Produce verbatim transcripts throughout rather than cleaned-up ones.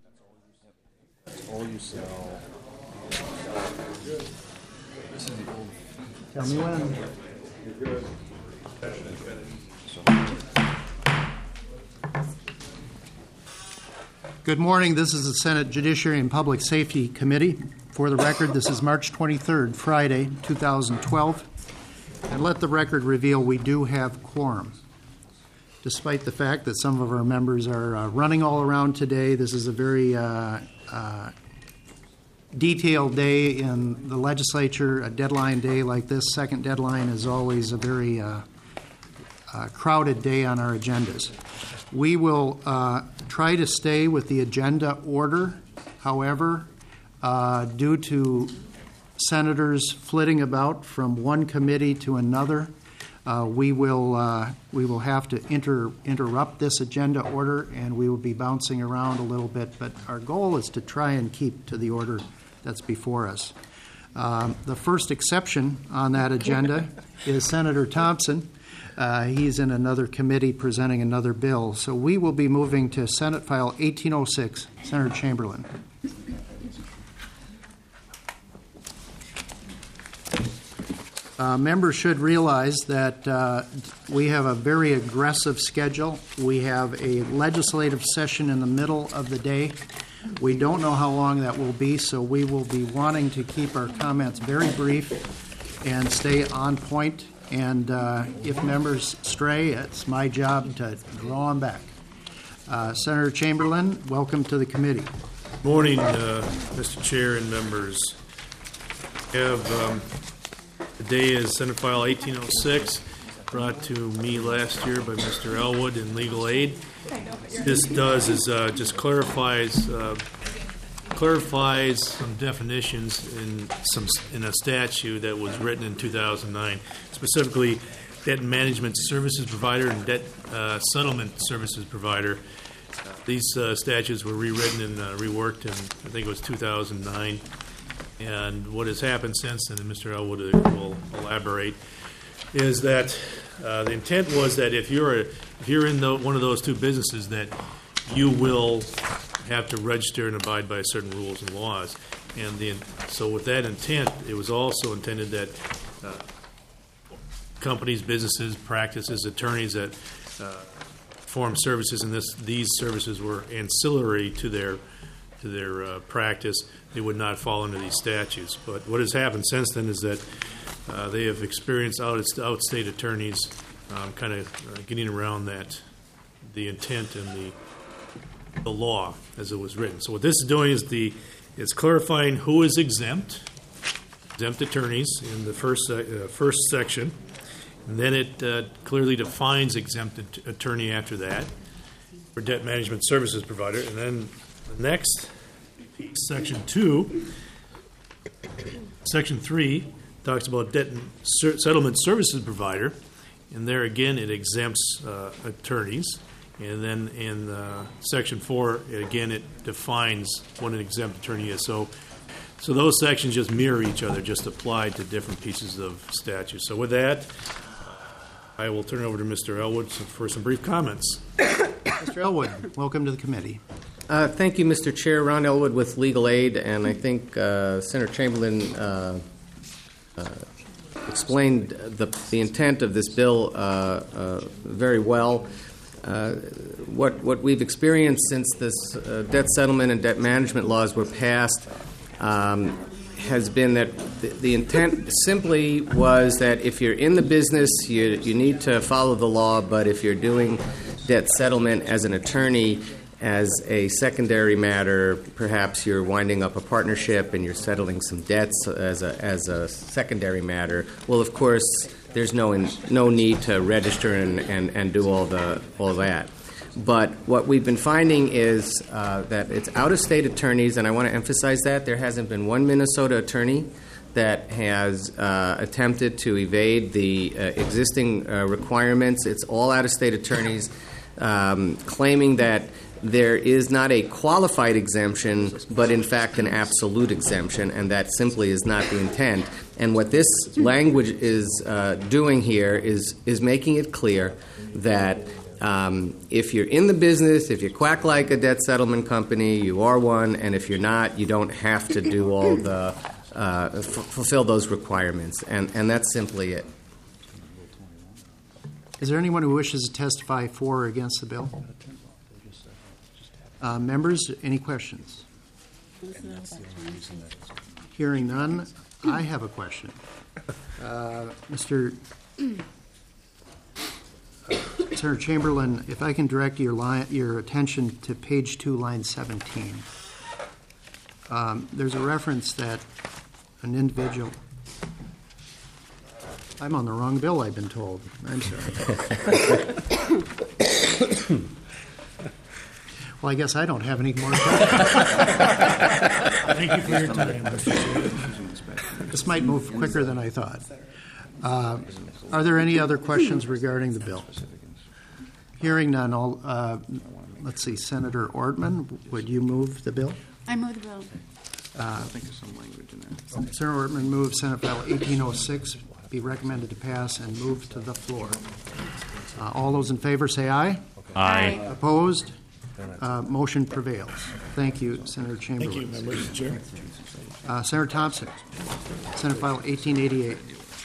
All you sell. This is the old. Tell me when. You're good. Good morning. This is the Senate Judiciary and Public Safety Committee. For the record, this is March twenty-third, Friday, two thousand twelve. And let the record reveal we do have quorum. Despite the fact that some of our members are uh, running all around today, this is a very uh, uh, detailed day in the legislature. A deadline day like this, second deadline, is always a very uh, uh, crowded day on our agendas. We will uh, try to stay with the agenda order. However, uh, due to senators flitting about from one committee to another, uh, we will uh, we will have to inter- interrupt this agenda order, and we will be bouncing around a little bit. But our goal is to try and keep to the order that's before us. Um, the first exception on that agenda is Senator Thompson. Uh, he's in another committee presenting another bill. So we will be moving to Senate File eighteen oh six. Senator Chamberlain. Uh, members should realize that uh, we have a very aggressive schedule. We have a legislative session in the middle of the day. We don't know how long that will be, so we will be wanting to keep our comments very brief and stay on point. And uh, if members stray, it's my job to draw them back. Uh, Senator Chamberlain, welcome to the committee. Morning, uh, Mister Chair and members. We have um, today is Senate File eighteen oh six, brought to me last year by Mister Elwood in Legal Aid. This does is uh, just clarifies uh, clarifies some definitions in some in a statute that was written in two thousand nine, specifically debt management services provider and debt uh, settlement services provider. Uh, these uh, statutes were rewritten and uh, reworked in, I think it was two thousand nine. And what has happened since then, and Mister Elwood will elaborate, is that uh, the intent was that if you're a, if you're in the, one of those two businesses, that you will have to register and abide by certain rules and laws. And the, so with that intent, it was also intended that uh, companies, businesses, practices, attorneys that uh, perform services, and this these services were ancillary to their to their uh, practice, they would not fall under these statutes. But what has happened since then is that uh, they have experienced out outstate attorneys um, kind of uh, getting around that, the intent and the the law as it was written. So what this is doing is the it's clarifying who is exempt, exempt attorneys in the first uh, first section, and then it uh, clearly defines exempt at- attorney after that for debt management services provider, and then the next section two, section three talks about debt and ser- settlement services provider, and there again it exempts uh, attorneys. And then in uh, Section four, again, it defines what an exempt attorney is. So so those sections just mirror each other, just applied to different pieces of statute. So with that, I will turn it over to Mister Elwood for some brief comments. Mister Elwood, welcome to the committee. Uh, thank you, Mister Chair. Ron Elwood with Legal Aid, and I think uh, Senator Chamberlain uh, uh, explained the, the intent of this bill uh, uh, very well. Uh, what what we've experienced since this uh, debt settlement and debt management laws were passed um, has been that the, the intent simply was that if you're in the business, you you need to follow the law, but if you're doing debt settlement as an attorney, as a secondary matter, perhaps you're winding up a partnership and you're settling some debts as a as a secondary matter. Well, of course, there's no in, no need to register and, and, and do all the all that. But what we've been finding is uh, that it's out-of-state attorneys, and I want to emphasize that there hasn't been one Minnesota attorney that has uh, attempted to evade the uh, existing uh, requirements. It's all out-of-state attorneys um, claiming that there is not a qualified exemption, but in fact an absolute exemption, and that simply is not the intent. And what this language is uh, doing here is is making it clear that Um, if you're in the business, if you quack like a debt settlement company, you are one, and if you're not, you don't have to do all the uh, f- fulfill those requirements, and and that's simply it. Is there anyone who wishes to testify for or against the bill? Uh, members, any questions? Hearing none, I have a question. Uh, Mister Senator Chamberlain, if I can direct your line, your attention to page two, line seventeen. Um, there's a reference that an individual. I'm on the wrong bill, I've been told. I'm sorry. Well, I guess I don't have any more questions. Thank you for your time, Mister Chair. This might move quicker than I thought. Uh, are there any other questions regarding the bill? Hearing none, all, uh, let's see, Senator Ortman, would you move the bill? I move the bill. Uh, Senator Ortman moves Senate Bill eighteen oh six be recommended to pass and move to the floor. Uh, all those in favor say aye. Aye. Opposed? Uh, motion prevails. Thank you, Senator Chamberlain. Thank you, members. Chair. Uh, Senator Thompson, Senate File eighteen eighty-eight.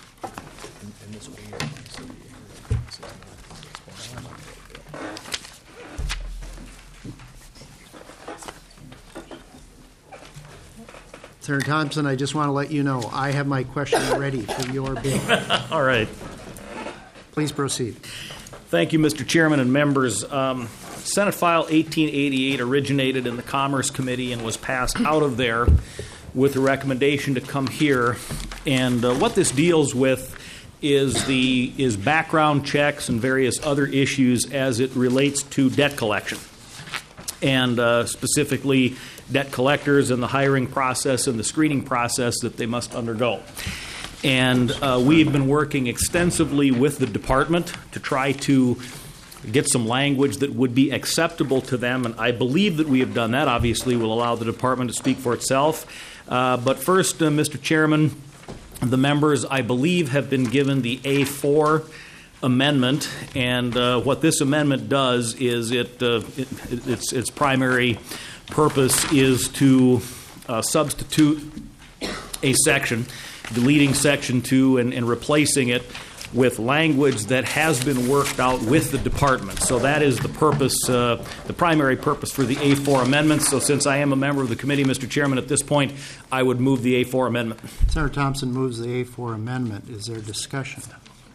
Senator Thompson, I just want to let you know I have my question ready for your bill. All right. Please proceed. Thank you, Mister Chairman and members. Um, Senate File eighteen eighty-eight originated in the Commerce Committee and was passed out of there with a recommendation to come here. And uh, what this deals with is the is background checks and various other issues as it relates to debt collection, and uh, specifically debt collectors and the hiring process and the screening process that they must undergo. And uh, we've been working extensively with the department to try to get some language that would be acceptable to them, and I believe that we have done that. Obviously, we'll allow the department to speak for itself. Uh, but first, uh, Mister Chairman, the members, I believe, have been given the A four amendment, and uh, what this amendment does is it, uh, it its its primary purpose is to uh, substitute a section, deleting section two and, and replacing it with language that has been worked out with the department. So that is the purpose, uh, the primary purpose for the A four amendment. So since I am a member of the committee, Mister Chairman, at this point, I would move the A four amendment. Senator Thompson moves the A four amendment. Is there discussion?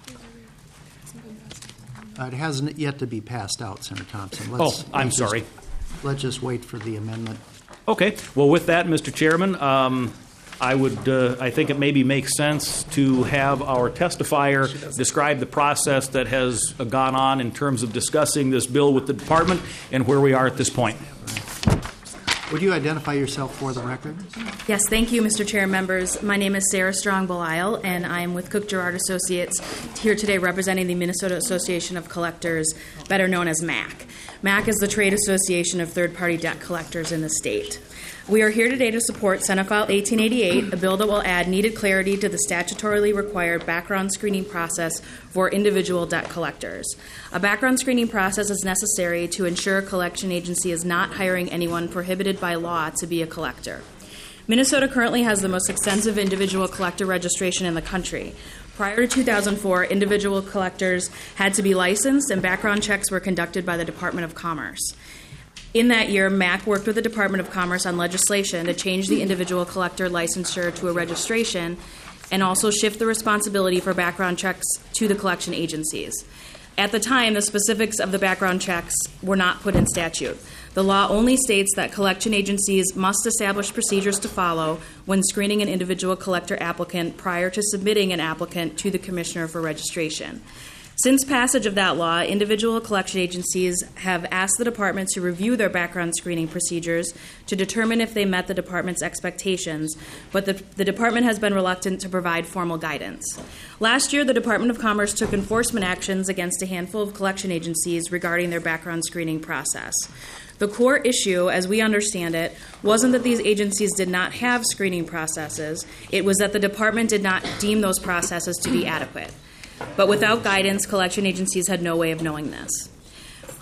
Uh, it hasn't yet to be passed out, Senator Thompson. Let's, oh, I'm let's sorry. Just, let's just wait for the amendment. Okay. Well, with that, Mister Chairman, um, I would, uh, I think it maybe makes sense to have our testifier describe the process that has uh, gone on in terms of discussing this bill with the department and where we are at this point. Would you identify yourself for the record? Yes, thank you, Mister Chair and members. My name is Sarah Strong-Belisle, and I am with Cook Girard Associates here today representing the Minnesota Association of Collectors, better known as M A C. M A C is the trade association of third-party debt collectors in the state. We are here today to support Senate File eighteen eighty-eight, a bill that will add needed clarity to the statutorily required background screening process for individual debt collectors. A background screening process is necessary to ensure a collection agency is not hiring anyone prohibited by law to be a collector. Minnesota currently has the most extensive individual collector registration in the country. Prior to two thousand four, individual collectors had to be licensed and background checks were conducted by the Department of Commerce. In that year, M A C worked with the Department of Commerce on legislation to change the individual collector licensure to a registration and also shift the responsibility for background checks to the collection agencies. At the time, the specifics of the background checks were not put in statute. The law only states that collection agencies must establish procedures to follow when screening an individual collector applicant prior to submitting an applicant to the Commissioner for registration. Since passage of that law, individual collection agencies have asked the department to review their background screening procedures to determine if they met the department's expectations, but the, the department has been reluctant to provide formal guidance. Last year, the Department of Commerce took enforcement actions against a handful of collection agencies regarding their background screening process. The core issue, as we understand it, wasn't that these agencies did not have screening processes. It was that the department did not deem those processes to be adequate. But without guidance, collection agencies had no way of knowing this.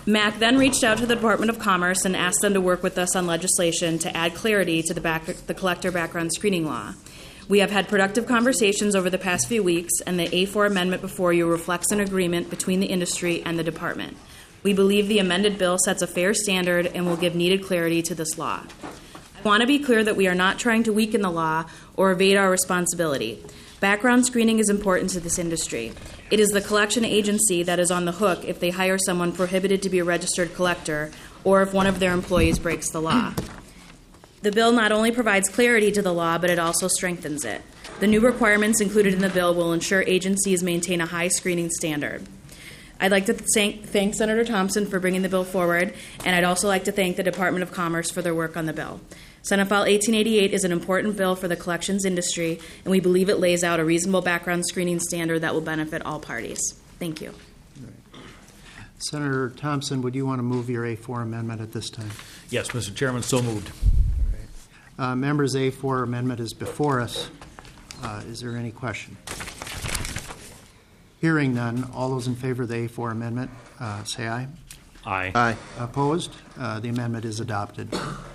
M A C then reached out to the Department of Commerce and asked them to work with us on legislation to add clarity to the, back, the collector background screening law. We have had productive conversations over the past few weeks, and the A four amendment before you reflects an agreement between the industry and the department. We believe the amended bill sets a fair standard and will give needed clarity to this law. I want to be clear that we are not trying to weaken the law or evade our responsibility. Background screening is important to this industry. It is the collection agency that is on the hook if they hire someone prohibited to be a registered collector or if one of their employees breaks the law. The bill not only provides clarity to the law, but it also strengthens it. The new requirements included in the bill will ensure agencies maintain a high screening standard. I'd like to thank, thank Senator Thompson for bringing the bill forward, and I'd also like to thank the Department of Commerce for their work on the bill. Senate File eighteen eighty-eight is an important bill for the collections industry, and we believe it lays out a reasonable background screening standard that will benefit all parties. Thank you. Senator Thompson, would you want to move your A four amendment at this time? Yes, Mister Chairman, so moved. Uh, members, A four amendment is before us. Uh, is there any question? Hearing none, all those in favor of the A four amendment, uh, say aye. Aye. Aye. Opposed? Uh, the amendment is adopted.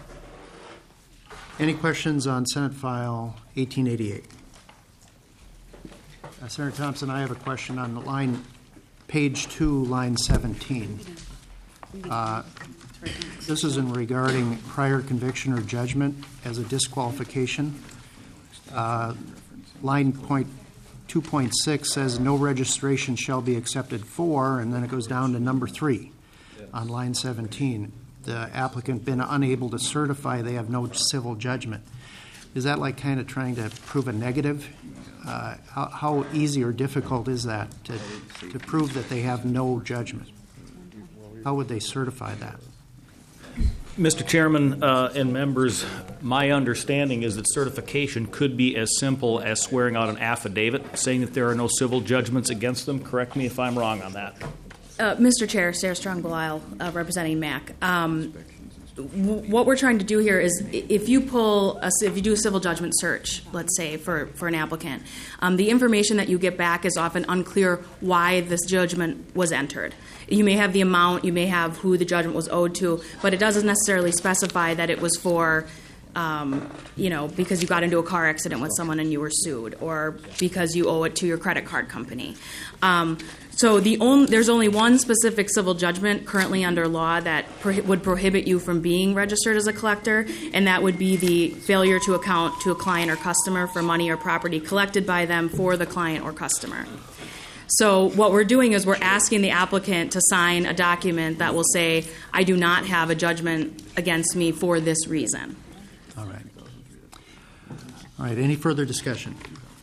Any questions on Senate File eighteen eighty-eight? Uh, Senator Thompson, I have a question on the line, page two, line seventeen. Uh, this is in regarding prior conviction or judgment as a disqualification. Uh, line point two point six says no registration shall be accepted for, and then it goes down to number three on line seventeen. The applicant been unable to certify they have no civil judgment. Is that like kind of trying to prove a negative? Uh, how, how easy or difficult is that to, to prove that they have no judgment? How would they certify that? Mister Chairman uh, and members, my understanding is that certification could be as simple as swearing out an affidavit saying that there are no civil judgments against them. Correct me if I'm wrong on that. Uh, Mister Chair, Sarah Strong Belisle, uh, representing M A C. Um, w- what we're trying to do here is, if you pull, a, if you do a civil judgment search, let's say for, for an applicant, um, the information that you get back is often unclear why this judgment was entered. You may have the amount, you may have who the judgment was owed to, but it doesn't necessarily specify that it was for, um, you know, because you got into a car accident with someone and you were sued, or because you owe it to your credit card company. Um, so the only, there's only one specific civil judgment currently under law that pro- would prohibit you from being registered as a collector, and that would be the failure to account to a client or customer for money or property collected by them for the client or customer. So what we're doing is we're asking the applicant to sign a document that will say, I do not have a judgment against me for this reason. All right. All right. Any further discussion?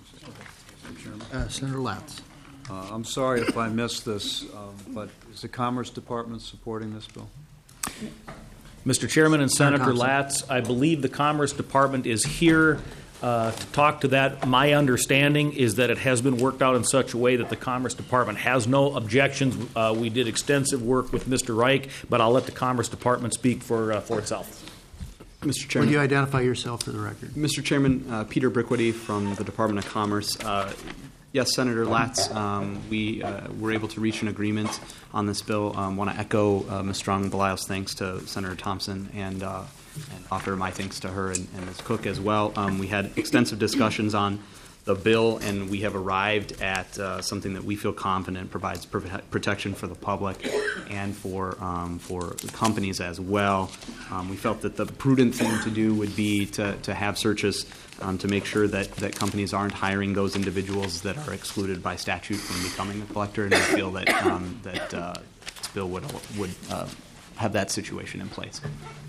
Uh, Senator Latz. Uh, I'm sorry if I missed this, um, but is the Commerce Department supporting this bill? Mister Chairman and Senator Senator Latz, I believe the Commerce Department is here uh, to talk to that. My understanding is that it has been worked out in such a way that the Commerce Department has no objections. Uh, we did extensive work with Mister Reich, but I'll let the Commerce Department speak for uh, for itself. Mister Would Chairman. you identify yourself for the record? Mister Chairman, uh, Peter Brickwitty from the Department of Commerce. Uh, yes, Senator Latz, um, we uh, were able to reach an agreement on this bill. I um, want to echo uh, Miz Strong Belisle's thanks to Senator Thompson and, uh, and offer my thanks to her and, and Miz Cook as well. Um, we had extensive discussions on the bill, and we have arrived at uh, something that we feel confident provides pr- protection for the public and for um, for companies as well. Um, we felt that the prudent thing to do would be to, to have searches um, to make sure that, that companies aren't hiring those individuals that are excluded by statute from becoming a collector, and we feel that um, that uh, this bill would would uh, have that situation in place.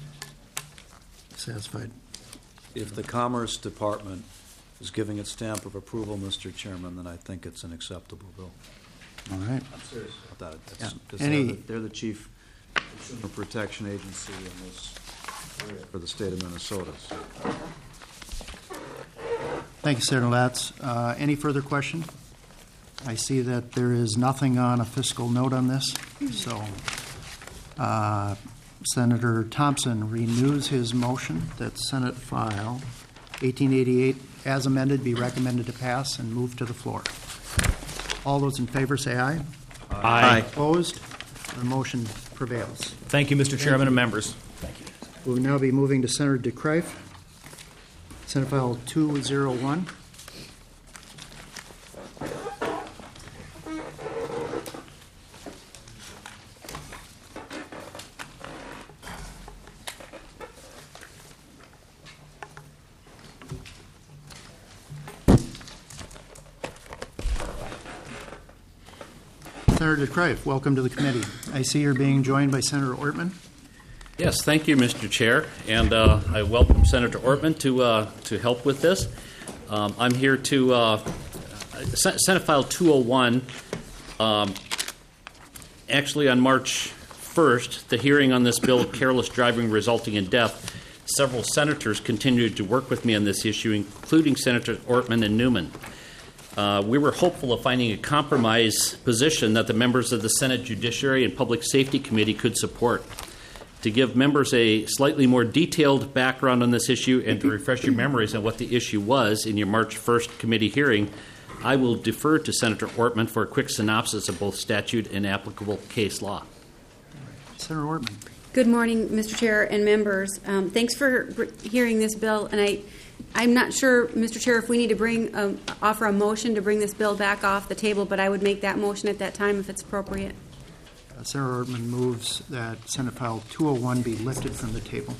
Satisfied. If the Commerce Department is giving its stamp of approval, Mister Chairman, then I think it's an acceptable bill. All right. I'm serious about that. It's, Yeah. it's Any- they're, the, they're the chief consumer protection agency in this area for the state of Minnesota. So. Thank you, Senator Latz. Uh, any further question? I see that there is nothing on a fiscal note on this. So uh, Senator Thompson renews his motion that Senate File eighteen eighty-eight as amended be recommended to pass and move to the floor. All those in favor say aye. Aye. Opposed? The motion prevails. Thank you, Mister Chairman and members. We'll now be moving to Senator DeCreif. Senate File two oh one. Senator DeCreif, welcome to the committee. I see you're being joined by Senator Ortman. Yes, thank you, Mister Chair, and uh, I welcome Senator Ortman to uh, to help with this. Um, I'm here to uh, Senate File two oh one. Um, actually, on March first, the hearing on this bill of careless driving resulting in death, several senators continued to work with me on this issue, including Senators Ortman and Newman. Uh, we were hopeful of finding a compromise position that the members of the Senate Judiciary and Public Safety Committee could support. To give members a slightly more detailed background on this issue and to refresh your memories on what the issue was in your March first committee hearing, I will defer to Senator Ortman for a quick synopsis of both statute and applicable case law. Senator Ortman. Good morning, Mister Chair and members. Um, thanks for br- hearing this bill, and I, I'm not sure, Mister Chair, if we need to bring um, offer a motion to bring this bill back off the table, but I would make that motion at that time if it's appropriate. Uh, Senator Ortman moves that Senate File two oh one be lifted from the table.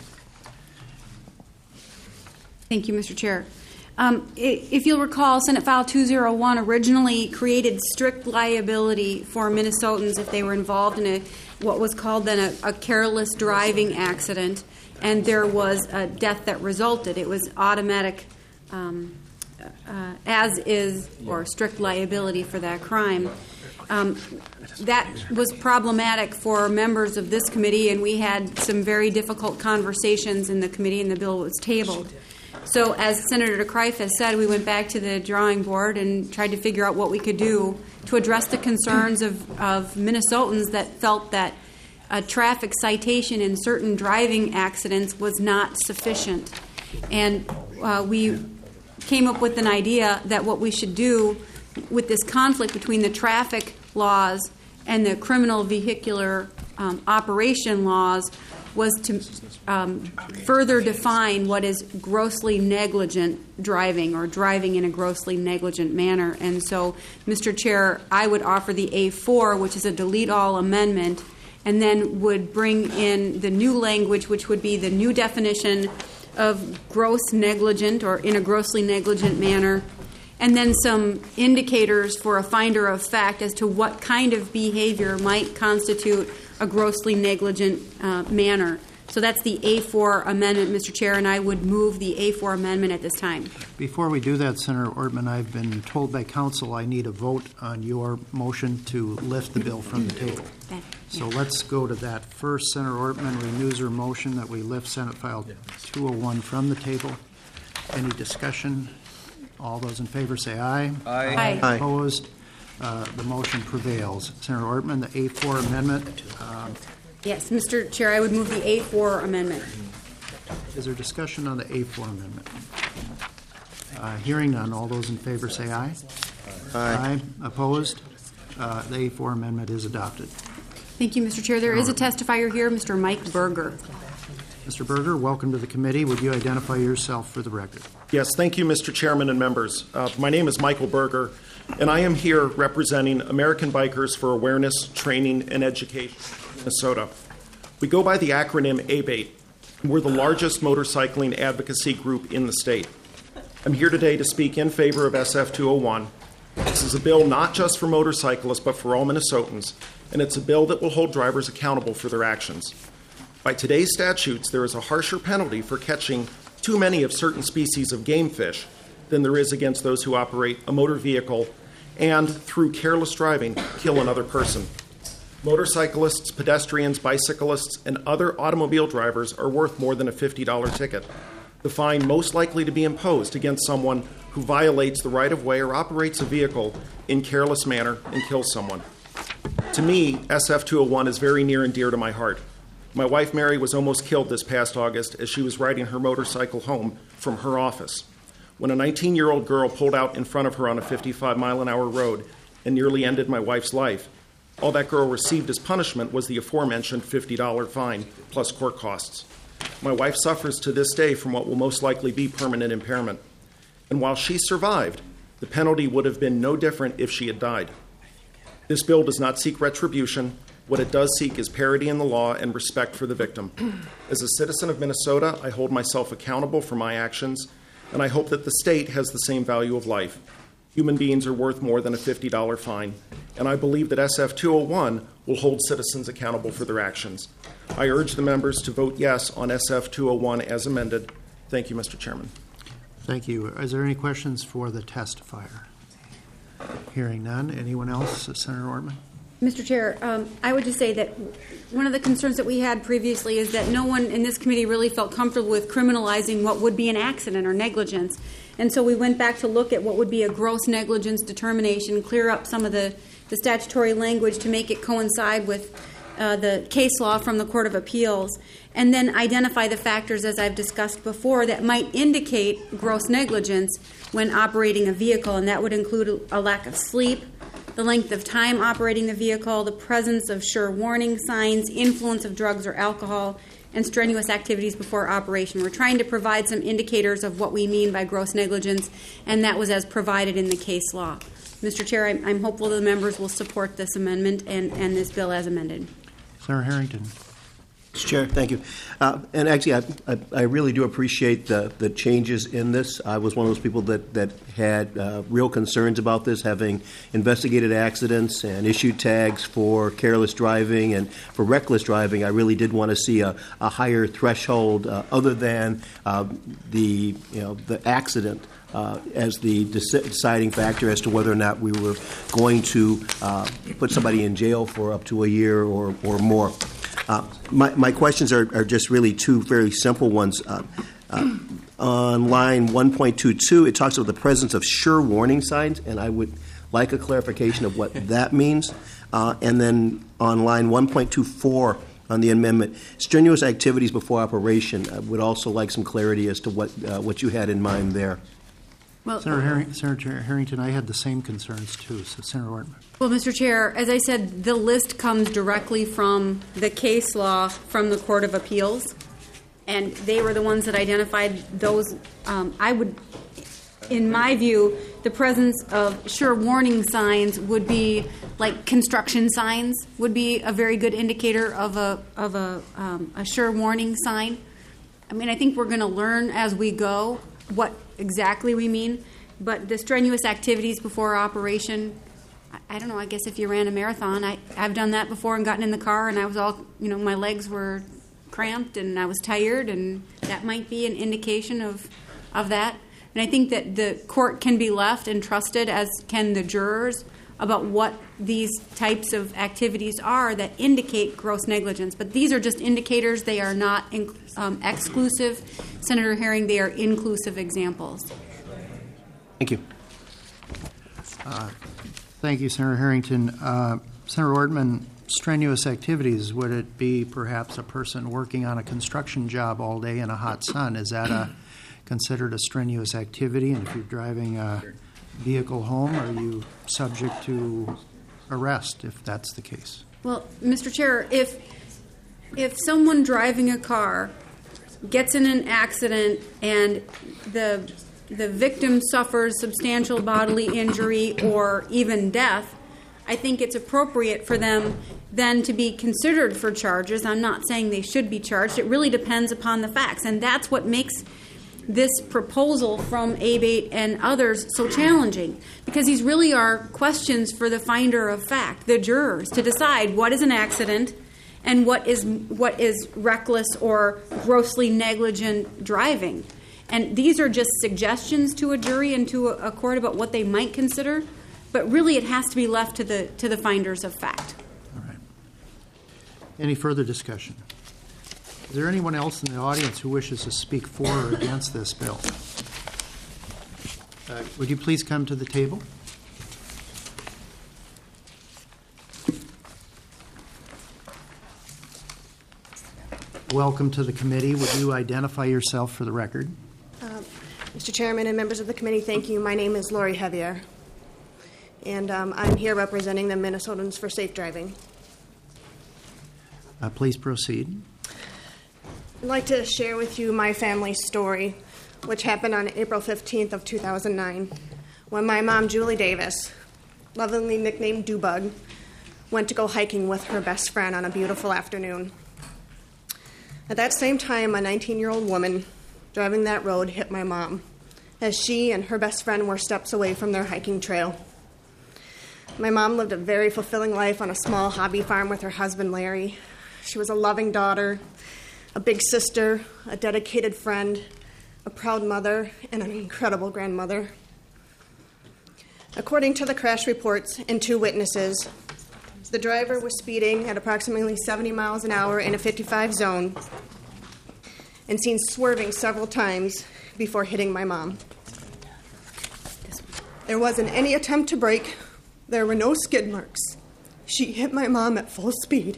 Thank you, Mister Chair. Um, if you'll recall, Senate File two oh one originally created strict liability for Minnesotans if they were involved in a what was called then a, a careless driving accident, and there was a death that resulted. It was automatic um, uh, as is or strict liability for that crime. Um, that was problematic for members of this committee, and we had some very difficult conversations in the committee, and the bill was tabled. So as Senator DeCreif has said, we went back to the drawing board and tried to figure out what we could do to address the concerns of, of Minnesotans that felt that a traffic citation in certain driving accidents was not sufficient. And uh, we came up with an idea that what we should do with this conflict between the traffic laws and the criminal vehicular um, operation laws was to um, further define what is grossly negligent driving or driving in a grossly negligent manner. And so, Mister Chair, I would offer the A four, which is a delete all amendment, and then would bring in the new language, which would be the new definition of gross negligent or in a grossly negligent manner, and then some indicators for a finder of fact as to what kind of behavior might constitute a grossly negligent uh, manner. So that's the A four amendment, Mister Chair, and I would move the A four amendment at this time. Before we do that, Senator Ortman, I've been told by counsel I need a vote on your motion to lift the bill from the table. That, So yeah. let's go to that first. Senator Ortman renews her motion that we lift Senate File two oh one from the table. Any discussion? All those in favor say aye. Aye. Aye. Opposed? Uh, the motion prevails. Senator Ortman, the A four amendment. Um, Yes, Mister Chair, I would move the A four amendment. is there discussion on the A four amendment? Uh, hearing none. All those in favor say aye. Aye. Opposed? Uh, the A four amendment is adopted. Thank you, Mister Chair. There is a testifier here, Mister Mike Berger. Mister Berger, welcome to the committee. Would you identify yourself for the record? Yes, thank you, Mister Chairman and members. Uh, my name is Michael Berger, and I am here representing American Bikers for Awareness, Training, and Education in Minnesota. We go by the acronym A B A T. We're the largest motorcycling advocacy group in the state. I'm here today to speak in favor of S F two oh one. This is a bill not just for motorcyclists, but for all Minnesotans, and it's a bill that will hold drivers accountable for their actions. By today's statutes, there is a harsher penalty for catching too many of certain species of game fish than there is against those who operate a motor vehicle and, through careless driving, kill another person. Motorcyclists, pedestrians, bicyclists, and other automobile drivers are worth more than a fifty dollars ticket. The fine most likely to be imposed against someone who violates the right-of-way or operates a vehicle in careless manner and kills someone. To me, S F two oh one is very near and dear to my heart. My wife, Mary, was almost killed this past August as she was riding her motorcycle home from her office when a nineteen-year-old girl pulled out in front of her on a fifty-five mile an hour road and nearly ended my wife's life. All that girl received as punishment was the aforementioned fifty dollars fine plus court costs. My wife suffers to this day from what will most likely be permanent impairment. And while she survived, the penalty would have been no different if she had died. This bill does not seek retribution. What it does seek is parity in the law and respect for the victim. As a citizen of Minnesota, I hold myself accountable for my actions, and I hope that the state has the same value of life. Human beings are worth more than a fifty dollars fine, and I believe that S F two oh one will hold citizens accountable for their actions. I urge the members to vote yes on S F two oh one as amended. Thank you, Mister Chairman. Thank you. Is there any questions for the testifier? Hearing none. Anyone else? Senator Ortman? Mister Chair, um, I would just say that one of the concerns that we had previously is that no one in this committee really felt comfortable with criminalizing what would be an accident or negligence. And so we went back to look at what would be a gross negligence determination, clear up some of the, the statutory language to make it coincide with uh, the case law from the Court of Appeals, and then identify the factors, as I've discussed before, that might indicate gross negligence when operating a vehicle, and that would include a lack of sleep, the length of time operating the vehicle, the presence of sure warning signs, influence of drugs or alcohol, and strenuous activities before operation. We're trying to provide some indicators of what we mean by gross negligence, and that was as provided in the case law. Mister Chair, I'm, I'm hopeful the members will support this amendment and, and this bill as amended. Senator Harrington. Mister Chair, thank you. Uh, and actually, I, I, I really do appreciate the, the changes in this. I was one of those people that, that had uh, real concerns about this, having investigated accidents and issued tags for careless driving and for reckless driving. I really did want to see a, a higher threshold uh, other than uh, the, you know, the accident Uh, as the deciding factor as to whether or not we were going to uh, put somebody in jail for up to a year or, or more. Uh, my, my questions are, are just really two very simple ones. Uh, uh, on line one point two two, it talks about the presence of sure warning signs, and I would like a clarification of what that means. Uh, and then on line one point two four, on the amendment, strenuous activities before operation, I would also like some clarity as to what uh, what you had in mind there. Well, Senator, Harring- Senator Harrington, I had the same concerns too. So, Senator Ortman. Well, Mister Chair, as I said, the list comes directly from the case law from the Court of Appeals, and they were the ones that identified those. Um, I would, in my view, the presence of sure warning signs would be like construction signs would be a very good indicator of a of a, um, a sure warning sign. I mean, I think we're going to learn as we go what exactly we mean, but the strenuous activities before operation, I, I don't know, I guess if you ran a marathon, I, I've done that before and gotten in the car and I was all, you know, my legs were cramped and I was tired, and that might be an indication of, of that. And I think that the court can be left and trusted, as can the jurors, about what these types of activities are that indicate gross negligence. But these are just indicators. They are not in, um, exclusive. Senator Herring, they are inclusive examples. Thank you. Uh, thank you, Senator Harrington. Uh, Senator Ortman, strenuous activities, would it be perhaps a person working on a construction job all day in a hot sun? Is that a, considered a strenuous activity? And if you're driving a vehicle home, are you subject to arrest if that's the case? Well, Mister Chair, if if someone driving a car gets in an accident and the the victim suffers substantial bodily injury or even death, I think it's appropriate for them then to be considered for charges. I'm not saying they should be charged. It really depends upon the facts, and that's what makes this proposal from ABATE and others so challenging, because these really are questions for the finder of fact, the jurors, to decide what is an accident and what is what is reckless or grossly negligent driving. And these are just suggestions to a jury and to a, a court about what they might consider, but really it has to be left to the to the finders of fact. All right. Any further discussion? Is there anyone else in the audience who wishes to speak for or against this bill? Uh, would you please come to the table? Welcome to the committee. Would you identify yourself for the record? Uh, Mister Chairman and members of the committee, thank you. My name is Lori Heavier. and um, I'm here representing the Minnesotans for Safe Driving. Uh, please proceed. I'd like to share with you my family's story, which happened on April fifteenth of two thousand nine, when my mom, Julie Davis, lovingly nicknamed Dubug, went to go hiking with her best friend on a beautiful afternoon. At that same time, a nineteen-year-old woman driving that road hit my mom, as she and her best friend were steps away from their hiking trail. My mom lived a very fulfilling life on a small hobby farm with her husband, Larry. She was a loving daughter, a big sister, a dedicated friend, a proud mother, and an incredible grandmother. According to the crash reports and two witnesses, the driver was speeding at approximately seventy miles an hour in a fifty-five zone and seen swerving several times before hitting my mom. There wasn't any attempt to brake. There were no skid marks. She hit my mom at full speed.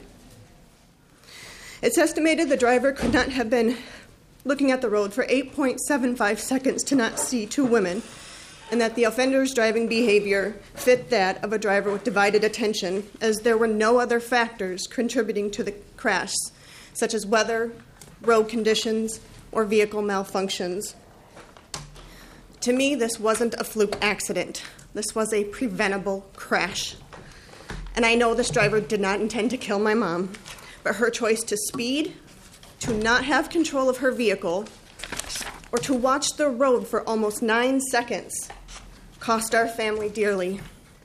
It's estimated the driver could not have been looking at the road for eight point seven five seconds to not see two women, and that the offender's driving behavior fit that of a driver with divided attention, as there were no other factors contributing to the crash, such as weather, road conditions, or vehicle malfunctions. To me, this wasn't a fluke accident. This was a preventable crash. And I know this driver did not intend to kill my mom, but her choice to speed, to not have control of her vehicle, or to watch the road for almost nine seconds cost our family dearly.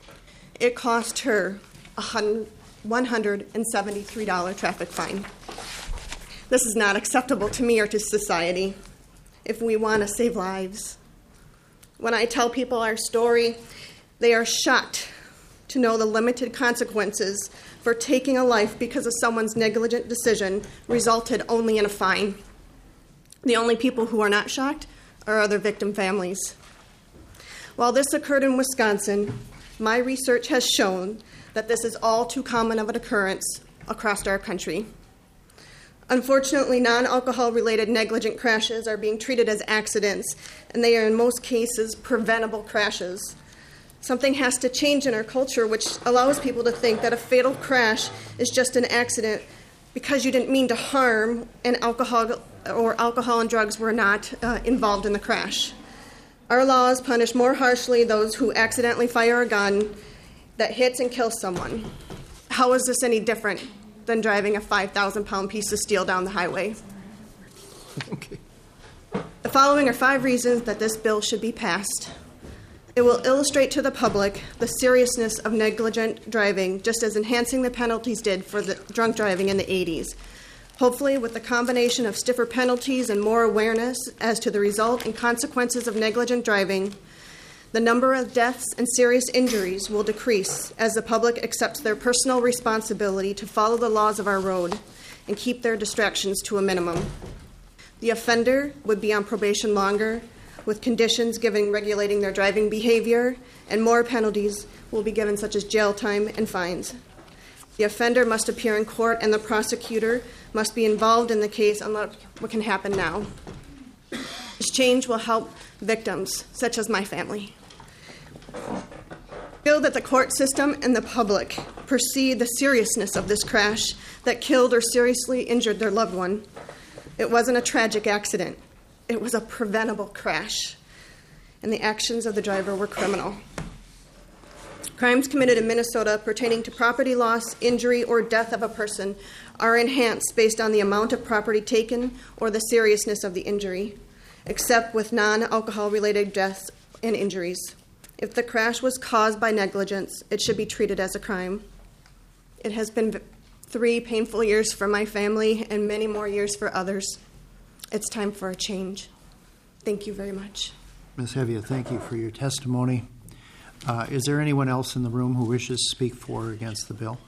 It cost her a one hundred seventy-three dollars traffic fine. This is not acceptable to me or to society if we want to save lives. When I tell people our story, they are shocked to know the limited consequences for taking a life because of someone's negligent decision resulted only in a fine. The only people who are not shocked are other victim families. While this occurred in Wisconsin, my research has shown that this is all too common of an occurrence across our country. Unfortunately, non-alcohol-related negligent crashes are being treated as accidents, and they are in most cases preventable crashes. Something has to change in our culture which allows people to think that a fatal crash is just an accident because you didn't mean to harm and alcohol or alcohol and drugs were not uh, involved in the crash. Our laws punish more harshly those who accidentally fire a gun that hits and kills someone. How is this any different than driving a five thousand pound piece of steel down the highway? Okay. The following are five reasons that this bill should be passed. It will illustrate to the public the seriousness of negligent driving, just as enhancing the penalties did for the drunk driving in the eighties. Hopefully, with the combination of stiffer penalties and more awareness as to the result and consequences of negligent driving, the number of deaths and serious injuries will decrease as the public accepts their personal responsibility to follow the laws of our road and keep their distractions to a minimum. The offender would be on probation longer, with conditions given regulating their driving behavior, and more penalties will be given, such as jail time and fines. The offender must appear in court, and the prosecutor must be involved in the case, unlike what can happen now. This change will help victims, such as my family. I feel that the court system and the public perceive the seriousness of this crash that killed or seriously injured their loved one. It wasn't a tragic accident. It was a preventable crash, and the actions of the driver were criminal. Crimes committed in Minnesota pertaining to property loss, injury, or death of a person are enhanced based on the amount of property taken or the seriousness of the injury, except with non-alcohol-related deaths and injuries. If the crash was caused by negligence, it should be treated as a crime. It has been three painful years for my family and many more years for others. It's time for a change. Thank you very much. Miz Hevia, thank you for your testimony. Uh, is there anyone else in the room who wishes to speak for or against the bill?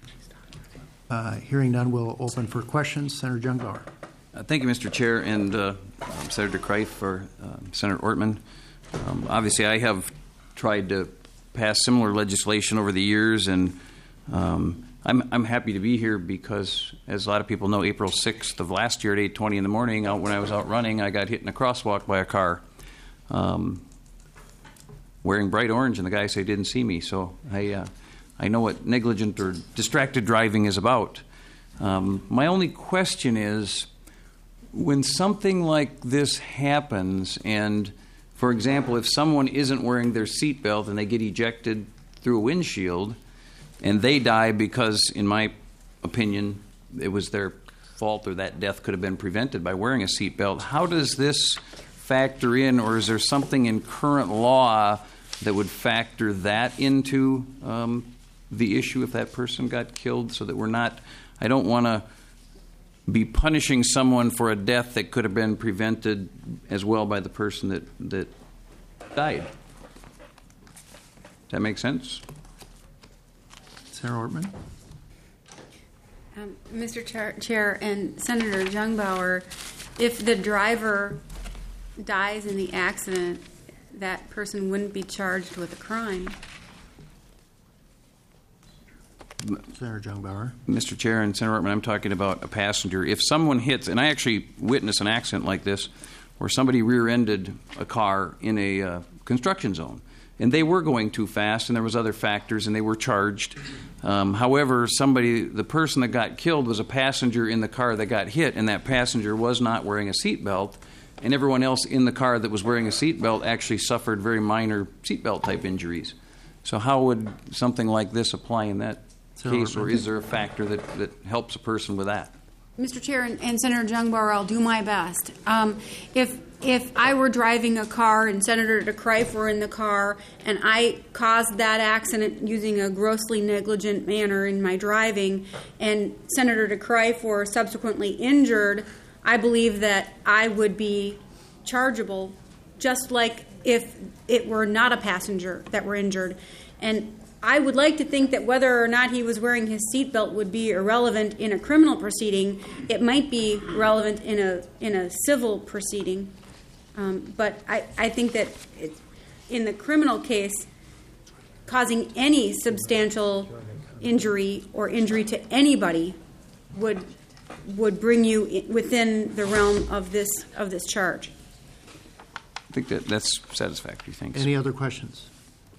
Uh, hearing none, we'll open for questions. Senator Jungbauer. Uh, thank you, Mister Chair, and uh, um, Senator Kreif for uh, Senator Ortman. Um, obviously, I have tried to pass similar legislation over the years, and um, I'm, I'm happy to be here because, as a lot of people know, April sixth of last year at eight twenty in the morning, out when I was out running, I got hit in a crosswalk by a car. Um, wearing bright orange, and the guy said he didn't see me. So I, uh, I know what negligent or distracted driving is about. Um, my only question is, when something like this happens, and, for example, if someone isn't wearing their seatbelt and they get ejected through a windshield, and they die because, in my opinion, it was their fault or that death could have been prevented by wearing a seatbelt, how does this factor in, or is there something in current law that would factor that into um, the issue if that person got killed, so that we're not, I don't want to be punishing someone for a death that could have been prevented as well by the person that, that died. Does that make sense? Senator Ortman? Um, Mister Chair, Chair and Senator Jungbauer, if the driver dies in the accident, that person wouldn't be charged with a crime. Senator Jungbauer. Mister Chair and Senator Ortman, I'm talking about a passenger. If someone hits, and I actually witnessed an accident like this, where somebody rear-ended a car in a uh, construction zone, and they were going too fast, and there was other factors, and they were charged. Um, however, somebody, the person that got killed was a passenger in the car that got hit, and that passenger was not wearing a seatbelt, and everyone else in the car that was wearing a seatbelt actually suffered very minor seatbelt type injuries. So how would something like this apply in that So, case, or is there a factor that, that helps a person with that? Mister Chair and, and Senator Jungbauer, I'll do my best. Um, if if I were driving a car and Senator DeCrife were in the car and I caused that accident using a grossly negligent manner in my driving, and Senator DeCrife were subsequently injured, I believe that I would be chargeable, just like if it were not a passenger that were injured. And I would like to think that whether or not he was wearing his seatbelt would be irrelevant in a criminal proceeding. It might be relevant in a in a civil proceeding. Um, but I, I think that it, in the criminal case, causing any substantial injury or injury to anybody would would bring you within the realm of this of this charge. I think that that's satisfactory. Thanks. Any other questions?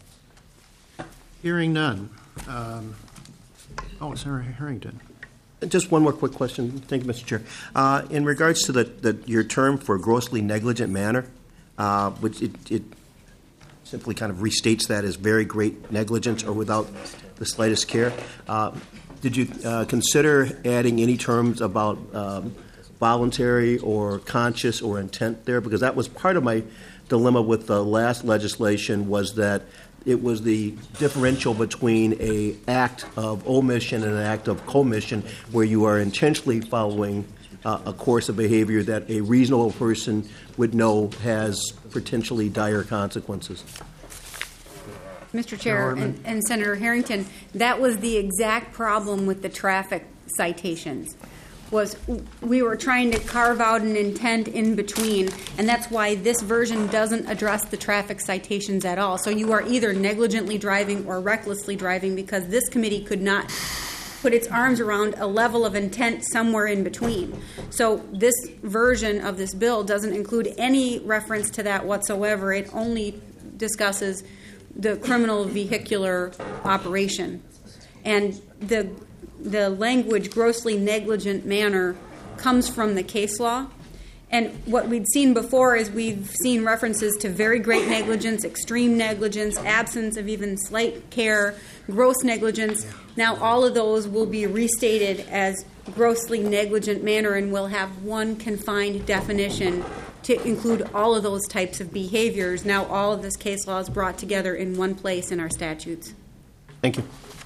Hearing none. Um, oh, Senator Harrington. Just one more quick question. Thank you, Mister Chair. Uh, in regards to the, the your term for grossly negligent manner, uh, which it, it simply kind of restates that as very great negligence or without the slightest care. Uh, did you uh, consider adding any terms about um, voluntary or conscious or intent there? Because that was part of my dilemma with the last legislation, was that it was the differential between a act of omission and an act of commission, where you are intentionally following uh, a course of behavior that a reasonable person would know has potentially dire consequences. Mister Chair and, and Senator Harrington, that was the exact problem with the traffic citations. Was we were trying to carve out an intent in between, and that's why this version doesn't address the traffic citations at all. So you are either negligently driving or recklessly driving, because this committee could not put its arms around a level of intent somewhere in between. So this version of this bill doesn't include any reference to that whatsoever. It only discusses the criminal vehicular operation. And the the language grossly negligent manner comes from the case law. And what we'd seen before is we've seen references to very great negligence, extreme negligence, absence of even slight care, gross negligence. Now all of those will be restated as grossly negligent manner, and will have one confined definition to include all of those types of behaviors. Now all of this case law is brought together in one place in our statutes. Thank you.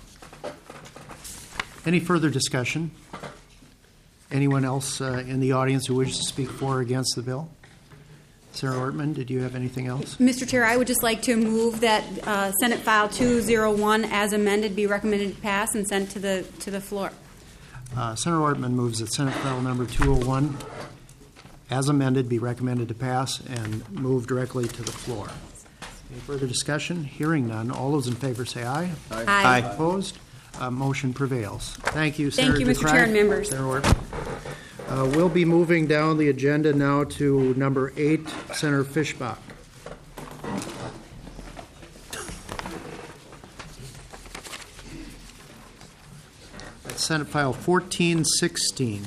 Any further discussion? Anyone else uh, in the audience who wishes to speak for or against the bill? Senator Ortman, did you have anything else? Mister Chair, I would just like to move that uh, Senate File two oh one, as amended, be recommended to pass and sent to the to the floor. Uh, Senator Ortman moves that Senate File number two oh one, as amended, be recommended to pass and move directly to the floor. Any further discussion? Hearing none. All those in favor say aye. Aye. Aye. Opposed? Uh, motion prevails. Thank you, Thank Senator you, Mister DeCrife, Chair and members. Senator Ortman. Uh, we'll be moving down the agenda now to number eight, Senator Fischbach. Senate File fourteen sixteen.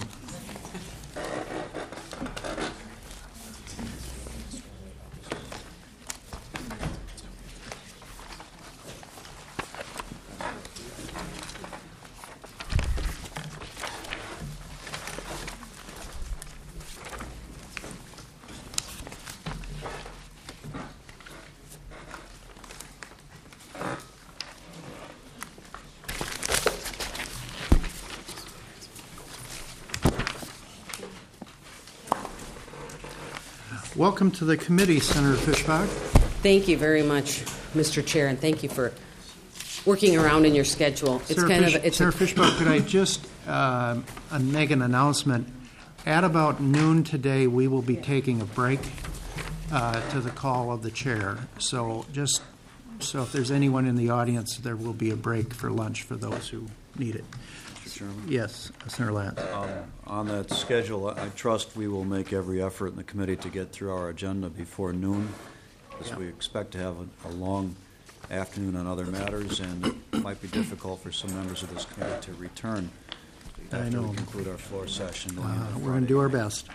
Welcome to the committee, Senator Fischbach. Thank you very much, Mister Chair, and thank you for working around in your schedule. It's Senator kind Fisch, of it's Senator a, Fischbach, could I just uh, uh, make an announcement? At about noon today, we will be taking a break uh, to the call of the chair. So just so if there's anyone in the audience, there will be a break for lunch for those who need it. Mister Chairman? Yes, Senator Lance. Um, on that schedule, I trust we will make every effort in the committee to get through our agenda before noon, because Yeah. we expect to have a, a long afternoon on other matters, and it might be difficult for some members of this committee to return I after know. we conclude our floor session. going Uh, into we're going to Friday. do our best.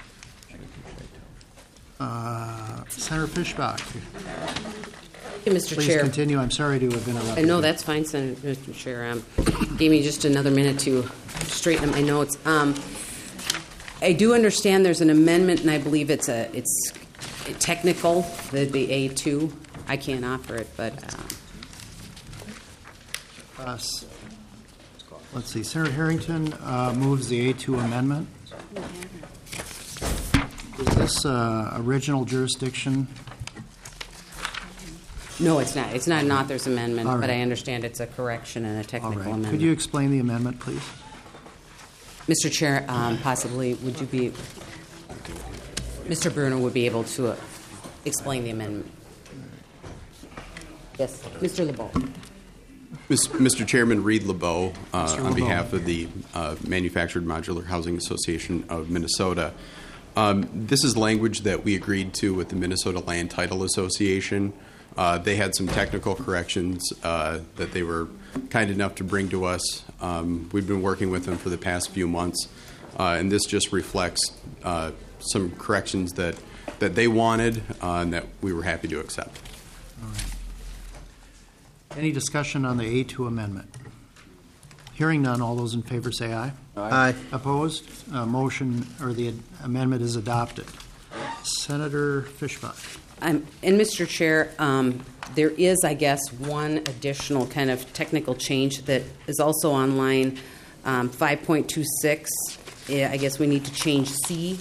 Uh, Senator Fischbach, Thank you, Mister please Chair. continue. I'm sorry to have interrupted. I know you. that's fine, Senator, Mister Chair. Um, gave me just another minute to straighten up my notes. Um, I do understand there's an amendment, and I believe it's a it's technical. That'd be A two. I can't offer it, but um, Uh, s- Let's see, Senator Harrington uh, moves the A two amendment. Is this uh, original jurisdiction? no, it's not. It's not an author's amendment, All but right. I understand it's a correction and a All technical right. amendment. Could you explain the amendment, please? Mister Chair, um, possibly, would you be, Mister Bruner would be able to uh, explain the amendment. Yes, Mister LeBeau. Mis- Mister Chairman, Reed LeBeau, uh, Mister on LeBeau. behalf of the uh, Manufactured Modular Housing Association of Minnesota. Um, this is language that we agreed to with the Minnesota Land Title Association. Uh, they had some technical corrections uh, that they were kind enough to bring to us. Um, we've been working with them for the past few months, uh, and this just reflects uh, some corrections that, that they wanted uh, and that we were happy to accept. All right. Any discussion on the A two amendment? Hearing none, all those in favor say aye. Aye. Opposed? Uh, motion or the amendment is adopted. Senator Fischbach. Um, and Mister Chair, um, there is, I guess, one additional kind of technical change that is also on line um, five point two six. I guess we need to change C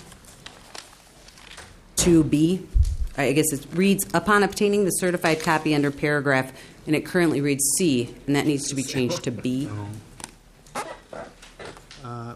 to B. I guess it reads, upon obtaining the certified copy under paragraph, and it currently reads C, and that needs to be changed to B. Uh,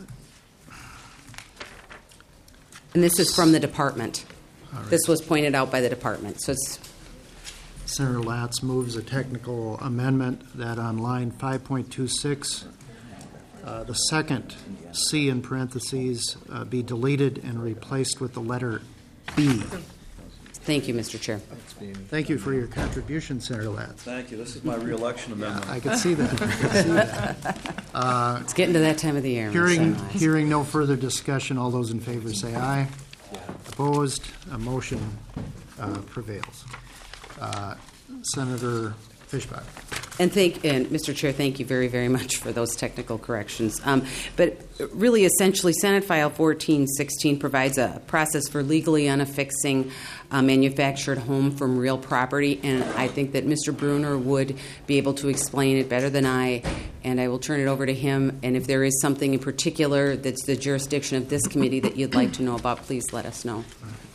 And this is from the department. This was pointed out by the department, so it's Senator Latz moves a technical amendment that on line five point two six, uh, the second C in parentheses uh, be deleted and replaced with the letter B. Thank you, Mister Chair. Thank you for your contribution, Senator Latz. Thank you. This is my reelection amendment. I can see that. I can see that. Uh, It's getting to that time of the year. Hearing, Mister hearing no further discussion, all those in favor say aye. Opposed, a motion uh, prevails. Uh, Senator Fischbach. And thank, and Mister Chair, thank you very, very much for those technical corrections. Um, but really, essentially, Senate File fourteen sixteen provides a process for legally unaffixing a manufactured home from real property, and I think that Mister Bruner would be able to explain it better than I, and I will turn it over to him. And if there is something in particular that's the jurisdiction of this committee that you'd like to know about, please let us know.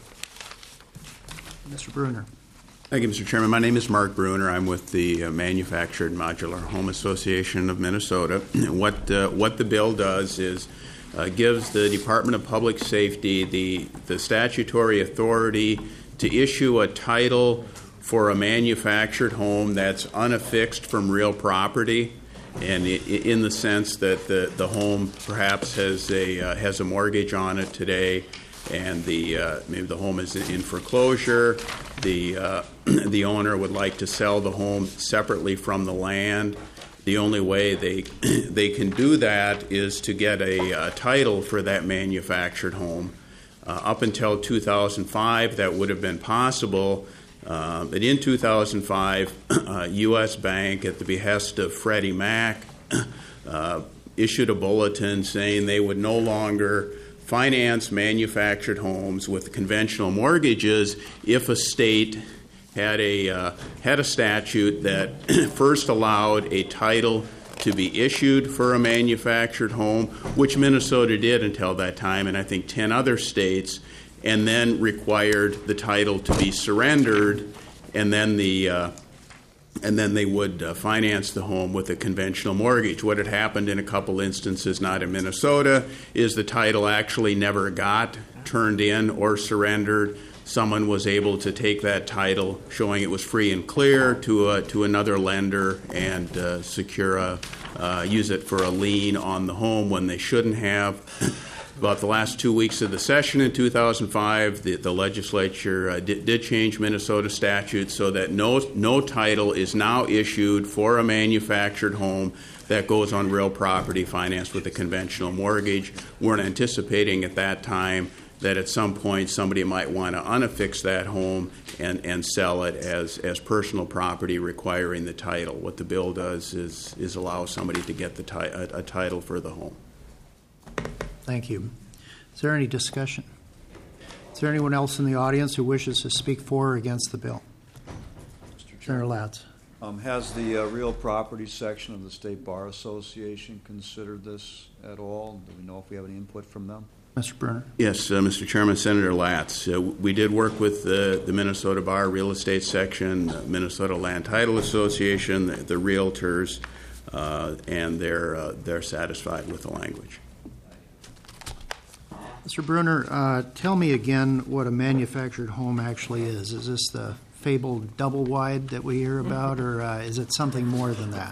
Mister Bruner. Thank you, Mister Chairman. My name is Mark Bruner. I'm with the uh, Manufactured Modular Home Association of Minnesota. What uh, what the bill does is uh, gives the Department of Public Safety the the statutory authority to issue a title for a manufactured home that's unaffixed from real property, and i- in the sense that the, the home perhaps has a uh, has a mortgage on it today, and the uh, maybe the home is in foreclosure. The uh, the owner would like to sell the home separately from the land. the only way they they can do that is to get a, a title for that manufactured home. Uh, up until two thousand five, that would have been possible. Uh, but in two thousand five, uh, U S Bank, at the behest of Freddie Mac, uh, issued a bulletin saying they would no longer finance manufactured homes with conventional mortgages if a state had a uh, had a statute that first allowed a title to be issued for a manufactured home, which Minnesota did until that time, and I think ten other states, and then required the title to be surrendered, and then the uh, and then they would uh, finance the home with a conventional mortgage. What had happened in a couple instances, not in Minnesota, is the title actually never got turned in or surrendered. Someone was able to take that title, showing it was free and clear, to a, to another lender and uh, secure a, uh, use it for a lien on the home when they shouldn't have. About the last two weeks of the session in two thousand five, the, the legislature uh, did, did change Minnesota statute so that no no title is now issued for a manufactured home that goes on real property financed with a conventional mortgage. We're anticipating at that time that at some point somebody might want to unaffix that home and, and sell it as, as personal property requiring the title. What the bill does is, is allow somebody to get the ti- a, a title for the home. Thank you. Is there any discussion? Is there anyone else in the audience who wishes to speak for or against the bill? Senator Latz. Um, has the uh, real property section of the State Bar Association considered this at all? Do we know if we have any input from them? Mister Bruner. Yes, uh, Mister Chairman, Senator Latz. Uh, we did work with the, the Minnesota Bar Real Estate Section, uh, Minnesota Land Title Association, the, the realtors, uh, and they're uh, they're satisfied with the language. Mister Bruner, uh, tell me again what a manufactured home actually is. Is this the fabled double wide that we hear about, or uh, is it something more than that?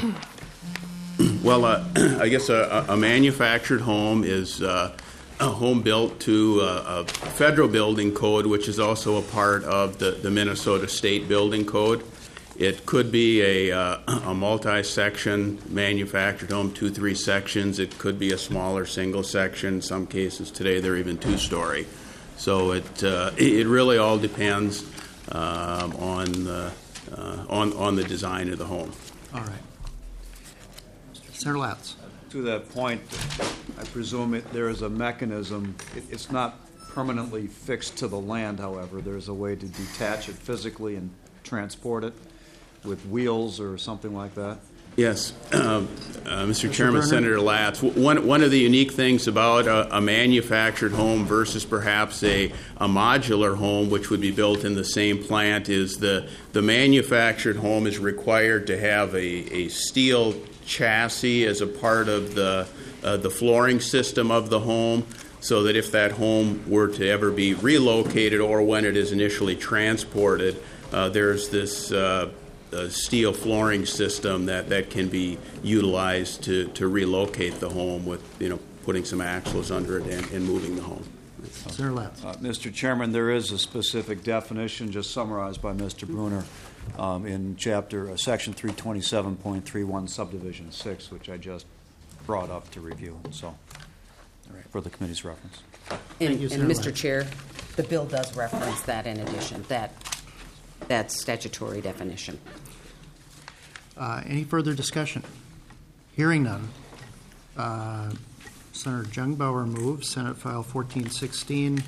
Well, uh, I guess a, a manufactured home is uh, a home built to a, a federal building code, which is also a part of the, the Minnesota State Building Code. It could be a, uh, a multi-section manufactured home, two, three sections. It could be a smaller single section. In some cases today they're even two-story. So it uh, it really all depends um, on, the, uh, on on the design of the home. All right. Senator Latz. To that point, I presume it, there is a mechanism. It, it's not permanently fixed to the land, however. There's a way to detach it physically and transport it with wheels or something like that? Yes, uh, uh, Mister Chairman, Senator Latz. One one of the unique things about a, a manufactured home versus perhaps a, a modular home, which would be built in the same plant, is the the manufactured home is required to have a, a steel chassis as a part of the uh, the flooring system of the home, so that if that home were to ever be relocated or when it is initially transported, uh, there's this uh, uh, steel flooring system that, that can be utilized to, to relocate the home with, you know, putting some axles under it and, and moving the home. Senator Latz. Uh, Mister Chairman, there is a specific definition just summarized by Mister Bruner um, in chapter uh, section three twenty-seven point three one subdivision six, which I just brought up to review. So, for the committee's reference. And, you, and Mister Chair, the bill does reference that in addition, that that statutory definition. Uh, any further discussion? Hearing none. Uh, Senator Jungbauer moves Senate File fourteen sixteen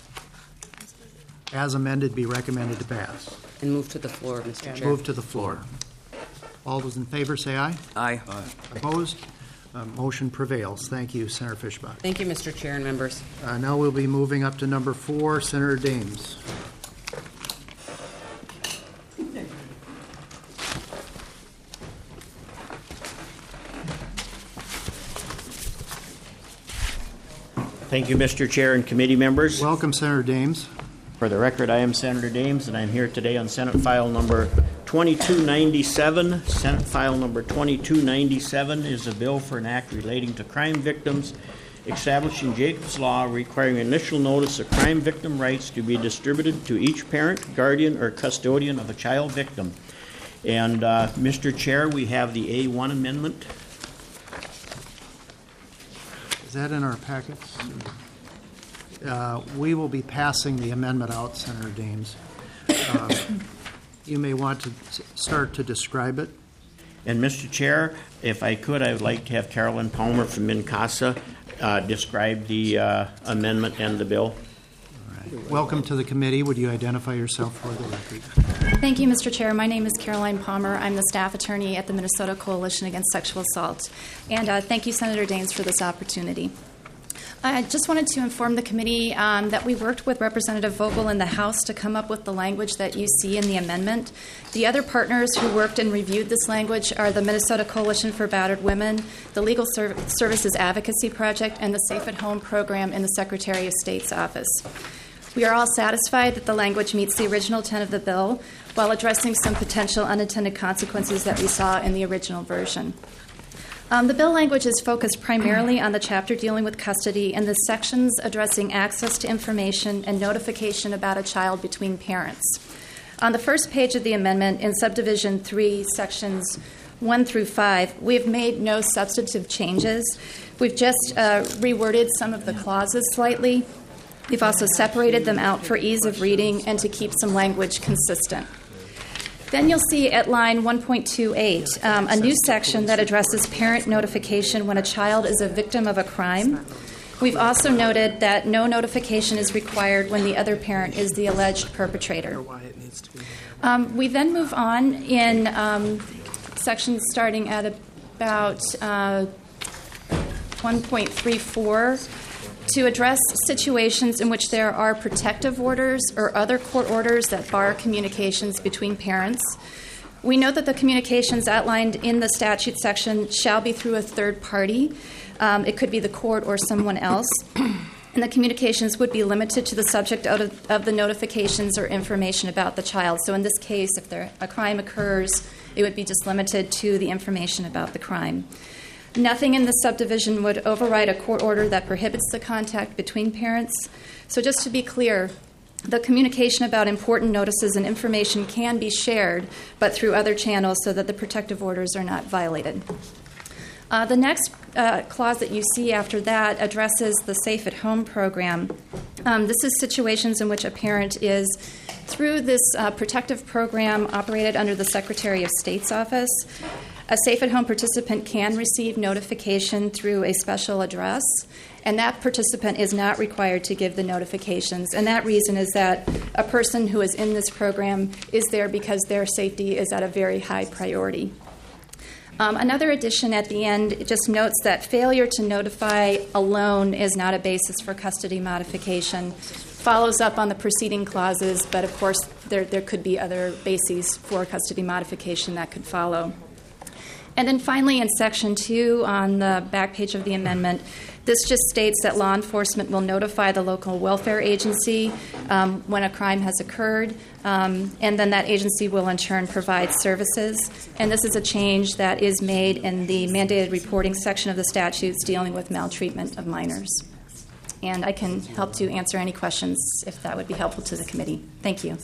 as amended be recommended to pass. And move to the floor, Mister Chair. Move to the floor. All those in favor say aye. Aye. Aye. Opposed? Uh, motion prevails. Thank you, Senator Fischbach. Thank you, Mister Chair and members. Uh, now we'll be moving up to number four, Senator Dames. Thank you, Mister Chair and committee members. Welcome, Senator Dames. For the record, I am Senator Dames, and I'm here today on Senate File Number twenty-two ninety-seven. Senate File Number twenty-two ninety-seven is a bill for an act relating to crime victims, establishing Jacob's Law, requiring initial notice of crime victim rights to be distributed to each parent, guardian, or custodian of a child victim, And, uh, Mister Chair, we have the A one amendment. Is that in our packets? Uh, We will be passing the amendment out, Senator Dames. Uh, You may want to s- start to describe it. And, Mister Chair, if I could, I would like to have Carolyn Palmer from Mincasa uh, describe the uh, amendment and the bill. Welcome to the committee. Would you identify yourself for the record? Thank you, Mister Chair. My name is Caroline Palmer. I'm the staff attorney at the Minnesota Coalition Against Sexual Assault. And uh, thank you, Senator Daines, for this opportunity. I just wanted to inform the committee um, that we worked with Representative Vogel in the House to come up with the language that you see in the amendment. The other partners who worked and reviewed this language are the Minnesota Coalition for Battered Women, the Legal Serv- Services Advocacy Project, and the Safe at Home program in the Secretary of State's office. We are all satisfied that the language meets the original intent of the bill while addressing some potential unintended consequences that we saw in the original version. Um, the bill language is focused primarily on the chapter dealing with custody and the sections addressing access to information and notification about a child between parents. On the first page of the amendment, in subdivision three, sections one through five, we've made no substantive changes. We've just uh, reworded some of the clauses slightly. We've also separated them out for ease of reading and to keep some language consistent. Then you'll see at line one point two eight um, a new section that addresses parent notification when a child is a victim of a crime. We've also noted that no notification is required when the other parent is the alleged perpetrator. Um, we then move on in um, sections starting at about uh, one point three four to address situations in which there are protective orders or other court orders that bar communications between parents. We know that the communications outlined in the statute section shall be through a third party. Um, it could be the court or someone else. And the communications would be limited to the subject of, of the notifications or information about the child. So in this case, if there, a crime occurs, it would be just limited to the information about the crime. Nothing in this subdivision would override a court order that prohibits the contact between parents. So just to be clear, the communication about important notices and information can be shared, but through other channels so that the protective orders are not violated. Uh, the next uh, clause that you see after that addresses the Safe at Home program. Um, this is situations in which a parent is, through this uh, protective program operated under the Secretary of State's office, a Safe at Home participant can receive notification through a special address, and that participant is not required to give the notifications. And that reason is that a person who is in this program is there because their safety is at a very high priority. Um, another addition at the end just notes that failure to notify alone is not a basis for custody modification. Follows up on the preceding clauses, but of course there, there could be other bases for custody modification that could follow. And then finally, in Section two on the back page of the amendment, this just states that law enforcement will notify the local welfare agency um, when a crime has occurred, um, and then that agency will in turn provide services. And this is a change that is made in the mandated reporting section of the statutes dealing with maltreatment of minors. And I can help to answer any questions if that would be helpful to the committee. Thank you.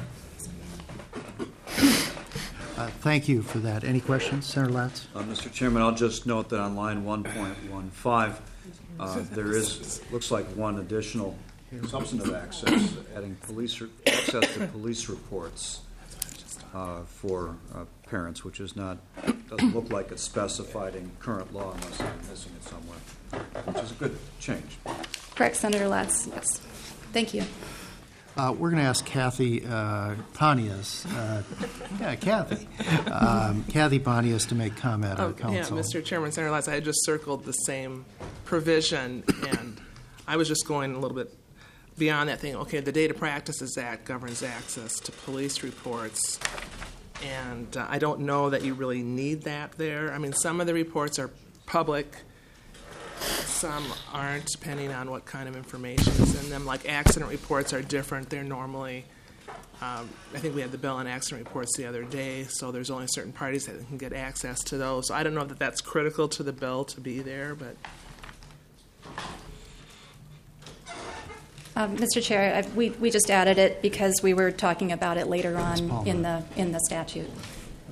Uh, Thank you for that. Any questions, Senator Latz? Uh, Mister Chairman, I'll just note that on line one point one five, uh, there is, looks like one additional substantive access, adding police re- access to police reports uh, for uh, parents, which is not, doesn't look like it's specified in current law unless I'm missing it somewhere, which is a good change. Correct, Senator Latz. Yes. Thank you. Uh, we're going to ask Kathy uh, Pontius, uh, yeah, Kathy, um, Kathy Pontius to make comment oh, on council. Yeah, Mister Chairman, Senator Latz, I had just circled the same provision, and I was just going a little bit beyond that thing. Okay, the Data Practices Act governs access to police reports, and uh, I don't know that you really need that there. I mean, some of the reports are public. Some aren't, depending on what kind of information is in them. Like accident reports are different. They're normally, um, I think we had the bill on accident reports the other day, so there's only certain parties that can get access to those. So I don't know that that's critical to the bill to be there, but. Um, Mister Chair, I, we, we just added it because we were talking about it later on in the in the statute.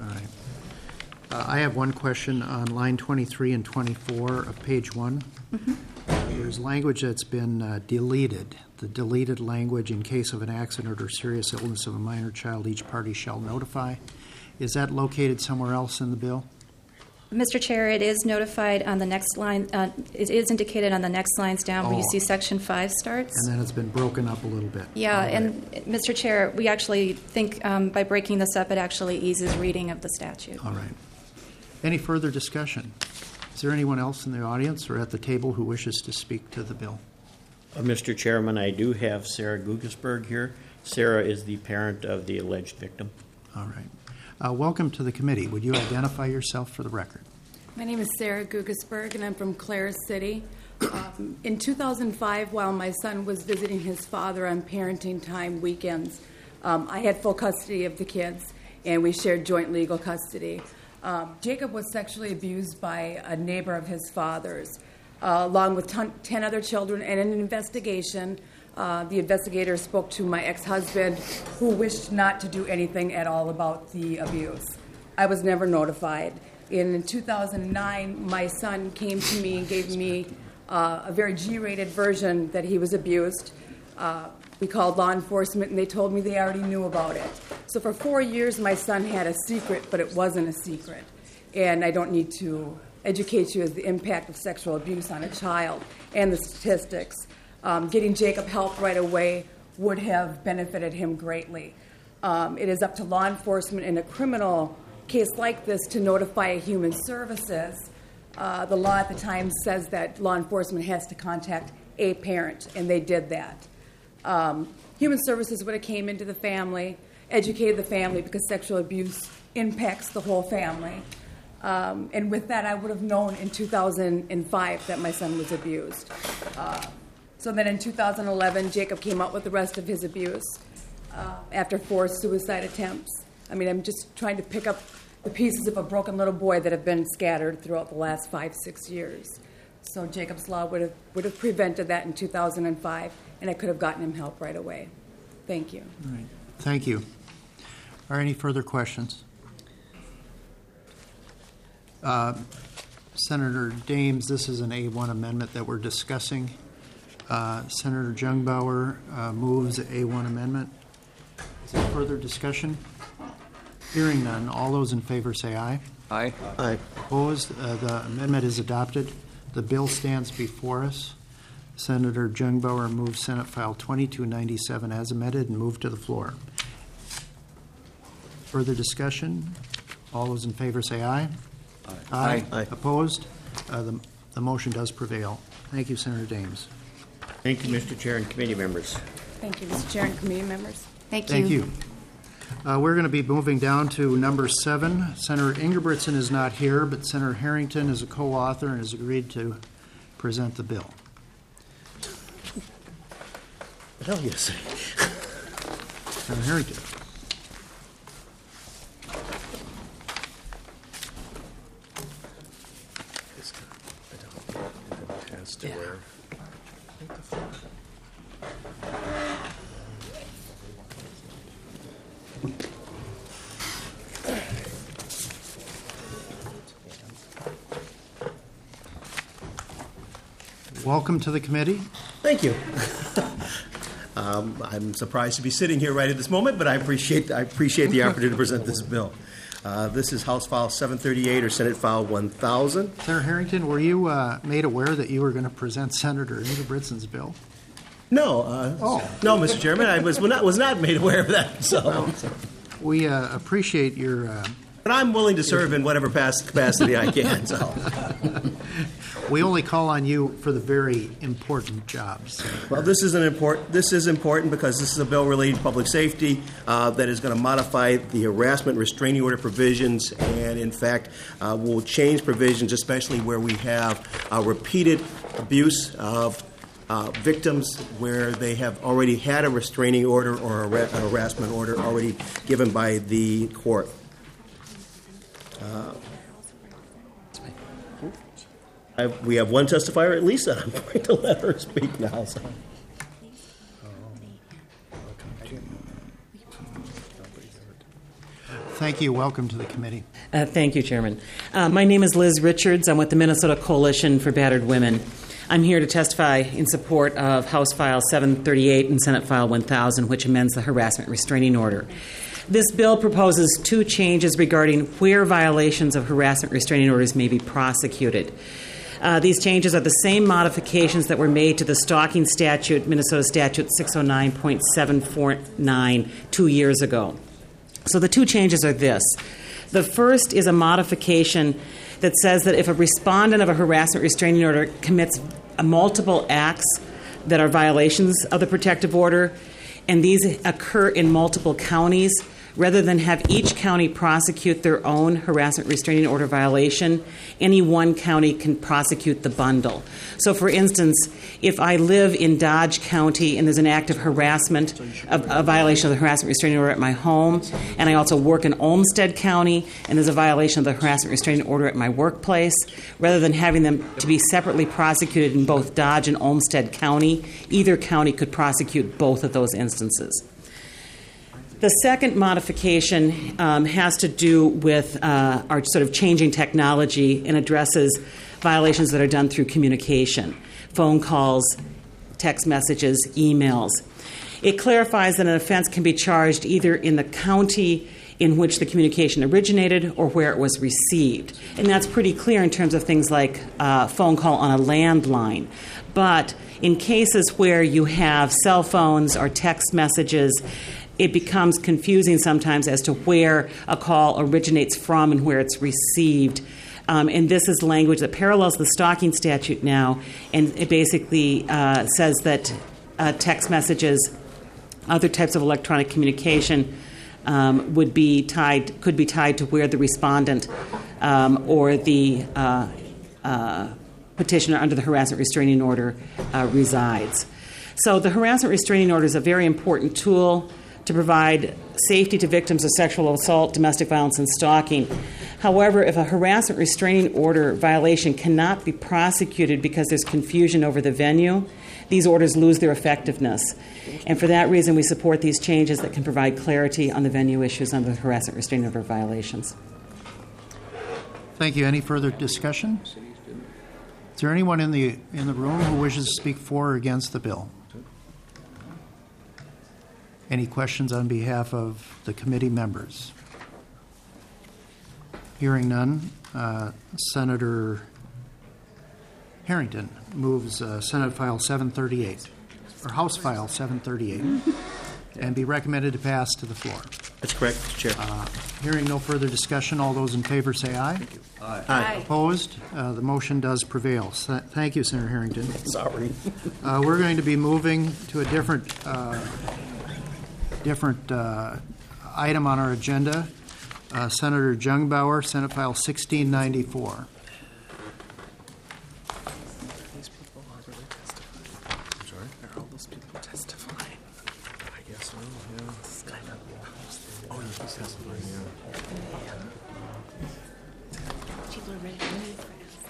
Uh, I have one question on line twenty-three and twenty-four of page one. Mhm. There's language that's been uh, deleted. The deleted language, in case of an accident or serious illness of a minor child, each party shall notify. Is that located somewhere else in the bill? Mister Chair, it is notified on the next line, uh, it is indicated on the next lines down where you Oh. see section five starts. And then it's been broken up a little bit. Yeah, and Mister Chair, we actually think um, by breaking this up, it actually eases reading of the statute. All right. Any further discussion? Is there anyone else in the audience or at the table who wishes to speak to the bill? Uh, Mister Chairman, I do have Sarah Gugesberg here. Sarah is the parent of the alleged victim. All right. Uh, welcome to the committee. Would you identify yourself for the record? My name is Sarah Gugesberg, and I'm from Clare City. Um, in two thousand five, while my son was visiting his father on parenting time weekends, um, I had full custody of the kids, and we shared joint legal custody. Um, Jacob was sexually abused by a neighbor of his father's, uh, along with ton- ten other children. And in an investigation, uh, the investigator spoke to my ex-husband, who wished not to do anything at all about the abuse. I was never notified. And in two thousand nine, my son came to me and gave me uh, a very G-rated version that he was abused. Uh, we called law enforcement, and they told me they already knew about it. So for four years, my son had a secret, but it wasn't a secret. And I don't need to educate you as the impact of sexual abuse on a child and the statistics. Um, getting Jacob help right away would have benefited him greatly. Um, it is up to law enforcement in a criminal case like this to notify human services. Uh, the law at the time says that law enforcement has to contact a parent, and they did that. Um, human services would have came into the family, educated the family, because sexual abuse impacts the whole family. Um, and with that, I would have known in two thousand five that my son was abused. Uh, so then in two thousand eleven, Jacob came out with the rest of his abuse uh, after four suicide attempts. I mean, I'm just trying to pick up the pieces of a broken little boy that have been scattered throughout the last five, six years. So Jacob's Law would have would have prevented that in two thousand five, and I could have gotten him help right away. Thank you. All right. Thank you. Are there any further questions? Uh, Senator Dames, this is an A one amendment that we're discussing. Uh, Senator Jungbauer uh, moves A one amendment. Is there further discussion? Hearing none, all those in favor say aye. Aye. Aye. Opposed? Uh, the amendment is adopted. The bill stands before us. Senator Jungbauer moves Senate File twenty-two ninety-seven as amended and moved to the floor. Further discussion? All those in favor say aye. Aye. Aye. Opposed? Uh, the, the motion does prevail. Thank you, Senator Dames. Thank you, Mister Chair and committee members. Thank you, Mister Chair and committee members. Thank you. Thank you. Uh, we're going to be moving down to number seven. Senator Ingebrigtsen is not here, but Senator Harrington is a co-author and has agreed to present the bill. What the hell you say? Senator Harrington. To where? Welcome to the committee. Thank you. um, I'm surprised to be sitting here right at this moment, but I appreciate I appreciate the opportunity to present this bill. Uh, this is House File seven thirty-eight or Senate File one thousand. Senator Harrington, were you uh, made aware that you were going to present Senator Ingebrigtsen's bill? No. Uh, oh. No, Mister Chairman, I was not, was not made aware of that. So. Well, we uh, appreciate your... Uh, but I'm willing to serve in whatever capacity I can. So. We only call on you for the very important jobs. Well, this is an important. This is important because this is a bill relating to public safety uh, that is going to modify the harassment restraining order provisions, and in fact, uh, will change provisions, especially where we have uh, repeated abuse of uh, victims, where they have already had a restraining order or a harassment order already given by the court. Uh, I, we have one testifier at least that I'm going to let her speak now. So. Thank you. Welcome to the committee. Uh, thank you, Chairman. Uh, my name is Liz Richards. I'm with the Minnesota Coalition for Battered Women. I'm here to testify in support of House File seven thirty-eight and Senate File one thousand, which amends the harassment restraining order. This bill proposes two changes regarding where violations of harassment restraining orders may be prosecuted. Uh, these changes are the same modifications that were made to the stalking statute, Minnesota Statute six oh nine point seven four nine, two years ago. So the two changes are this. The first is a modification that says that if a respondent of a harassment restraining order commits multiple acts that are violations of the protective order, and these occur in multiple counties, rather than have each county prosecute their own harassment restraining order violation, any one county can prosecute the bundle. So, for instance, if I live in Dodge County and there's an act of harassment, a, a violation of the harassment restraining order at my home, and I also work in Olmsted County and there's a violation of the harassment restraining order at my workplace, rather than having them to be separately prosecuted in both Dodge and Olmsted County, either county could prosecute both of those instances. The second modification um, has to do with uh, our sort of changing technology and addresses violations that are done through communication, phone calls, text messages, emails. It clarifies that an offense can be charged either in the county in which the communication originated or where it was received. And that's pretty clear in terms of things like a phone call on a landline. But in cases where you have cell phones or text messages, it becomes confusing sometimes as to where a call originates from and where it's received. Um, and this is language that parallels the stalking statute now, and it basically uh, says that uh, text messages, other types of electronic communication um, would be tied, could be tied to where the respondent um, or the uh, uh, petitioner under the harassment restraining order uh, resides. So the harassment restraining order is a very important tool to provide safety to victims of sexual assault, domestic violence, and stalking. However, if a harassment restraining order violation cannot be prosecuted because there's confusion over the venue, these orders lose their effectiveness. And for that reason, we support these changes that can provide clarity on the venue issues under the harassment restraining order violations. Thank you. Any further discussion? Is there anyone in the in the room who wishes to speak for or against the bill? Any questions on behalf of the committee members? Hearing none, uh, Senator Harrington moves uh, Senate File seven thirty-eight, or House File seven thirty-eight, and be recommended to pass to the floor. That's correct, Mister Chair. Uh, hearing no further discussion, all those in favor say aye. Aye. Aye. Opposed? Uh, the motion does prevail. So, thank you, Senator Harrington. Sorry. uh, we're going to be moving to a different uh, different uh, item on our agenda. Uh, Senator Jungbauer, Senate File sixteen ninety-four. These people are really testifying. I'm sorry? Are all those people testifying? I guess so, yeah. It's kind of, oh, he's testifying, yeah. People are ready to move.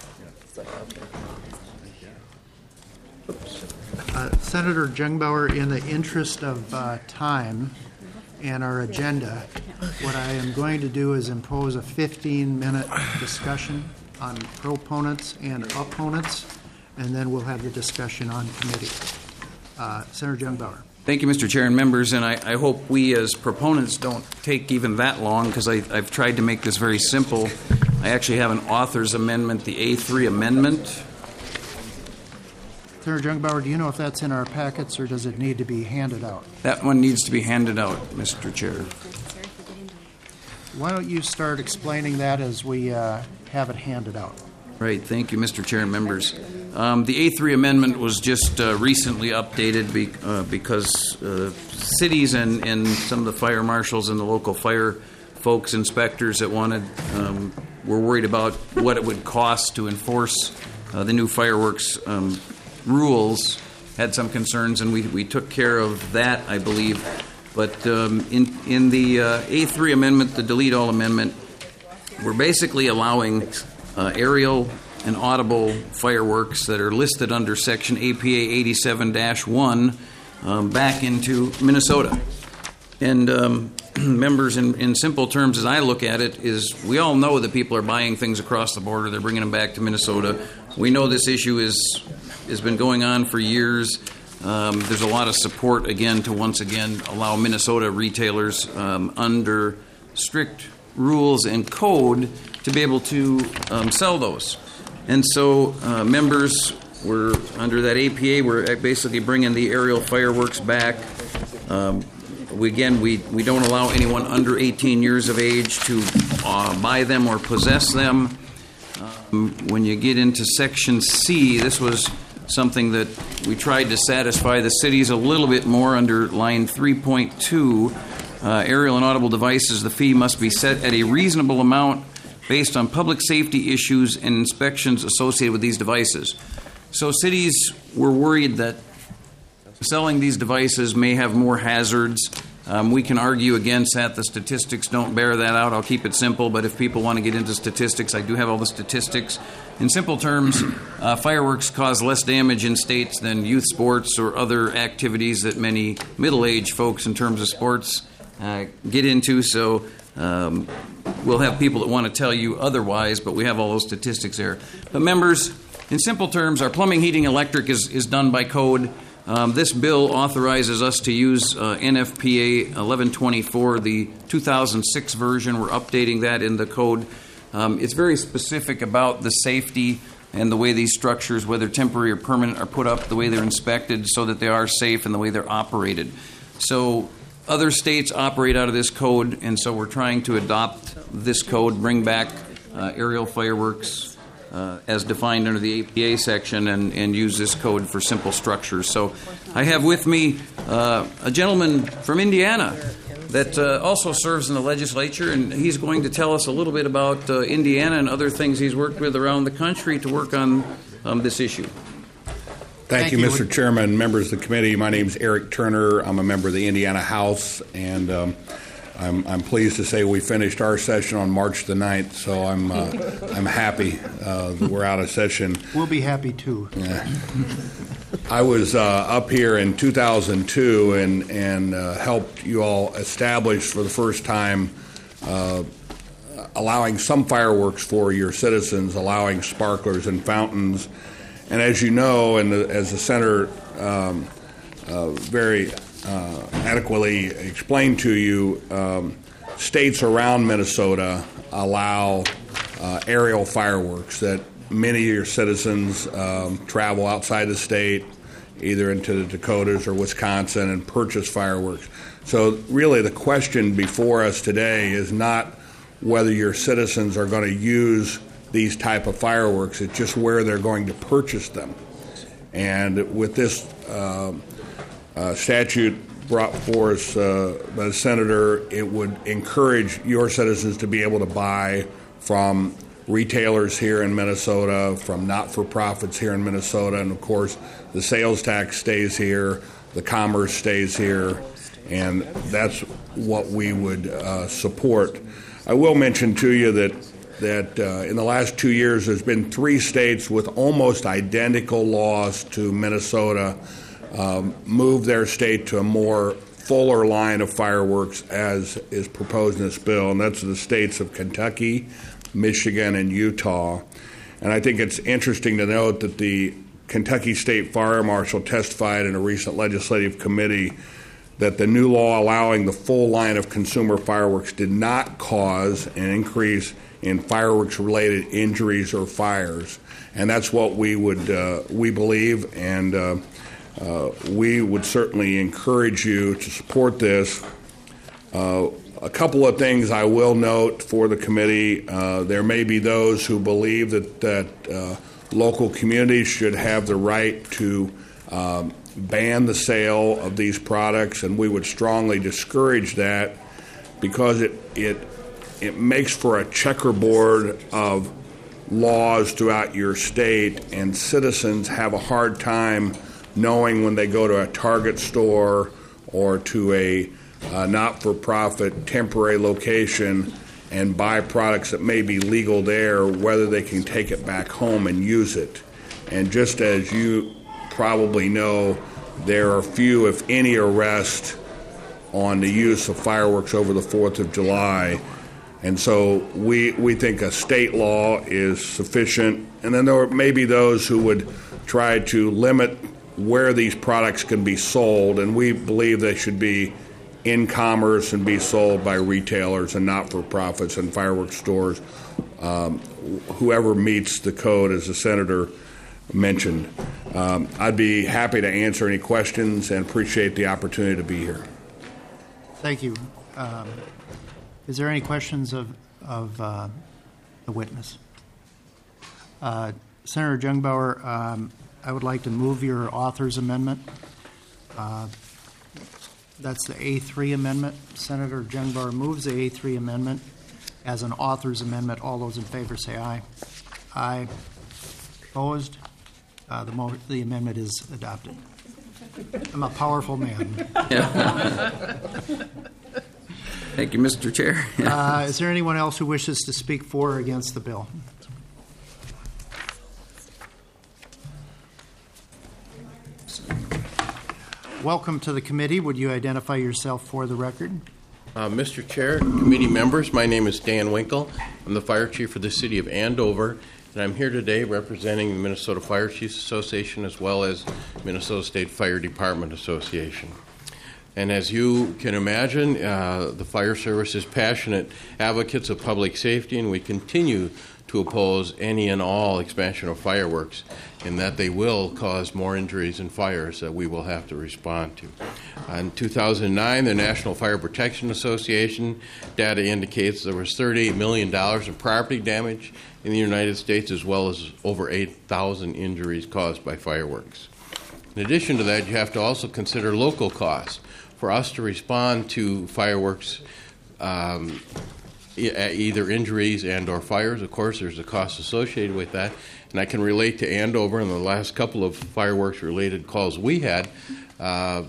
Uh, Senator Jungbauer, in the interest of uh, time and our agenda, what I am going to do is impose a fifteen-minute discussion on proponents and opponents, and then we'll have the discussion on committee. Uh, Senator Jungbauer. Thank you, Mister Chair and members, and I, I hope we as proponents don't take even that long, because I've tried to make this very simple. I actually have an author's amendment, the A three amendment. Senator Jungbauer, do you know if that's in our packets or does it need to be handed out? That one needs to be handed out, Mister Chair. Why don't you start explaining that as we uh, have it handed out? Right. Thank you, Mister Chair and members. Um, the A three amendment was just uh, recently updated be, uh, because uh, cities and, and some of the fire marshals and the local fire folks, inspectors that wanted, um, were worried about what it would cost to enforce uh, the new fireworks um, rules, had some concerns, and we, we took care of that, I believe. But um, in, in the uh, A three amendment, the delete all amendment, we're basically allowing uh, aerial and audible fireworks that are listed under Section A P A eighty-seven dash one um, back into Minnesota. And um, members, in, in simple terms, as I look at it, is we all know that people are buying things across the border. They're bringing them back to Minnesota. We know this issue is has been going on for years. Um, there's a lot of support, again, to once again allow Minnesota retailers um, under strict rules and code to be able to um, sell those. And so uh, members, we're under that A P A, we're basically bringing the aerial fireworks back. Um, we, again, we, we don't allow anyone under eighteen years of age to uh, buy them or possess them. Um, when you get into Section C, this was something that we tried to satisfy the cities a little bit more under line three point two. Uh, aerial and audible devices, the fee must be set at a reasonable amount based on public safety issues and inspections associated with these devices. So cities were worried that selling these devices may have more hazards. Um, we can argue against that. The statistics don't bear that out. I'll keep it simple, but if people want to get into statistics, I do have all the statistics. In simple terms, uh, fireworks cause less damage in states than youth sports or other activities that many middle-aged folks in terms of sports uh, get into. So um, we'll have people that want to tell you otherwise, but we have all those statistics there. But members, in simple terms, our plumbing, heating, electric is, is done by code. Um, this bill authorizes us to use uh, N F P A eleven twenty-four, the two thousand six version. We're updating that in the code. Um, it's very specific about the safety and the way these structures, whether temporary or permanent, are put up, the way they're inspected so that they are safe, and the way they're operated. So other states operate out of this code, and so we're trying to adopt this code, bring back uh, aerial fireworks Uh, as defined under the A P A section, and, and use this code for simple structures. So I have with me uh, a gentleman from Indiana that uh, also serves in the legislature, and he's going to tell us a little bit about uh, Indiana and other things he's worked with around the country to work on um, this issue. Thank, Thank you, you. Mister Chairman, members of the committee. My name is Eric Turner. I'm a member of the Indiana House, and um, I'm, I'm pleased to say we finished our session on March the ninth, so I'm uh, I'm happy uh, that we're out of session. We'll be happy too. Yeah. I was uh, up here in two thousand two and and uh, helped you all establish for the first time uh, allowing some fireworks for your citizens, allowing sparklers and fountains. And as you know, and the, as the senator um, uh, very Uh, adequately explained to you, um, states around Minnesota allow uh, aerial fireworks that many of your citizens um, travel outside the state, either into the Dakotas or Wisconsin, and purchase fireworks. So really the question before us today is not whether your citizens are going to use these type of fireworks, it's just where they're going to purchase them. And with this uh, Uh, statute brought forth uh, by the senator, it would encourage your citizens to be able to buy from retailers here in Minnesota, from not-for-profits here in Minnesota, and of course the sales tax stays here, the commerce stays here, and that's what we would uh, support. I will mention to you that that uh, in the last two years there's been three states with almost identical laws to Minnesota Um, move their state to a more fuller line of fireworks as is proposed in this bill, and that's the states of Kentucky, Michigan, and Utah. And I think it's interesting to note that the Kentucky State Fire Marshal testified in a recent legislative committee that the new law allowing the full line of consumer fireworks did not cause an increase in fireworks-related injuries or fires. And that's what we would uh, we believe, and uh, Uh, we would certainly encourage you to support this. Uh, a couple of things I will note for the committee. Uh, there may be those who believe that, that uh, local communities should have the right to um, ban the sale of these products, and we would strongly discourage that because it, it, it makes for a checkerboard of laws throughout your state, and citizens have a hard time knowing when they go to a Target store or to a uh, not-for-profit temporary location and buy products that may be legal there, whether they can take it back home and use it. And just as you probably know, there are few, if any, arrests on the use of fireworks over the fourth of July. And so we, we think a state law is sufficient. And then there may be those who would try to limit where these products can be sold. And we believe they should be in commerce and be sold by retailers and not-for-profits and fireworks stores, um, whoever meets the code, as the Senator mentioned. Um, I'd be happy to answer any questions and appreciate the opportunity to be here. Thank you. Um, is there any questions of, of uh, the witness? Uh, Senator Jungbauer, um, I would like to move your author's amendment. Uh, that's the A three amendment. Senator Jungbauer moves the A three amendment as an author's amendment. All those in favor say aye. Aye. Opposed? Uh, the, mo- the amendment is adopted. I'm a powerful man. Thank you, Mister Chair. uh, is there anyone else who wishes to speak for or against the bill? Welcome to the committee. Would you identify yourself for the record? Uh, Mister Chair, committee members, my name is Dan Winkle. I'm the fire chief for the city of Andover, and I'm here today representing the Minnesota Fire Chiefs Association as well as Minnesota State Fire Department Association. And as you can imagine, uh, the fire service is passionate advocates of public safety, and we continue to oppose any and all expansion of fireworks, in that they will cause more injuries and fires that we will have to respond to. In two thousand nine, the National Fire Protection Association data indicates there was thirty-eight million dollars in property damage in the United States, as well as over eight thousand injuries caused by fireworks. In addition to that, you have to also consider local costs. For us to respond to fireworks, um, either injuries and or fires, of course, there's a cost associated with that. And I can relate to Andover, and the last couple of fireworks-related calls we had uh,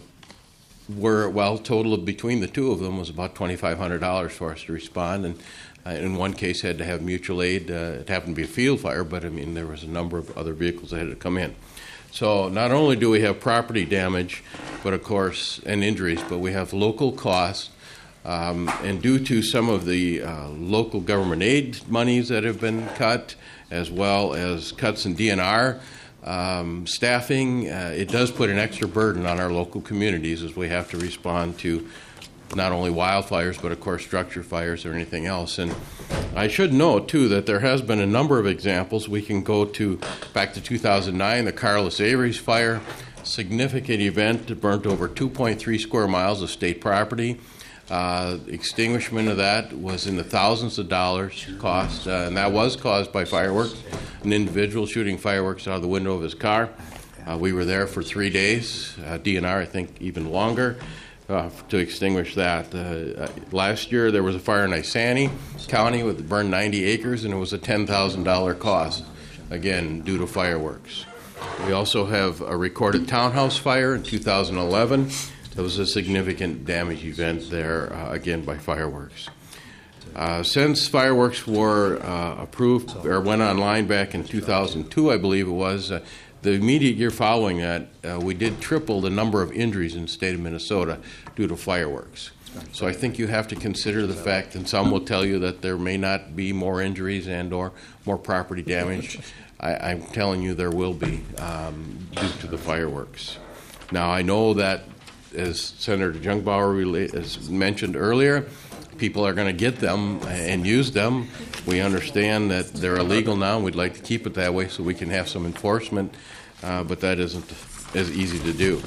were, well, total of between the two of them was about twenty-five hundred dollars for us to respond. And uh, in one case, had to have mutual aid. Uh, it happened to be a field fire, but, I mean, there was a number of other vehicles that had to come in. So not only do we have property damage, but, of course, and injuries, but we have local costs. Um, and due to some of the uh, local government aid monies that have been cut, as well as cuts in D N R um, staffing, uh, it does put an extra burden on our local communities as we have to respond to not only wildfires, but of course structure fires or anything else. And I should note too that there has been a number of examples. We can go to back to two thousand nine, the Carlos Avery's fire, significant event that burnt over two point three square miles of state property. Uh, extinguishment of that was in the thousands of dollars cost, uh, and that was caused by fireworks. An individual shooting fireworks out of the window of his car. Uh, we were there for three days, uh, D N R I think even longer, uh, to extinguish that. Uh, uh, last year there was a fire in Isani County with burned ninety acres, and it was a ten thousand dollars cost, again, due to fireworks. We also have a recorded townhouse fire in two thousand eleven. There was a significant damage event there, uh, again, by fireworks. Uh, since fireworks were uh, approved or went online back in two thousand two, I believe it was, uh, the immediate year following that, uh, we did triple the number of injuries in the state of Minnesota due to fireworks. So I think you have to consider the fact, and some will tell you that there may not be more injuries and or more property damage. I, I'm telling you there will be um, due to the fireworks. Now, I know that, as Senator Jungbauer has mentioned earlier, people are going to get them and use them. We understand that they're illegal now, and we'd like to keep it that way so we can have some enforcement, uh, but that isn't as easy to do.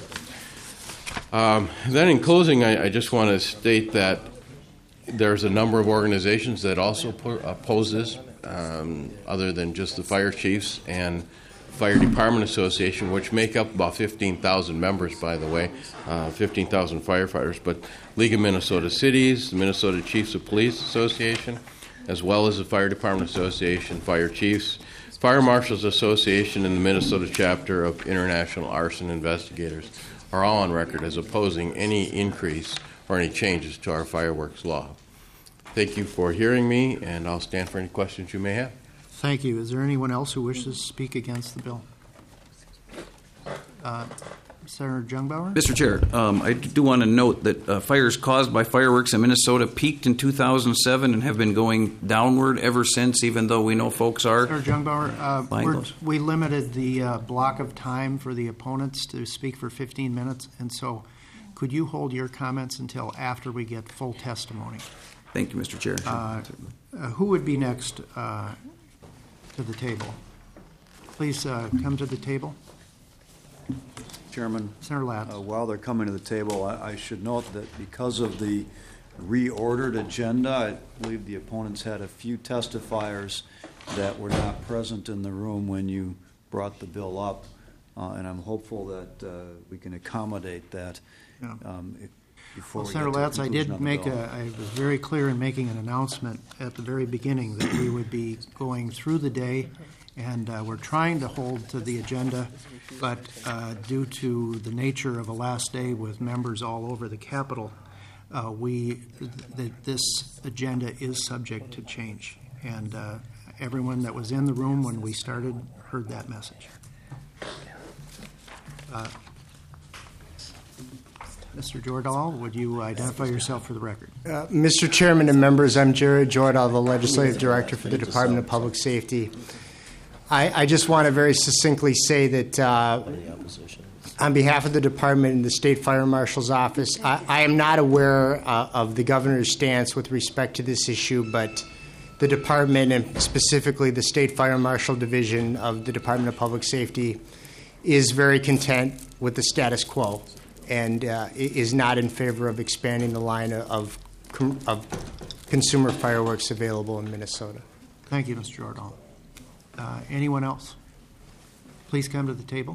Um, then in closing, I, I just want to state that there's a number of organizations that also oppose this, um, other than just the fire chiefs and Fire Department Association, which make up about fifteen thousand members, by the way, uh, fifteen thousand firefighters, but League of Minnesota Cities, the Minnesota Chiefs of Police Association, as well as the Fire Department Association, Fire Chiefs, Fire Marshals Association, and the Minnesota chapter of International Arson Investigators are all on record as opposing any increase or any changes to our fireworks law. Thank you for hearing me, and I'll stand for any questions you may have. Thank you. Is there anyone else who wishes to speak against the bill? Uh, Senator Jungbauer? Mister Chair, um, I do want to note that uh, fires caused by fireworks in Minnesota peaked in two thousand seven and have been going downward ever since, even though we know folks are. Senator Jungbauer, uh, buying we're, those. we limited the uh, block of time for the opponents to speak for fifteen minutes, and so could you hold your comments until after we get full testimony? Thank you, Mister Chair. Uh, uh, who would be next uh, to the table? Please uh, come to the table. Chairman, Senator Latz. uh, while they're coming to the table, I, I should note that because of the reordered agenda, I believe the opponents had a few testifiers that were not present in the room when you brought the bill up, uh, and I'm hopeful that uh, we can accommodate that. Yeah. Um, if, before Well, we Senator get to the Latz, I conclusion did of the make bill. a, I was very clear in making an announcement at the very beginning that we would be going through the day, and uh, we're trying to hold to the agenda, but uh, due to the nature of a last day with members all over the Capitol, uh, we, th- this agenda is subject to change. And uh, everyone that was in the room when we started heard that message. Uh, Mister Jordahl, would you identify yourself for the record? Uh, Mister Chairman and members, I'm Jared Jordahl, the Legislative Director for the Department of Public Safety. I, I just want to very succinctly say that uh, on behalf of the Department and the State Fire Marshal's Office, I, I am not aware uh, of the Governor's stance with respect to this issue, but the Department and specifically the State Fire Marshal Division of the Department of Public Safety is very content with the status quo and uh, is not in favor of expanding the line of, of consumer fireworks available in Minnesota. Thank you, Mister Jordahl. Uh, anyone else? Please come to the table.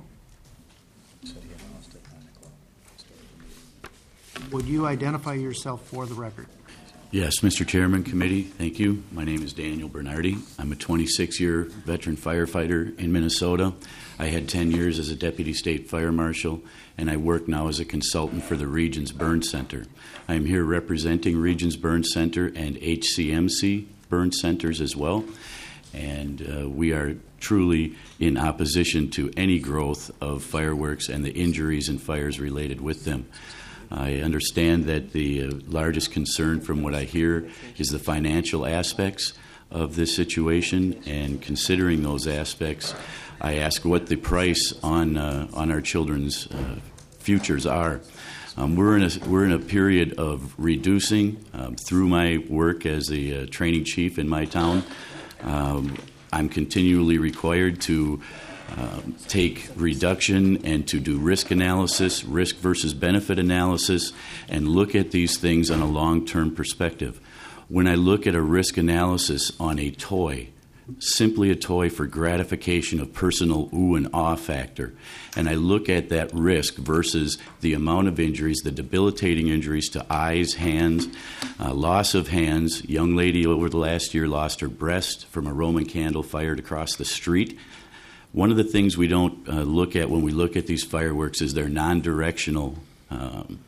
Would you identify yourself for the record? Yes, Mister Chairman, committee, thank you. My name is Daniel Bernardi. I'm a twenty-six-year veteran firefighter in Minnesota. I had ten years as a deputy state fire marshal, and I work now as a consultant for the Regions Burn Center. I am here representing Regions Burn Center and H C M C burn centers as well, and uh, we are truly in opposition to any growth of fireworks and the injuries and fires related with them. I understand that the uh, largest concern from what I hear is the financial aspects of this situation, and considering those aspects, I ask what the price on uh, on our children's uh, futures are. Um, we're in a we're in a period of reducing um, through my work as the uh, training chief in my town. Um, I'm continually required to Um, take reduction and to do risk analysis, risk versus benefit analysis, and look at these things on a long-term perspective. When I look at a risk analysis on a toy, simply a toy for gratification of personal ooh and ah factor, and I look at that risk versus the amount of injuries, the debilitating injuries to eyes, hands, uh, loss of hands. Young lady over the last year lost her breast from a Roman candle fired across the street. One of the things we don't uh, look at when we look at these fireworks is their non-directional um,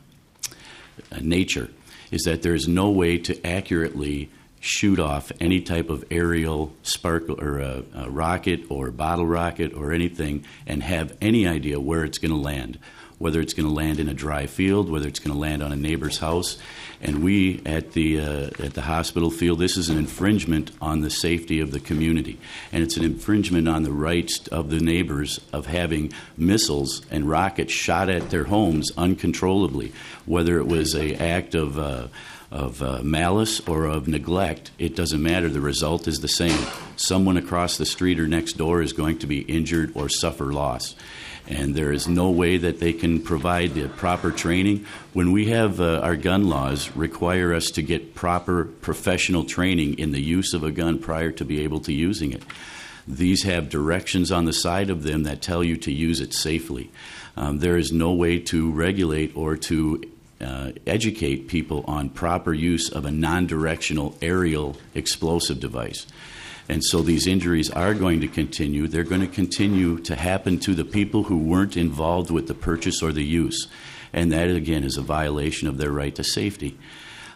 nature, is that there is no way to accurately shoot off any type of aerial sparkle or a, a rocket or bottle rocket or anything and have any idea where it's going to land, whether it's going to land in a dry field, whether it's going to land on a neighbor's house. And we at the uh, at the hospital feel this is an infringement on the safety of the community, and it's an infringement on the rights of the neighbors of having missiles and rockets shot at their homes uncontrollably, whether it was a act of uh, of uh, malice or of neglect. It doesn't matter. The result is the same. Someone across the street or next door is going to be injured or suffer loss. And there is no way that they can provide the proper training. When we have uh, our gun laws require us to get proper professional training in the use of a gun prior to be able to using it. These have directions on the side of them that tell you to use it safely. Um, there is no way to regulate or to uh, educate people on proper use of a non-directional aerial explosive device. And so these injuries are going to continue. They're going to continue to happen to the people who weren't involved with the purchase or the use. And that, again, is a violation of their right to safety.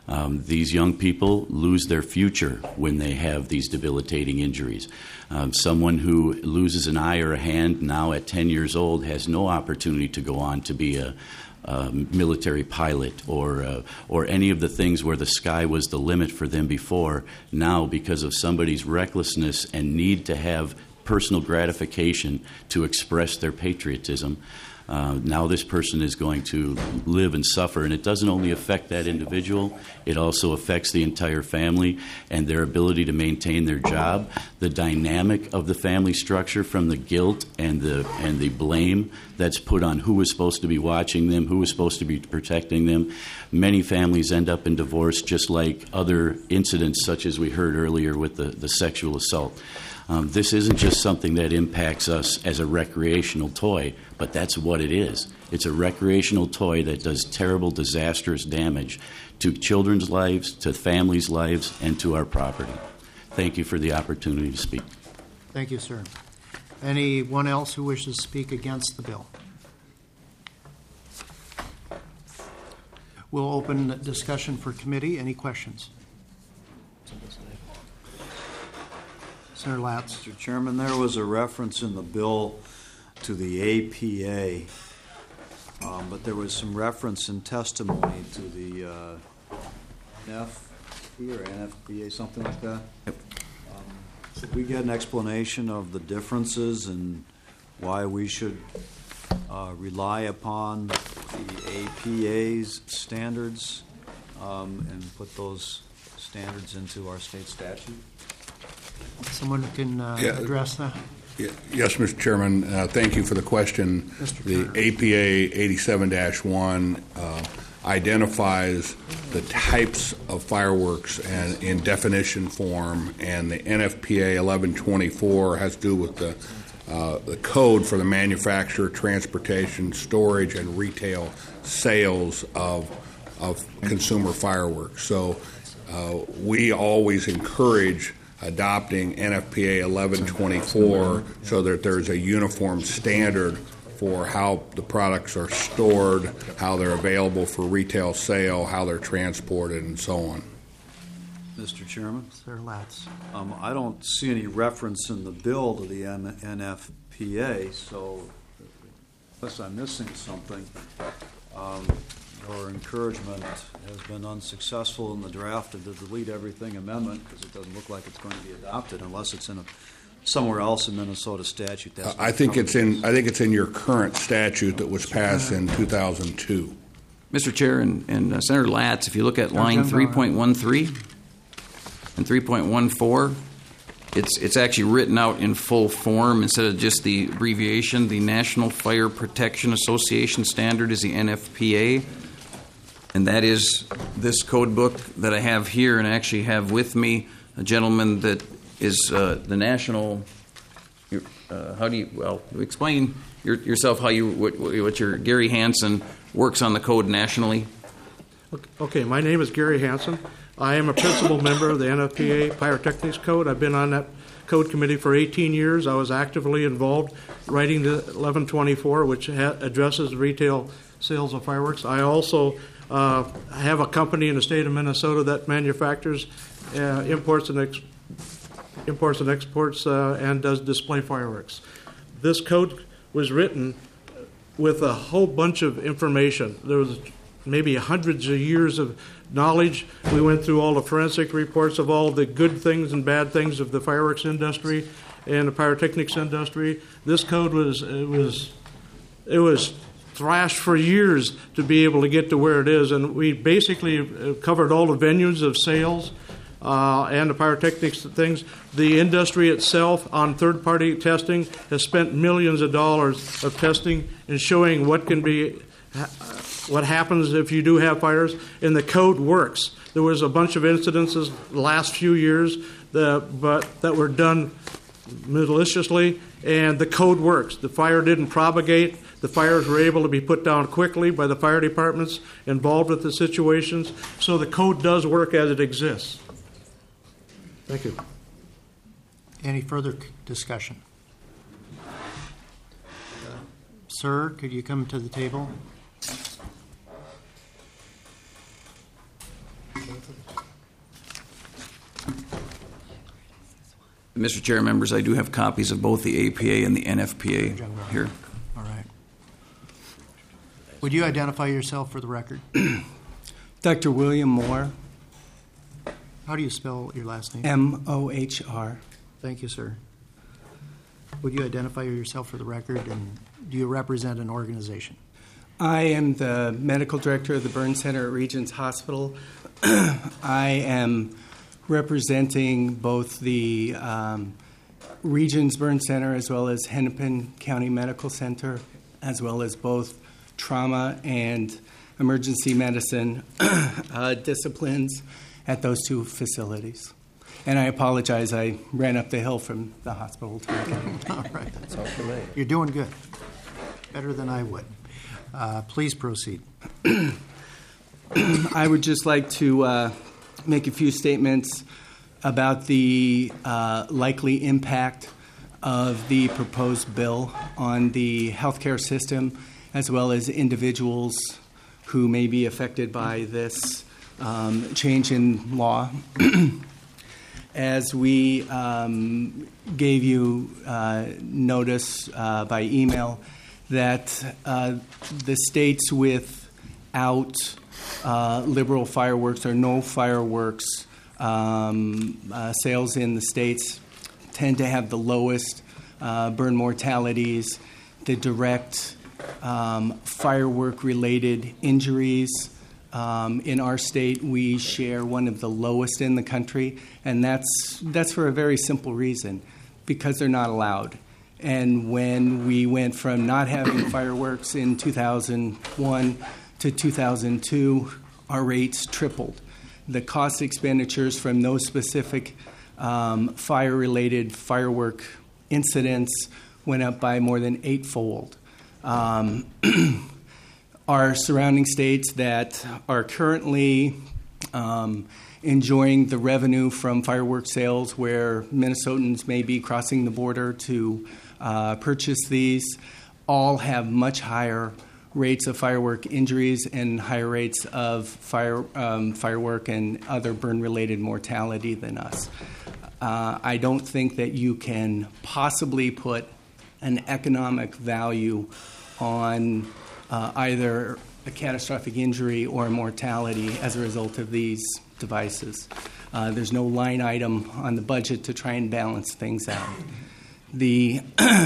Um, these young people lose their future when they have these debilitating injuries. Um, someone who loses an eye or a hand now at ten years old has no opportunity to go on to be a, a military pilot or uh, or any of the things where the sky was the limit for them before. Now, because of somebody's recklessness and need to have personal gratification to express their patriotism, Uh, now this person is going to live and suffer, and it doesn't only affect that individual, it also affects the entire family and their ability to maintain their job. The dynamic of the family structure, from the guilt and the and the blame that's put on who was supposed to be watching them, who was supposed to be protecting them. Many families end up in divorce, just like other incidents such as we heard earlier with the, the sexual assault. Um, this isn't just something that impacts us as a recreational toy, but that's what it is. It's a recreational toy that does terrible, disastrous damage to children's lives, to families' lives, and to our property. Thank you for the opportunity to speak. Thank you, sir. Anyone else who wishes to speak against the bill? We'll open the discussion for committee. Any questions? Senator Latz. Mister Chairman, there was a reference in the bill to the A P A, um, but there was some reference in testimony to the uh, N F P or N F P A, something like that. Yep. Um, could we get an explanation of the differences and why we should uh, rely upon the A P A's standards um, and put those standards into our state statute? Someone who can uh, Yeah. address that? Yes, Mister Chairman. Uh, thank you for the question. Mister The A P A eighty-seven dash one uh, identifies the types of fireworks and in definition form, and the N F P A eleven twenty-four has to do with the uh, the code for the manufacture, transportation, storage, and retail sales of of consumer fireworks. So uh, we always encourage adopting N F P A eleven twenty-four so that there's a uniform standard for how the products are stored, how they're available for retail sale, how they're transported, and so on. Mister Chairman? Sir Latz. Um, I don't see any reference in the bill to the N F P A, so unless I'm missing something, um, your encouragement has been unsuccessful in the draft of the delete everything amendment, because it doesn't look like it's going to be adopted unless it's in a, somewhere else in Minnesota statute. That's I think it's in. I think it's in your current statute that was passed in two thousand two. Mister Chair and, and uh, Senator Latz, if you look at line three point one three and three point one four, it's it's actually written out in full form instead of just the abbreviation. The National Fire Protection Association standard is the N F P A. And that is this code book that I have here, and I actually have with me a gentleman that is uh, the national. Uh, how do you well explain your, yourself? How you what, what your Gary Hansen works on the code nationally? Okay, my name is Gary Hansen. I am a principal member of the N F P A Pyrotechnics Code. I've been on that code committee for eighteen years. I was actively involved writing the eleven twenty-four, which ha- addresses retail sales of fireworks. I also Uh, I have a company in the state of Minnesota that manufactures, uh, imports and ex- imports and exports, uh, and does display fireworks. This code was written with a whole bunch of information. There was maybe hundreds of years of knowledge. We went through all the forensic reports of all the good things and bad things of the fireworks industry and the pyrotechnics industry. This code was it was it was. thrashed for years to be able to get to where it is, and we basically covered all the venues of sales uh, and the pyrotechnics things. The industry itself on third-party testing has spent millions of dollars of testing and showing what can be, what happens if you do have fires, and the code works. There was a bunch of incidences the last few years that, but that were done maliciously, and the code works. The fire didn't propagate. The fires were able to be put down quickly by the fire departments involved with the situations. So the code does work as it exists. Thank you. Any further discussion? Uh, sir, could you come to the table? Mister Chair, members, I do have copies of both the A P A and the N F P A here. All right. Would you identify yourself for the record? Doctor William Moore. How do you spell your last name? M O H R. Thank you, sir. Would you identify yourself for the record, and do you represent an organization? I am the medical director of the Burn Center at Regents Hospital. I am representing both the um, Regions Burn Center as well as Hennepin County Medical Center, as well as both trauma and emergency medicine uh, disciplines at those two facilities. And I apologize, I ran up the hill from the hospital to make it. All right. That's all familiar. You're doing good. Better than I would. Uh, please proceed. I would just like to uh, make a few statements about the uh, likely impact of the proposed bill on the healthcare system, as well as individuals who may be affected by this um, change in law. As we um, gave you uh, notice uh, by email that uh, the states without uh, liberal fireworks or no fireworks um, uh, sales in the states tend to have the lowest uh, burn mortalities, the direct um, firework-related injuries. Um, in our state, we share one of the lowest in the country, and that's that's for a very simple reason, because they're not allowed. And when we went from not having fireworks in two thousand one to two thousand two, our rates tripled. The cost expenditures from those specific um, fire-related firework incidents went up by more than eightfold. Um, Our surrounding states that are currently um, enjoying the revenue from fireworks sales, where Minnesotans may be crossing the border to uh, purchase these, all have much higher rates of firework injuries and higher rates of fire, um, firework and other burn-related mortality than us. Uh, I don't think that you can possibly put an economic value on Uh, either a catastrophic injury or a mortality as a result of these devices. Uh, there's no line item on the budget to try and balance things out. The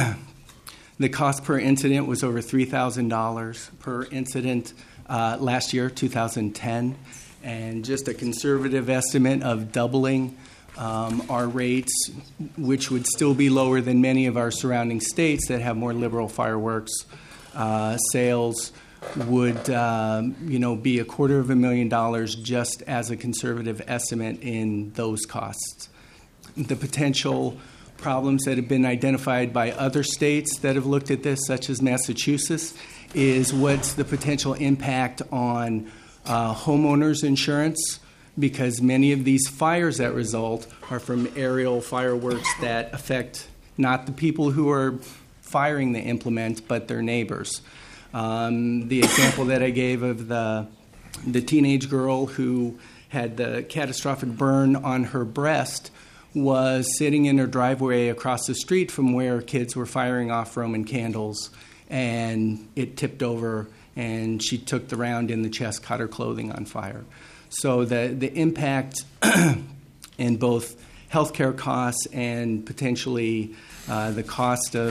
the cost per incident was over three thousand dollars per incident uh, last year, two thousand ten, and just a conservative estimate of doubling um, our rates, which would still be lower than many of our surrounding states that have more liberal fireworks Uh, sales, would um, you know be a quarter of a million dollars just as a conservative estimate in those costs. The potential problems that have been identified by other states that have looked at this, such as Massachusetts, is what's the potential impact on uh, homeowners insurance, because many of these fires that result are from aerial fireworks that affect not the people who are firing the implement, but their neighbors. Um, the example that I gave of the the teenage girl who had the catastrophic burn on her breast was sitting in her driveway across the street from where kids were firing off Roman candles, and it tipped over, and she took the round in the chest, caught her clothing on fire. So the, the impact in both healthcare costs and potentially uh, the cost of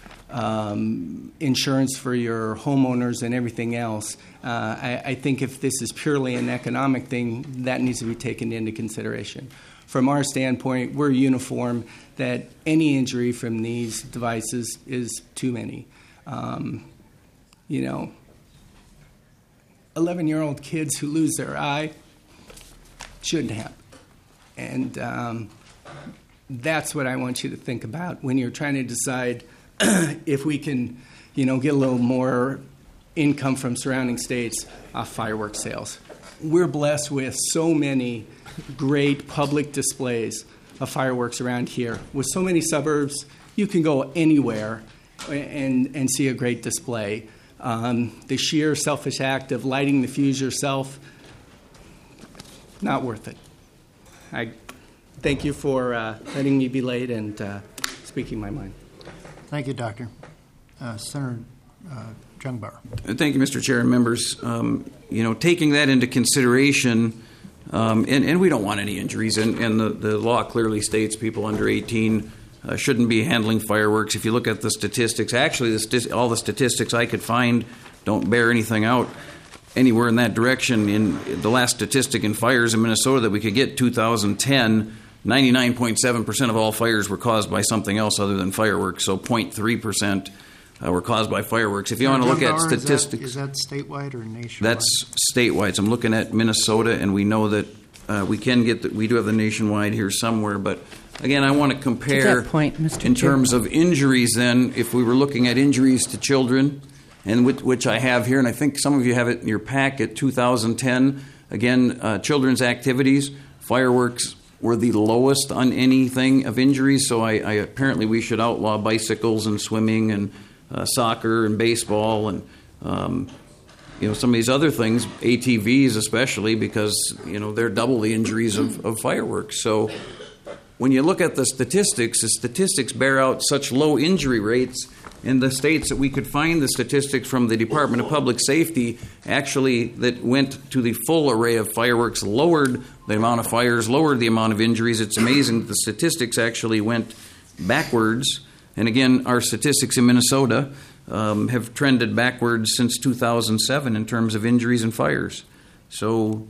Um, insurance for your homeowners and everything else. Uh, I, I think if this is purely an economic thing, that needs to be taken into consideration. From our standpoint, we're uniform that any injury from these devices is too many. Um, you know, eleven-year-old kids who lose their eye shouldn't happen. And um, that's what I want you to think about when you're trying to decide if we can, you know, get a little more income from surrounding states off fireworks sales. We're blessed with so many great public displays of fireworks around here. With so many suburbs, you can go anywhere and, and see a great display. Um, the sheer selfish act of lighting the fuse yourself, not worth it. I thank you for uh, letting me be late and uh, speaking my mind. Thank you, Doctor. Uh, Senator uh, Jungbar. Thank you, Mister Chair and members. Um, you know, taking that into consideration, um, and, and we don't want any injuries, and, and the, the law clearly states people under eighteen uh, shouldn't be handling fireworks. If you look at the statistics, actually, the sti- all the statistics I could find don't bear anything out anywhere in that direction. In the last statistic in fires in Minnesota that we could get, two thousand ten, ninety-nine point seven percent of all fires were caused by something else other than fireworks, so zero point three percent uh, were caused by fireworks. If you want to look at statistics... Is that, is that statewide or nationwide? That's statewide. So I'm looking at Minnesota, and we know that uh, we can get, the, we do have the nationwide here somewhere, but again, I want to compare To that point, Mister in Chair. terms of injuries then, if we were looking at injuries to children, and with, which I have here, and I think some of you have it in your packet, two thousand ten, again, uh, children's activities, fireworks were the lowest on anything of injuries, so I, I apparently we should outlaw bicycles and swimming and uh, soccer and baseball and um, you know, some of these other things, A T Vs especially, because you know they're double the injuries of, of fireworks. So when you look at the statistics, the statistics bear out such low injury rates. In the states that we could find the statistics from the Department of Public Safety, actually that went to the full array of fireworks, lowered the amount of fires, lowered the amount of injuries. It's amazing that the statistics actually went backwards. And again, our statistics in Minnesota um, have trended backwards since two thousand seven in terms of injuries and fires. So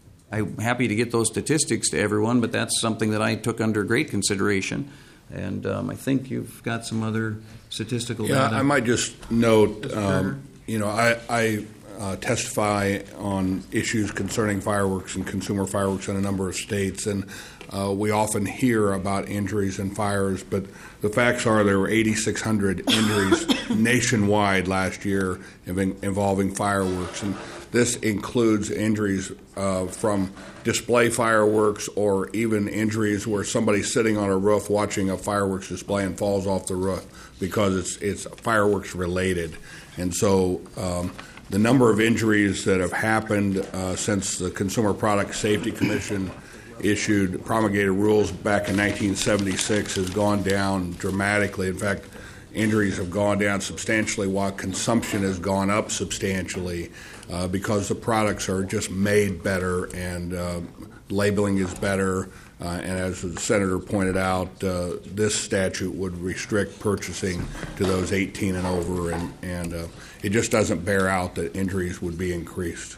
I'm happy to get those statistics to everyone, but that's something that I took under great consideration. And um, I think you've got some other statistical yeah, data. I might just note, um, you know, I, I uh, testify on issues concerning fireworks and consumer fireworks in a number of states, and uh, we often hear about injuries and fires, but the facts are there were eighty-six hundred injuries nationwide last year involving fireworks, and this includes injuries uh, from display fireworks or even injuries where somebody's sitting on a roof watching a fireworks display and falls off the roof because it's it's fireworks related. And so um, the number of injuries that have happened uh, since the Consumer Product Safety Commission issued promulgated rules back in nineteen seventy-six has gone down dramatically. In fact, injuries have gone down substantially while consumption has gone up substantially uh, because the products are just made better and uh, labeling is better. Uh, and as the Senator pointed out, uh, this statute would restrict purchasing to those eighteen and over, and, and uh, it just doesn't bear out that injuries would be increased.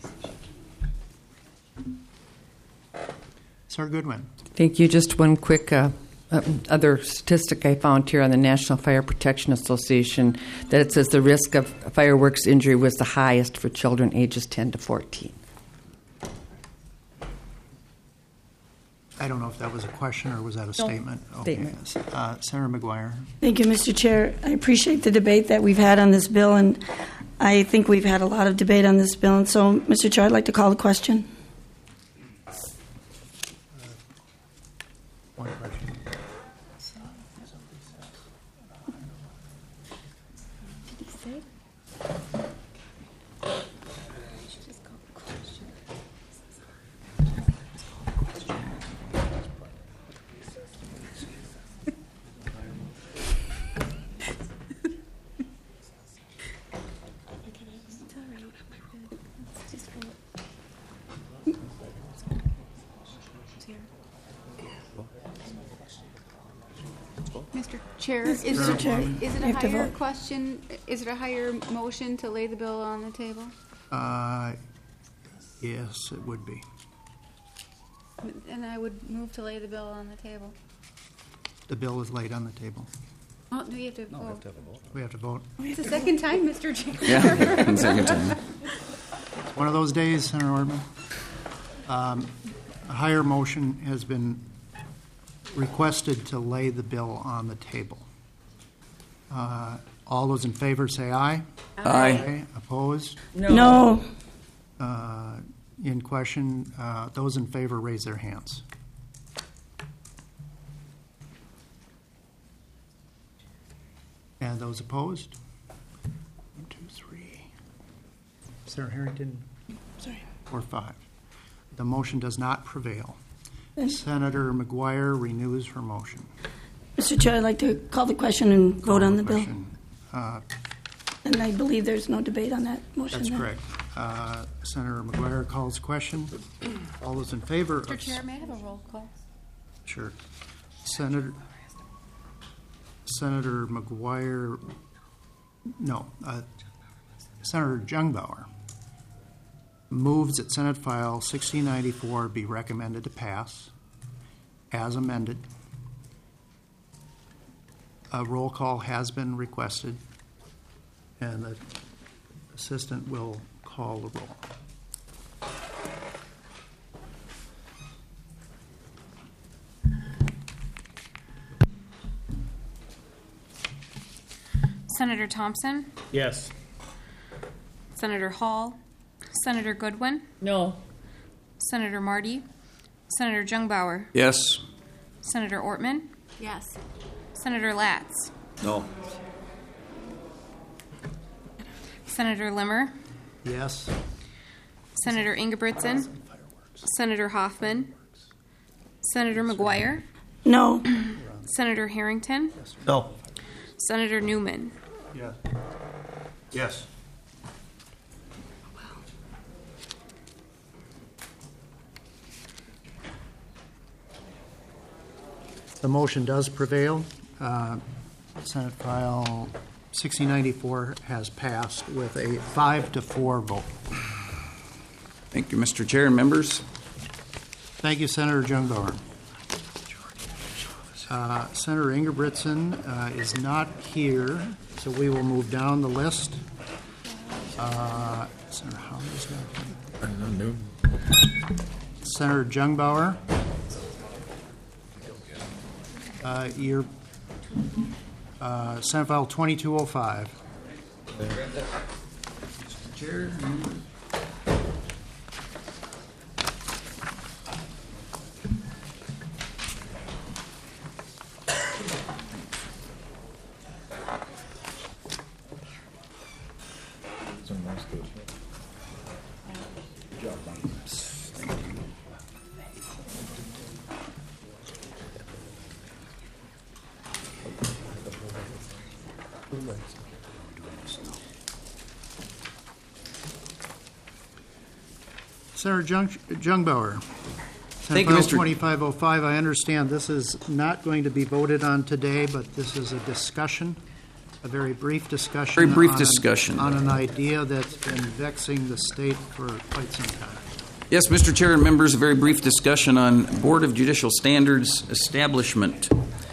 Sir Goodwin. Thank you. Just one quick uh, uh, other statistic I found here on the National Fire Protection Association, that it says the risk of fireworks injury was the highest for children ages ten to fourteen. I don't know if that was a question or was that a statement? Statement. Okay. Uh, Senator McGuire. Thank you, Mister Chair. I appreciate the debate that we've had on this bill, and I think we've had a lot of debate on this bill. And so, Mister Chair, I'd like to call the question. One question. Mister Chair, Yes, is Mister it, Chair. is it We a have to higher vote. question? Is it a higher motion to lay the bill on the table? Uh, yes, it would be. And I would move to lay the bill on the table. The bill is laid on the table. Oh, no, you have to vote. We have to vote. It's the second time, Mister Chair. Yeah, second time. It's one of those days, Senator Ortman. Um, a higher motion has been requested to lay the bill on the table. Uh, all those in favor say aye. Aye. Aye. Opposed? No. No. Uh, in question, uh, those in favor raise their hands. And those opposed? One, two, three. Senator Harrington? Sorry. Or five. The motion does not prevail. Senator McGuire renews her motion. Mister Chair, I'd like to call the question and vote on the bill. Uh, And I believe there's no debate on that motion. That's then. correct. Uh, Senator McGuire calls the question. All those in favor? Mister of- Chair, may I have a roll call? Sure. Senator Senator McGuire, no, uh, Senator Jungbauer moves that Senate File sixteen ninety-four be recommended to pass as amended. A roll call has been requested, and the assistant will call the roll. Senator Thompson, Yes. Senator Hall, Senator Goodwin, No. Senator Marty, Senator Jungbauer, Yes. Senator Ortman, Yes. Senator Latz, No. Senator Limmer, Yes. Senator Ingebrigtsen, Senator Hoffman, Senator McGuire, No. Senator Harrington, No. Senator Newman. Yes. Yes. The motion does prevail. Uh, Senate File sixteen ninety-four has passed with a five to four vote. Thank you, Mister Chair and members. Thank you, Senator Jungbauer. Uh, Senator Ingebrigtsen uh, is not here, so we will move down the list. Uh, Senator Howard is not here. Senator Jungbauer. Uh, Your uh, Senate File twenty-two oh five. Mister Chair. Senator Jung, Jungbauer. Thank you, Mister twenty-five oh five, I understand this is not going to be voted on today, but this is a discussion, a very brief discussion. Very brief on an- discussion. On an idea that's been vexing the state for quite some time. Yes, Mister Chair and members, a very brief discussion on Board of Judicial Standards establishment.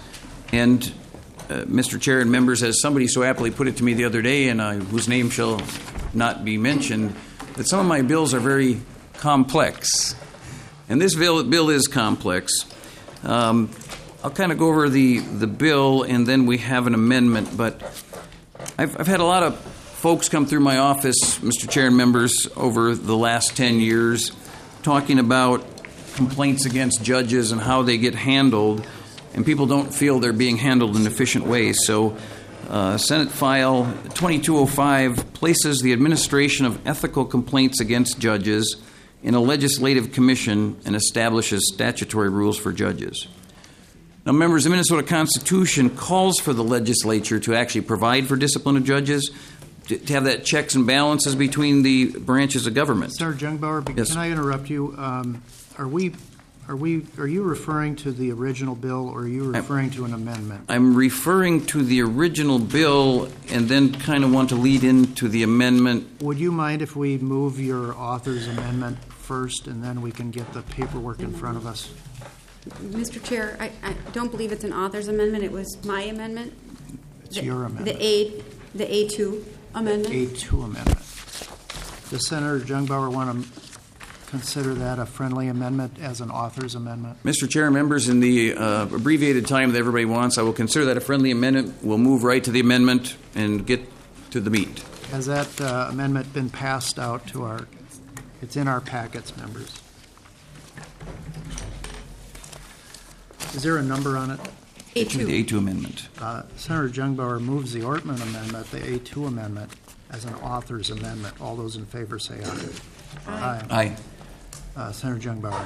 And, uh, Mister Chair and members, as somebody so aptly put it to me the other day, and I, whose name shall not be mentioned, that some of my bills are very complex. And this bill, bill is complex. Um, I'll kind of go over the, the bill, and then we have an amendment. But I've, I've had a lot of folks come through my office, Mister Chair and members, over the last ten years, talking about complaints against judges and how they get handled, and people don't feel they're being handled in efficient ways. So uh, Senate File twenty-two oh five places the administration of ethical complaints against judges in a legislative commission and establishes statutory rules for judges. Now, members, the Minnesota Constitution calls for the legislature to actually provide for discipline of judges, to, to have that checks and balances between the branches of government. Senator Jungbauer, be- Yes. can I interrupt you? Um, Are we, are we, are you referring to the original bill, or are you referring to an amendment? I'm referring to the original bill and then kind of want to lead into the amendment. Would you mind if we move your author's amendment first, and then we can get the paperwork in front of us? Mister Chair, I, I don't believe it's an author's amendment. It was my amendment. It's The- your amendment. The A, the A two amendment. A two amendment. Does Senator Jungbauer want to consider that a friendly amendment as an author's amendment? Mister Chair, members, in the uh, abbreviated time that everybody wants, I will consider that a friendly amendment. We'll move right to the amendment and get to the meat. Has that uh, amendment been passed out to our, it's in our packets, members? Is there a number on it? A It should be the A two amendment. Uh, Senator Jungbauer moves the Ortman amendment, the A two amendment, as an author's amendment. All those in favor say aye. Aye. Aye. Uh, Senator Jungbauer.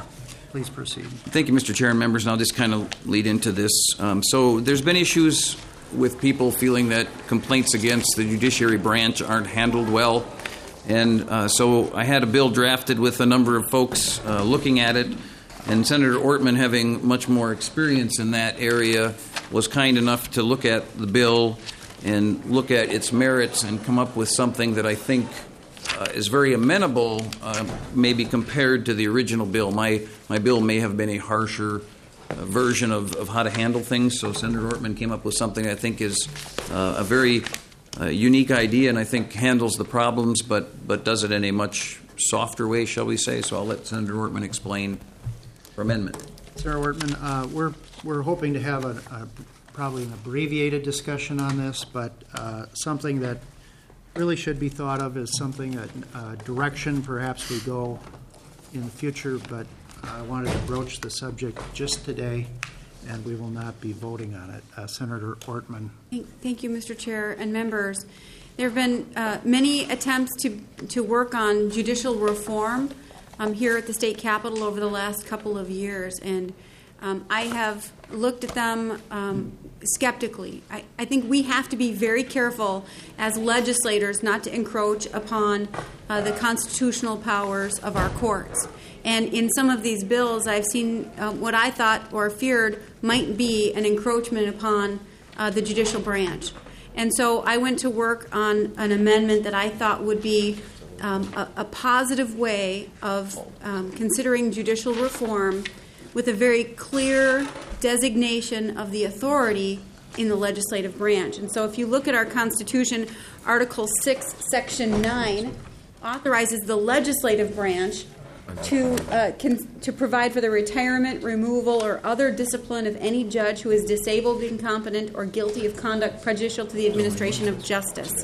Please proceed. Thank you, Mister Chair and members. And I'll just kind of lead into this. Um, so there's been issues with people feeling that complaints against the judiciary branch aren't handled well. And uh, so I had a bill drafted with a number of folks uh, looking at it. And Senator Ortman, having much more experience in that area, was kind enough to look at the bill and look at its merits and come up with something that I think uh, is very amenable, uh, maybe compared to the original bill. My my bill may have been a harsher uh, version of, of how to handle things, so Senator Ortman came up with something I think is uh, a very uh, unique idea and I think handles the problems, but, but does it in a much softer way, shall we say. So I'll let Senator Ortman explain her amendment. Senator Ortman, uh, we're, we're hoping to have a, a probably an abbreviated discussion on this, but uh, something that really should be thought of as something, that uh, direction perhaps we go in the future, but I wanted to broach the subject just today, and we will not be voting on it. Uh, Senator Ortman. Thank, thank you, Mister Chair and members. There have been uh, many attempts to, to work on judicial reform um, here at the state capitol over the last couple of years, and Um, I have looked at them um, skeptically. I, I think we have to be very careful as legislators not to encroach upon uh, the constitutional powers of our courts. And in some of these bills, I've seen uh, what I thought or feared might be an encroachment upon uh, the judicial branch. And so I went to work on an amendment that I thought would be um, a, a positive way of um, considering judicial reform with a very clear designation of the authority in the legislative branch. And so if you look at our Constitution, Article six, Section nine authorizes the legislative branch to, uh, can, to provide for the retirement, removal, or other discipline of any judge who is disabled, incompetent, or guilty of conduct prejudicial to the administration of justice.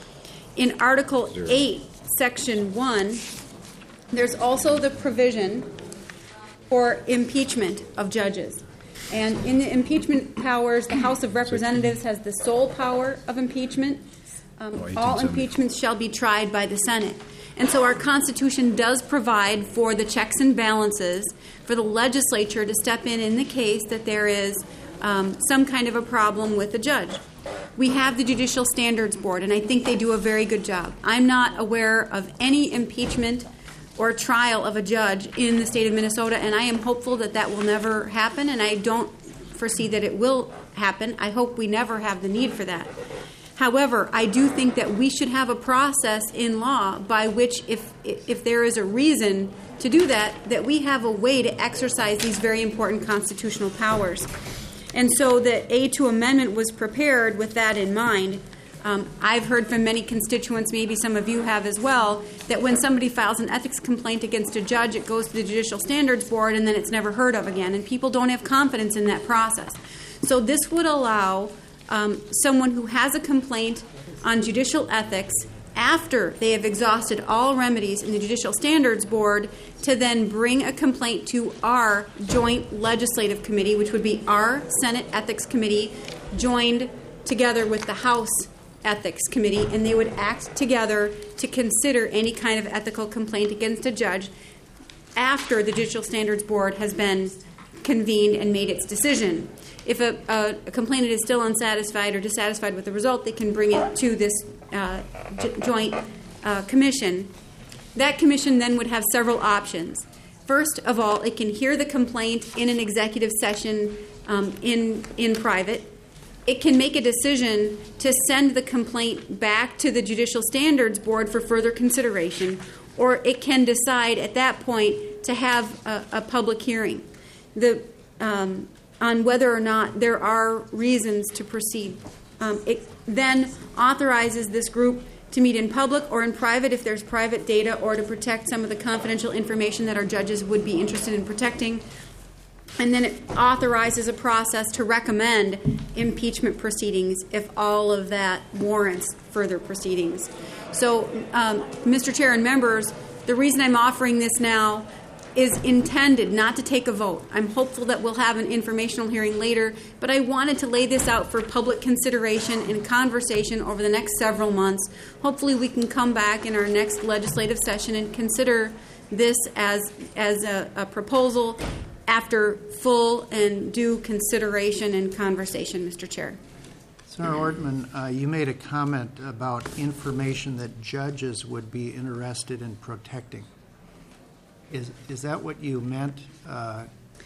In Article eight, Section one, there's also the provision for impeachment of judges. And in the impeachment powers, the House of Representatives has the sole power of impeachment. Um, all impeachments shall be tried by the Senate. And so our Constitution does provide for the checks and balances for the legislature to step in in the case that there is um, some kind of a problem with the judge. We have the Judicial Standards Board, and I think they do a very good job. I'm not aware of any impeachment or trial of a judge in the state of Minnesota, and I am hopeful that that will never happen, and I don't foresee that it will happen. I hope we never have the need for that. However, I do think that we should have a process in law by which, if if there is a reason to do that, that we have a way to exercise these very important constitutional powers. And so the A two amendment was prepared with that in mind. Um, I've heard from many constituents, maybe some of you have as well, that when somebody files an ethics complaint against a judge, it goes to the Judicial Standards Board and then it's never heard of again, and people don't have confidence in that process. So this would allow um, someone who has a complaint on judicial ethics, after they have exhausted all remedies in the Judicial Standards Board, to then bring a complaint to our joint legislative committee, which would be our Senate Ethics Committee, joined together with the House Ethics Committee, and they would act together to consider any kind of ethical complaint against a judge after the Judicial Standards Board has been convened and made its decision. If a, a, a complainant is still unsatisfied or dissatisfied with the result, they can bring it to this uh, j- joint uh, commission. That commission then would have several options. First of all, it can hear the complaint in an executive session um, in in private. It can make a decision to send the complaint back to the Judicial Standards Board for further consideration, or it can decide at that point to have a, a public hearing the, um, on whether or not there are reasons to proceed. Um, it then authorizes this group to meet in public or in private if there's private data, or to protect some of the confidential information that our judges would be interested in protecting. And then it authorizes a process to recommend impeachment proceedings if all of that warrants further proceedings. So, um, Mister Chair and members, the reason I'm offering this now is intended not to take a vote. I'm hopeful that we'll have an informational hearing later, but I wanted to lay this out for public consideration and conversation over the next several months. Hopefully we can come back in our next legislative session and consider this as, as a, a proposal after full and due consideration and conversation, Mister Chair. Senator Ortman, uh, you made a comment about information that judges would be interested in protecting. Is is that what you meant uh,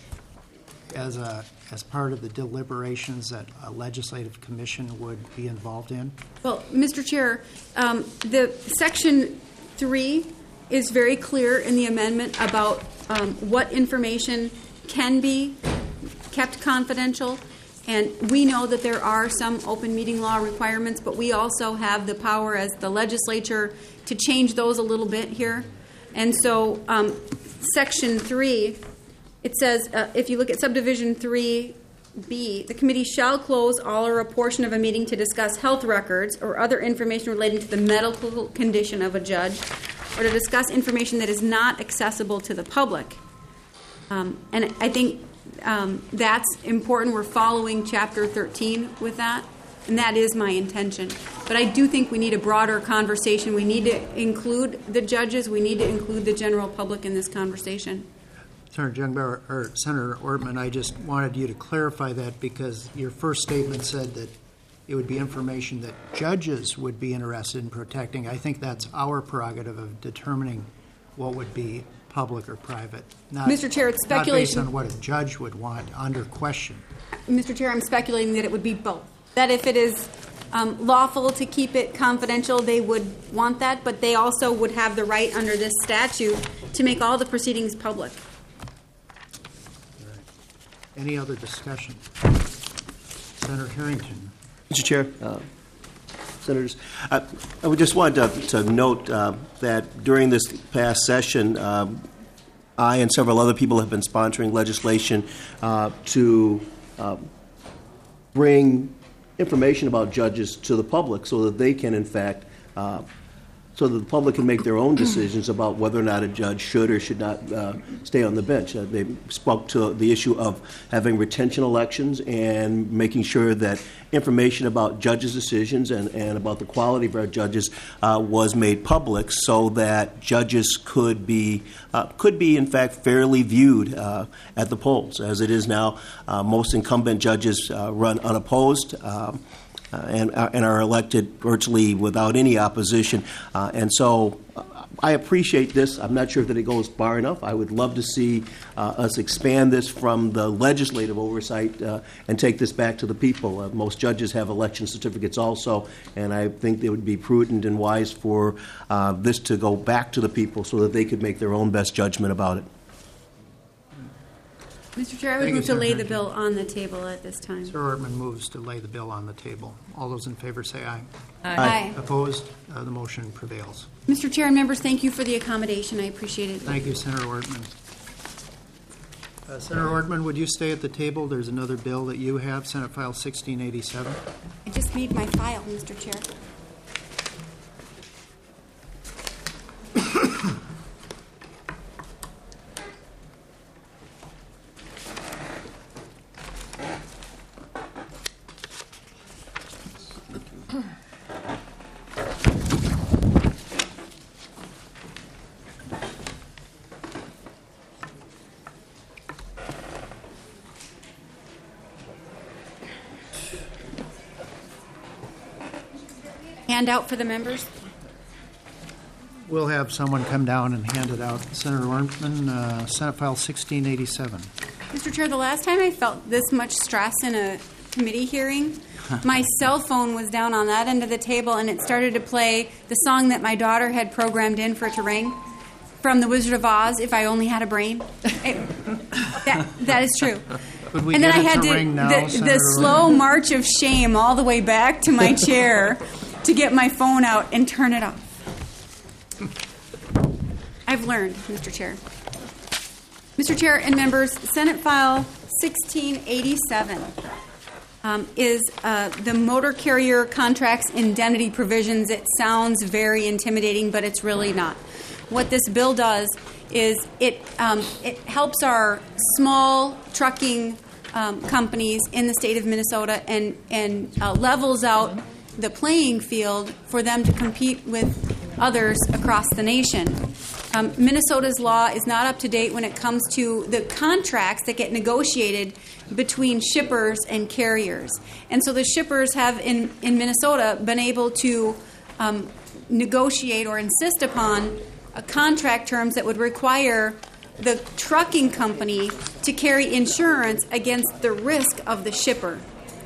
as a as part of the deliberations that a legislative commission would be involved in? Well, Mister Chair, um, the section three is very clear in the amendment about um, what information can be kept confidential. And we know that there are some open meeting law requirements, but we also have the power as the legislature to change those a little bit here. And so um, Section three, it says, uh, if you look at subdivision three B, the committee shall close all or a portion of a meeting to discuss health records or other information relating to the medical condition of a judge or to discuss information that is not accessible to the public. Um, and I think Um, that's important. We're following Chapter thirteen with that, and that is my intention. But I do think we need a broader conversation. We need to include the judges. We need to include the general public in this conversation. Senator Jungber, or Senator Ortman, I just wanted you to clarify that because your first statement said that it would be information that judges would be interested in protecting. I think that's our prerogative of determining what would be public or private. Not, Mister Chair, it's speculation. Not based on what a judge would want under question. Mister Chair, I'm speculating that it would be both. That if it is um, lawful to keep it confidential, they would want that, but they also would have the right under this statute to make all the proceedings public. Any other discussion? Senator Harrington. Mister Chair, uh, Senators, I, I would just want to, to note uh, that during this past session, um, I and several other people have been sponsoring legislation uh, to uh, bring information about judges to the public so that they can, in fact, uh, so that the public can make their own decisions about whether or not a judge should or should not uh, stay on the bench. Uh, they spoke to the issue of having retention elections and making sure that information about judges' decisions and, and about the quality of our judges uh, was made public so that judges could be, uh, could be in fact, fairly viewed uh, at the polls. As it is now, uh, most incumbent judges uh, run unopposed. Um, Uh, and, uh, and are elected virtually without any opposition. Uh, and so uh, I appreciate this. I'm not sure that it goes far enough. I would love to see uh, us expand this from the legislative oversight uh, and take this back to the people. Uh, most judges have election certificates also, and I think it would be prudent and wise for uh, this to go back to the people so that they could make their own best judgment about it. Mister Chair, I would Thank move you, to lay Senator the bill on the table at this time. Sir Ortman moves to lay the bill on the table. All those in favor say aye. Aye. Aye. Opposed? Uh, the motion prevails. Mister Chair and members, thank you for the accommodation. I appreciate it. Thank you, Senator Ortman. Uh, Senator Ortman, would you stay at the table? There's another bill that you have, Senate File sixteen eighty-seven. I just need my file, Mister Chair. Handout for the members. We'll have someone come down and hand it out. Senator Ortman, uh, Senate File sixteen eighty-seven. Mister Chair, the last time I felt this much stress in a committee hearing, my cell phone was down on that end of the table and it started to play the song that my daughter had programmed in for it to ring from The Wizard of Oz, If I Only Had a Brain. It, that, that is true. Could we and then get I it had to to, ring now, the, Senator the slow Ortman? march of shame all the way back to my chair to get my phone out and turn it off. I've learned, Mister Chair. Mister Chair and members, Senate File sixteen eighty-seven. um, is uh, the motor carrier contracts indemnity provisions. It sounds very intimidating, but it's really not. What this bill does is it um, it helps our small trucking um, companies in the state of Minnesota and and uh, levels out the playing field for them to compete with others across the nation. Um, Minnesota's law is not up to date when it comes to the contracts that get negotiated between shippers and carriers. And so the shippers have in, in Minnesota been able to um, negotiate or insist upon uh, contract terms that would require the trucking company to carry insurance against the risk of the shipper.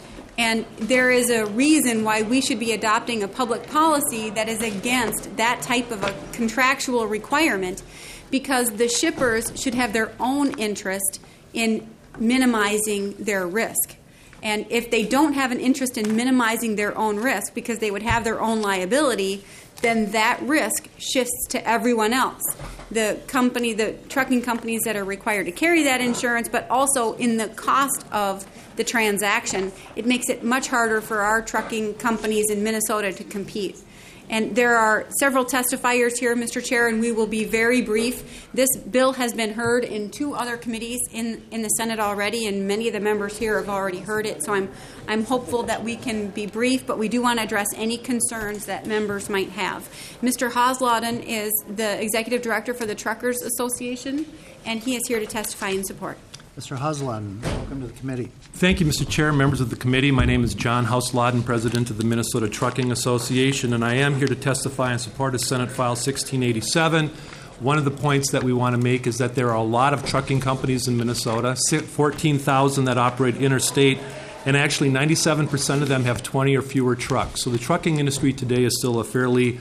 And there is a reason why we should be adopting a public policy that is against that type of a contractual requirement, because the shippers should have their own interest in minimizing their risk. And if they don't have an interest in minimizing their own risk because they would have their own liability, then that risk shifts to everyone else. The company, the trucking companies that are required to carry that insurance, but also in the cost of the transaction, it makes it much harder for our trucking companies in Minnesota to compete. And there are several testifiers here, Mister Chair, and we will be very brief. This bill has been heard in two other committees in, in the Senate already, and many of the members here have already heard it. So I'm I'm hopeful that we can be brief, but we do want to address any concerns that members might have. Mister Hoslawden is the Executive Director for the Truckers Association, and he is here to testify in support. Mister Hoslawden, welcome to the committee. Thank you, Mister Chair, members of the committee. My name is John Hoslawden, President of the Minnesota Trucking Association, and I am here to testify in support of Senate File sixteen eighty-seven. One of the points that we want to make is that there are a lot of trucking companies in Minnesota, fourteen thousand that operate interstate, and actually ninety-seven percent of them have twenty or fewer trucks. So the trucking industry today is still a fairly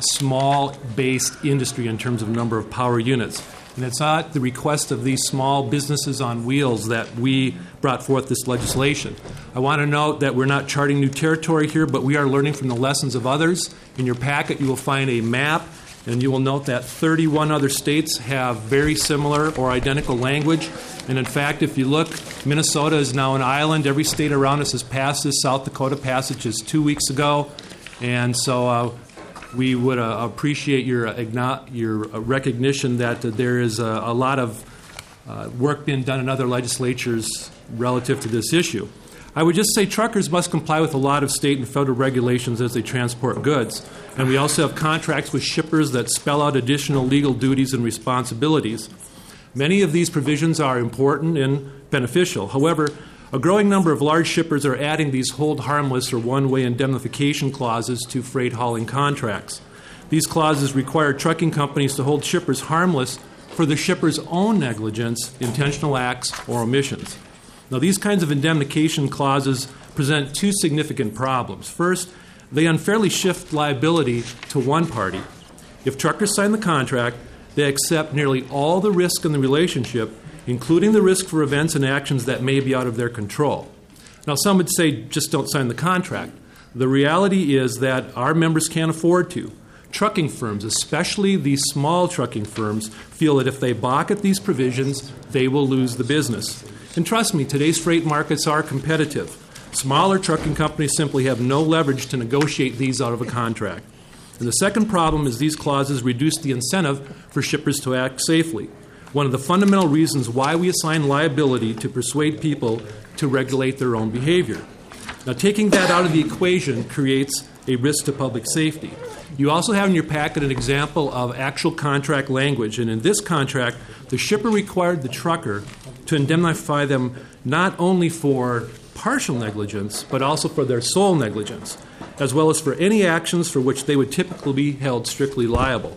small-based industry in terms of number of power units. And it's at the request of these small businesses on wheels that we brought forth this legislation. I want to note that we're not charting new territory here, but we are learning from the lessons of others. In your packet, you will find a map, and you will note that thirty-one other states have very similar or identical language. And in fact, if you look, Minnesota is now an island. Every state around us has passed this. South Dakota passed it just two weeks ago. And so uh, we would uh, appreciate your uh, your recognition that uh, there is a, a lot of uh, work being done in other legislatures relative to this issue. I would just say truckers must comply with a lot of state and federal regulations as they transport goods. And we also have contracts with shippers that spell out additional legal duties and responsibilities. Many of these provisions are important and beneficial. However, a growing number of large shippers are adding these hold harmless or one-way indemnification clauses to freight hauling contracts. These clauses require trucking companies to hold shippers harmless for the shipper's own negligence, intentional acts, or omissions. Now, these kinds of indemnification clauses present two significant problems. First, they unfairly shift liability to one party. If truckers sign the contract, they accept nearly all the risk in the relationship, including the risk for events and actions that may be out of their control. Now, some would say just don't sign the contract. The reality is that our members can't afford to. Trucking firms, especially these small trucking firms, feel that if they balk at these provisions, they will lose the business. And trust me, today's freight markets are competitive. Smaller trucking companies simply have no leverage to negotiate these out of a contract. And the second problem is these clauses reduce the incentive for shippers to act safely. One of the fundamental reasons why we assign liability to persuade people to regulate their own behavior. Now, taking that out of the equation creates a risk to public safety. You also have in your packet an example of actual contract language, and in this contract, the shipper required the trucker to indemnify them not only for partial negligence, but also for their sole negligence, as well as for any actions for which they would typically be held strictly liable.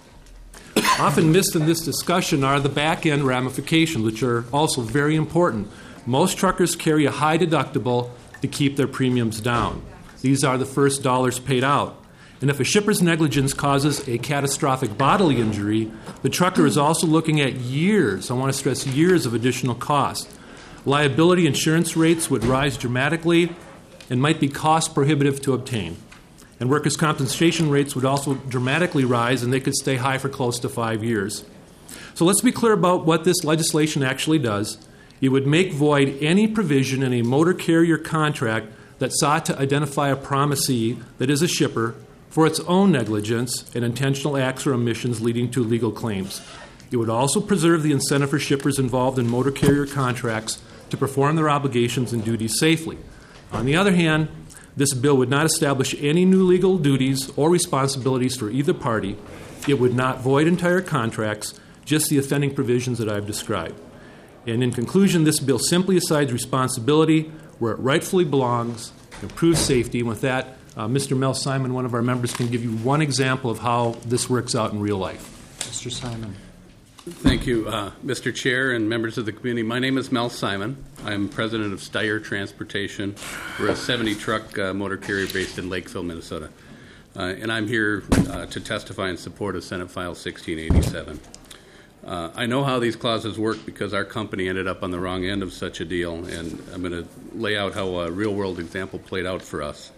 Often missed in this discussion are the back-end ramifications, which are also very important. Most truckers carry a high deductible to keep their premiums down. These are the first dollars paid out. And if a shipper's negligence causes a catastrophic bodily injury, the trucker is also looking at years, I want to stress years, of additional cost. Liability insurance rates would rise dramatically and might be cost prohibitive to obtain. And workers' compensation rates would also dramatically rise, and they could stay high for close to five years. So let's be clear about what this legislation actually does. It would make void any provision in a motor carrier contract that sought to identify a promisee that is a shipper for its own negligence and intentional acts or omissions leading to legal claims. It would also preserve the incentive for shippers involved in motor carrier contracts to perform their obligations and duties safely. On the other hand, this bill would not establish any new legal duties or responsibilities for either party. It would not void entire contracts, just the offending provisions that I've described. And in conclusion, this bill simply assigns responsibility where it rightfully belongs, improves safety. And with that, uh, Mister Mel Simon, one of our members, can give you one example of how this works out in real life. Mister Simon. Thank you, uh, Mister Chair and members of the community. My name is Mel Simon. I'm president of Steyr Transportation. We're a seventy-truck uh, motor carrier based in Lakeville, Minnesota. Uh, and I'm here uh, to testify in support of Senate File sixteen eighty-seven. Uh, I know how these clauses work because our company ended up on the wrong end of such a deal, and I'm going to lay out how a real-world example played out for us.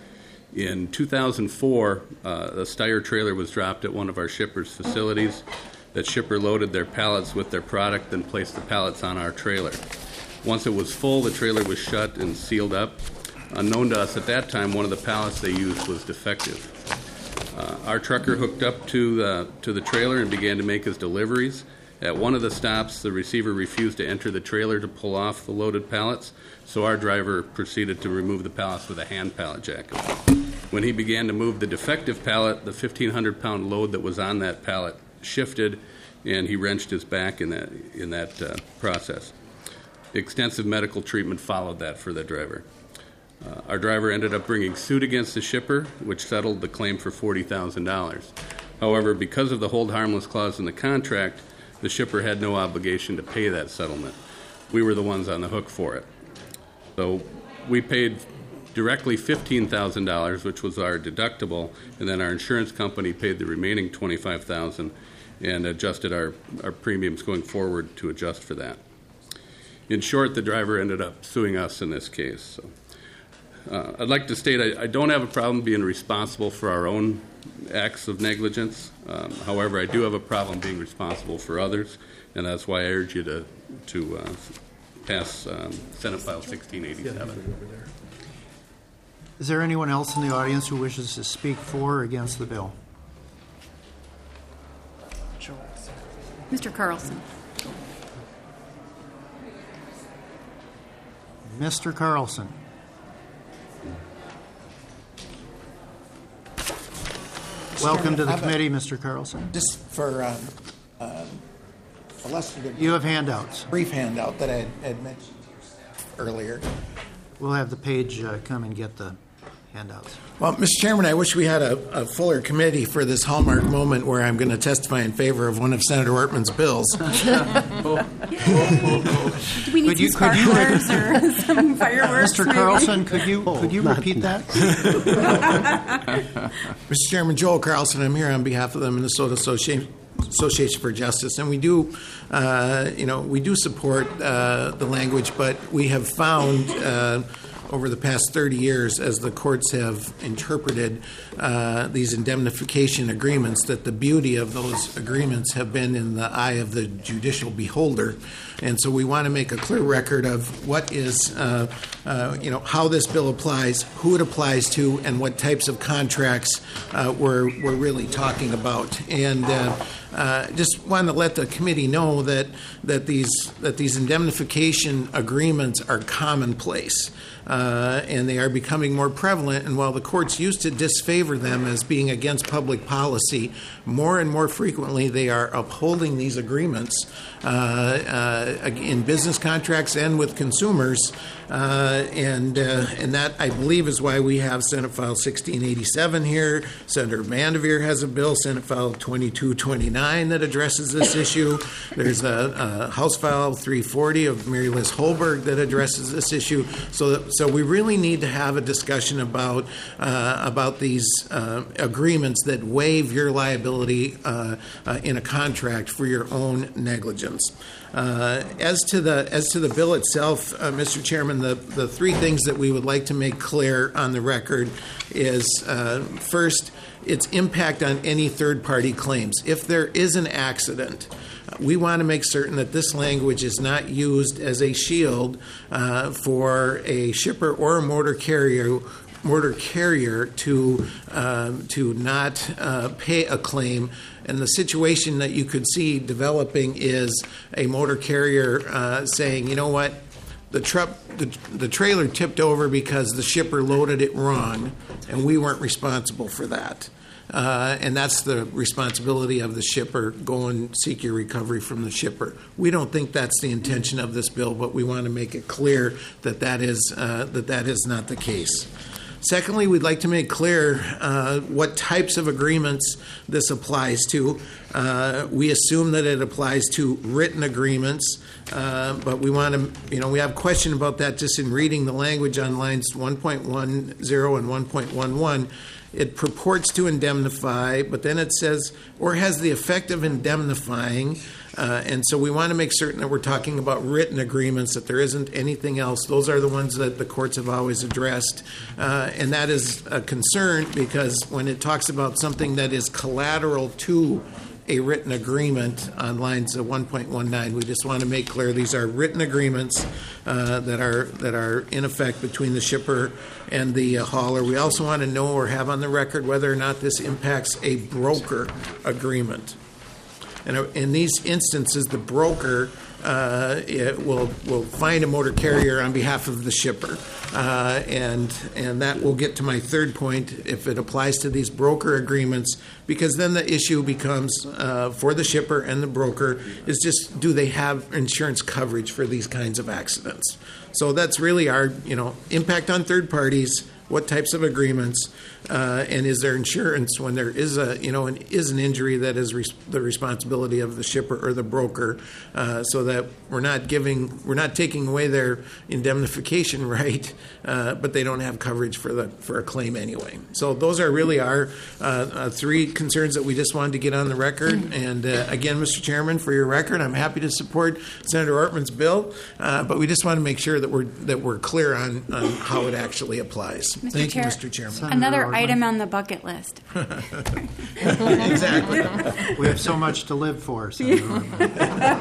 In two thousand four, uh, the Steyr trailer was dropped at one of our shippers' facilities. That shipper loaded their pallets with their product, then placed the pallets on our trailer. Once it was full, the trailer was shut and sealed up. Unknown to us at that time, one of the pallets they used was defective. Uh, our trucker hooked up to the, to the trailer and began to make his deliveries. At one of the stops, the receiver refused to enter the trailer to pull off the loaded pallets, so our driver proceeded to remove the pallets with a hand pallet jack. When he began to move the defective pallet, the fifteen hundred pound load that was on that pallet shifted, and he wrenched his back in that in that uh, process. Extensive medical treatment followed that for the driver. Uh, our driver ended up bringing suit against the shipper, which settled the claim for forty thousand dollars. However, because of the hold harmless clause in the contract, the shipper had no obligation to pay that settlement. We were the ones on the hook for it. So we paid directly fifteen thousand dollars, which was our deductible, and then our insurance company paid the remaining twenty-five thousand dollars and adjusted our, our premiums going forward to adjust for that. In short, the driver ended up suing us in this case. So, uh, I'd like to state I, I don't have a problem being responsible for our own acts of negligence. Um, however, I do have a problem being responsible for others, and that's why I urge you to, to uh, pass um, Senate File sixteen eighty-seven. Is there anyone else in the audience who wishes to speak for or against the bill? Mister Carlson. Mister Carlson. Welcome to the committee, Mister Carlson. Just for um, uh, illustrative. You have handouts. Brief handout that I had, had mentioned earlier. We'll have the page uh, come and get the handouts. Well, Mister Chairman, I wish we had a, a fuller committee for this hallmark moment where I'm going to testify in favor of one of Senator Ortman's bills. Do we need Could some you- could you- sparklers or some fireworks? Mister maybe? Carlson, could you could you repeat that? Mister Chairman, Joel Carlson, I'm here on behalf of the Minnesota Association. Association for Justice, and we do, uh, you know, we do support uh, the language, but we have found uh, over the past thirty years, as the courts have interpreted uh, these indemnification agreements, that the beauty of those agreements have been in the eye of the judicial beholder. And so we want to make a clear record of what is, uh, uh, you know, how this bill applies, who it applies to, and what types of contracts uh, we're, we're really talking about. And uh, uh, just want to let the committee know that that these that these indemnification agreements are commonplace. Uh, and they are becoming more prevalent. And while the courts used to disfavor them as being against public policy, more and more frequently they are upholding these agreements uh, uh, in business contracts and with consumers. Uh, and uh, and that, I believe, is why we have Senate File sixteen eighty-seven here. Senator Vanderveer has a bill, Senate File twenty-two twenty-nine, that addresses this issue. There's a, a House File three forty of Mary Liz Holberg that addresses this issue. So that, so we really need to have a discussion about uh, about these uh, agreements that waive your liability uh, uh, in a contract for your own negligence. Uh, as to the as to the bill itself, uh, Mister Chairman, the, the three things that we would like to make clear on the record is uh, first, its impact on any third-party claims. If there is an accident, we want to make certain that this language is not used as a shield uh, for a shipper or a motor carrier motor carrier to um, to not uh, pay a claim. And the situation that you could see developing is a motor carrier uh, saying, you know what, the truck, the, the trailer tipped over because the shipper loaded it wrong, and we weren't responsible for that. Uh, and that's the responsibility of the shipper. Go and seek your recovery from the shipper. We don't think that's the intention of this bill, but we want to make it clear that that is uh, that that is not the case. Secondly, we'd like to make clear uh, what types of agreements this applies to. Uh, we assume that it applies to written agreements, uh, but we want to, you know, we have a question about that just in reading the language on lines one point one zero and one point one one. It purports to indemnify, but then it says, or has the effect of indemnifying. Uh, and so we want to make certain that we're talking about written agreements, that there isn't anything else. Those are the ones that the courts have always addressed. Uh, and that is a concern because when it talks about something that is collateral to a written agreement on lines of one point one nine, we just want to make clear these are written agreements uh, that are that are in effect between the shipper and the uh, hauler. We also want to know or have on the record whether or not this impacts a broker agreement. And in these instances, the broker uh, it will will find a motor carrier on behalf of the shipper, uh, and and that will get to my third point if it applies to these broker agreements, because then the issue becomes uh, for the shipper and the broker is just do they have insurance coverage for these kinds of accidents? So that's really our you know impact on third parties. What types of agreements, uh, and is there insurance when there is a you know an, is an injury that is res- the responsibility of the shipper or the broker, uh, so that we're not giving we're not taking away their indemnification right, uh, but they don't have coverage for the for a claim anyway. So those are really our uh, uh, three concerns that we just wanted to get on the record. And uh, again, Mister Chairman, for your record, I'm happy to support Senator Ortman's bill, uh, but we just want to make sure that we're that we're clear on, on how it actually applies. Mister Thank Chair, you, Mister Chairman. Senator Another Ortman. Item on the bucket list. Exactly. We have so much to live for, Senator Ortman.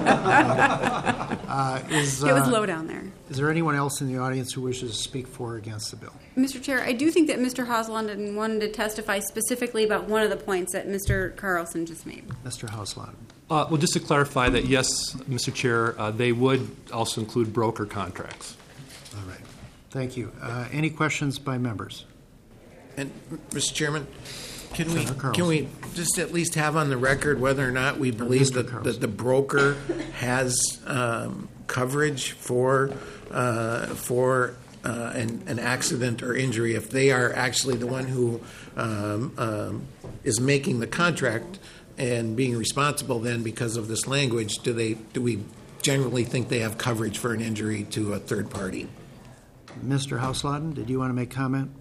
uh, is, uh, it was low down there. Is there anyone else in the audience who wishes to speak for or against the bill? Mister Chair, I do think that Mister Hausladen wanted to testify specifically about one of the points that Mister Carlson just made. Mister Hausladen. Uh, well, just to clarify that, yes, Mister Chair, uh, they would also include broker contracts. All right. Thank you. Uh, any questions by members? And, Mister Chairman, can we can we just at least have on the record whether or not we believe that, that the broker has um, coverage for uh, for uh, an, an accident or injury if they are actually the one who um, um, is making the contract and being responsible then because of this language? Do they do we generally think they have coverage for an injury to a third party? Mister Hausladen, did you want to make comment?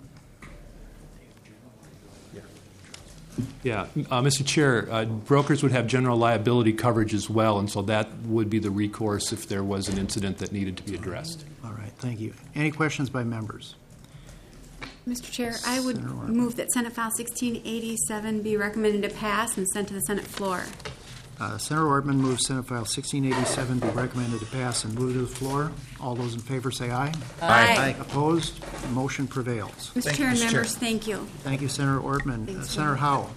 Yeah, uh, Mister Chair, uh, brokers would have general liability coverage as well, and so that would be the recourse if there was an incident that needed to be addressed. All right, thank you. Any questions by members? Mister Chair, I would move that Senate File sixteen eighty-seven be recommended to pass and sent to the Senate floor. Uh, Senator Ortman moves Senate File sixteen eighty-seven be recommended to pass and move to the floor. All those in favor say aye. Aye. Aye. Opposed? Motion prevails. Mister Chair and members, thank you. Thank you, Senator Ortman. Uh, Thanks, Senator Senator. Howe.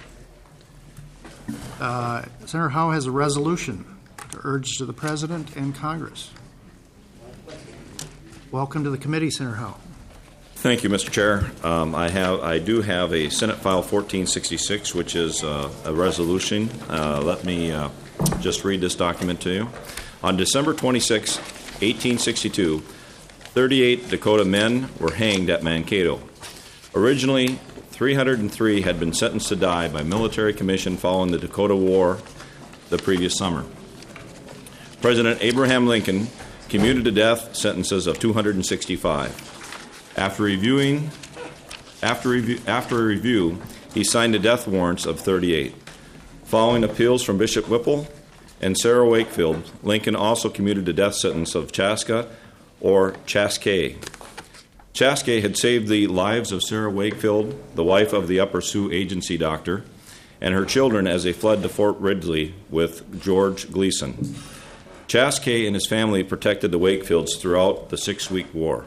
Uh, Senator Howe has a resolution to urge to the President and Congress. Welcome to the committee, Senator Howe. Thank you, Mister Chair. Um, I have, I do have a Senate File fourteen sixty-six, which is uh, a resolution. Uh, let me uh, just read this document to you. On December twenty-sixth, eighteen sixty-two, thirty-eight Dakota men were hanged at Mankato. Originally, three hundred three had been sentenced to die by military commission following the Dakota War the previous summer. President Abraham Lincoln commuted to death sentences of two hundred sixty-five. After reviewing, after review, after a review, he signed the death warrants of thirty-eight. Following appeals from Bishop Whipple and Sarah Wakefield, Lincoln also commuted the death sentence of Chaska or Chaskay. Chaskey had saved the lives of Sarah Wakefield, the wife of the Upper Sioux Agency doctor, and her children as they fled to Fort Ridgely with George Gleason. Chaskey and his family protected the Wakefields throughout the six-week war.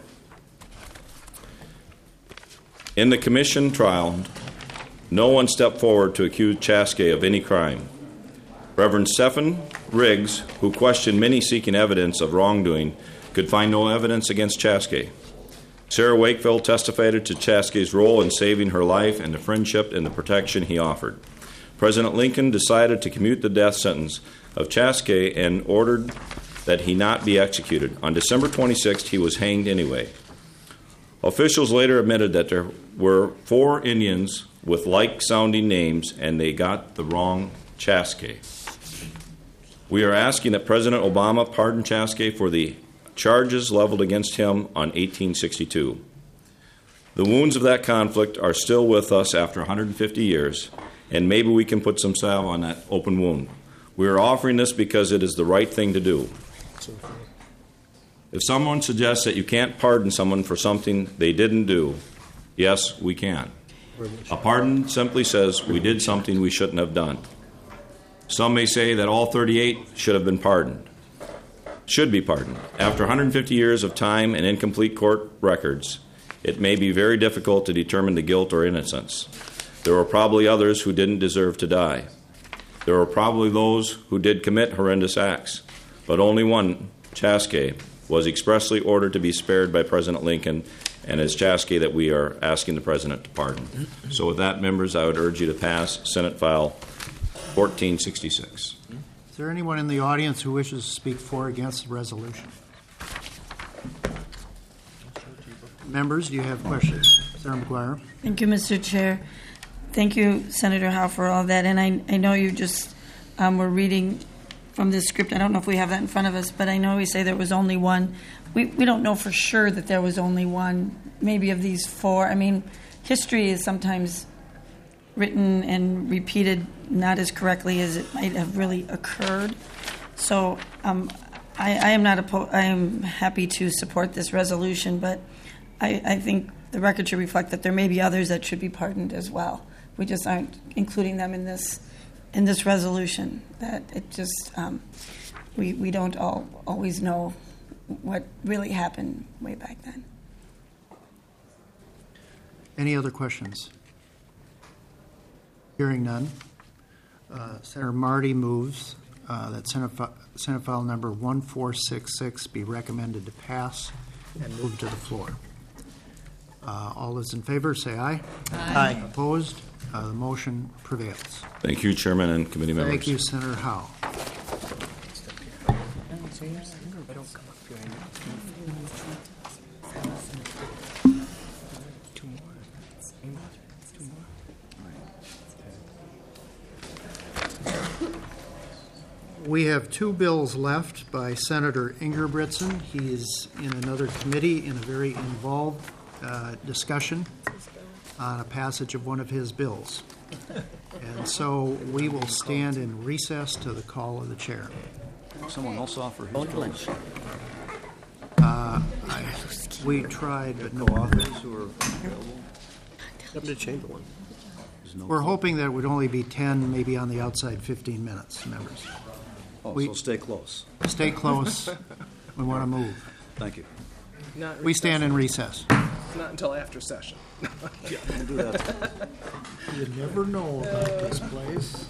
In the commission trial, no one stepped forward to accuse Chaskey of any crime. Reverend Stephen Riggs, who questioned many seeking evidence of wrongdoing, could find no evidence against Chaskey. Sarah Wakefield testified to Chaskey's role in saving her life and the friendship and the protection he offered. President Lincoln decided to commute the death sentence of Chaskey and ordered that he not be executed. On December twenty-sixth, he was hanged anyway. Officials later admitted that there were four Indians with like-sounding names, and they got the wrong Chaskey. We are asking that President Obama pardon Chaskey for the charges leveled against him on eighteen sixty-two. The wounds of that conflict are still with us after one hundred fifty years, and maybe we can put some salve on that open wound. We are offering this because it is the right thing to do. If someone suggests that you can't pardon someone for something they didn't do, yes, we can. A pardon simply says we did something we shouldn't have done. Some may say that all thirty-eight should have been pardoned. Should be pardoned. After one hundred fifty years of time and incomplete court records, it may be very difficult to determine the guilt or innocence. There were probably others who didn't deserve to die. There were probably those who did commit horrendous acts, but only one, Chaskey, was expressly ordered to be spared by President Lincoln, and it's Chaskey that we are asking the President to pardon. So with that, members, I would urge you to pass Senate File fourteen sixty-six. Is there anyone in the audience who wishes to speak for or against the resolution? Members, do you have questions? Senator McGuire. Thank you, Mister Chair. Thank you, Senator Howe, for all that. And I, I know you just um, were reading from this script. I don't know if we have that in front of us, but I know we say there was only one. We, we don't know for sure that there was only one, maybe of these four. I mean, history is sometimes written and repeated not as correctly as it might have really occurred. So um, I, I am not oppo- I am happy to support this resolution, but I, I think the record should reflect that there may be others that should be pardoned as well. We just aren't including them in this in this resolution. That it just um, we we don't all always know what really happened way back then. Any other questions? Hearing none. Uh, Senator Marty moves uh, that Senate, fi- Senate File number one four six six be recommended to pass and move to the floor. Uh, all those in favor say aye. Aye. Opposed? Uh, the motion prevails. Thank you, Chairman and committee members. Thank you, Senator Howe. We have two bills left by Senator Ingerbritsen. He is in another committee in a very involved uh, discussion on a passage of one of his bills. And so we will stand in recess to the call of the chair. Someone else offer his bills? Uh, I, we tried, but no authors who are available. Deputy Chamberlain. We're hoping that it would only be ten, maybe on the outside fifteen minutes, members. Oh, we, so stay close. Stay close. We want to move. Thank you. Not We stand in recess. Not until after session. Yeah, we'll do that. You never know about this place.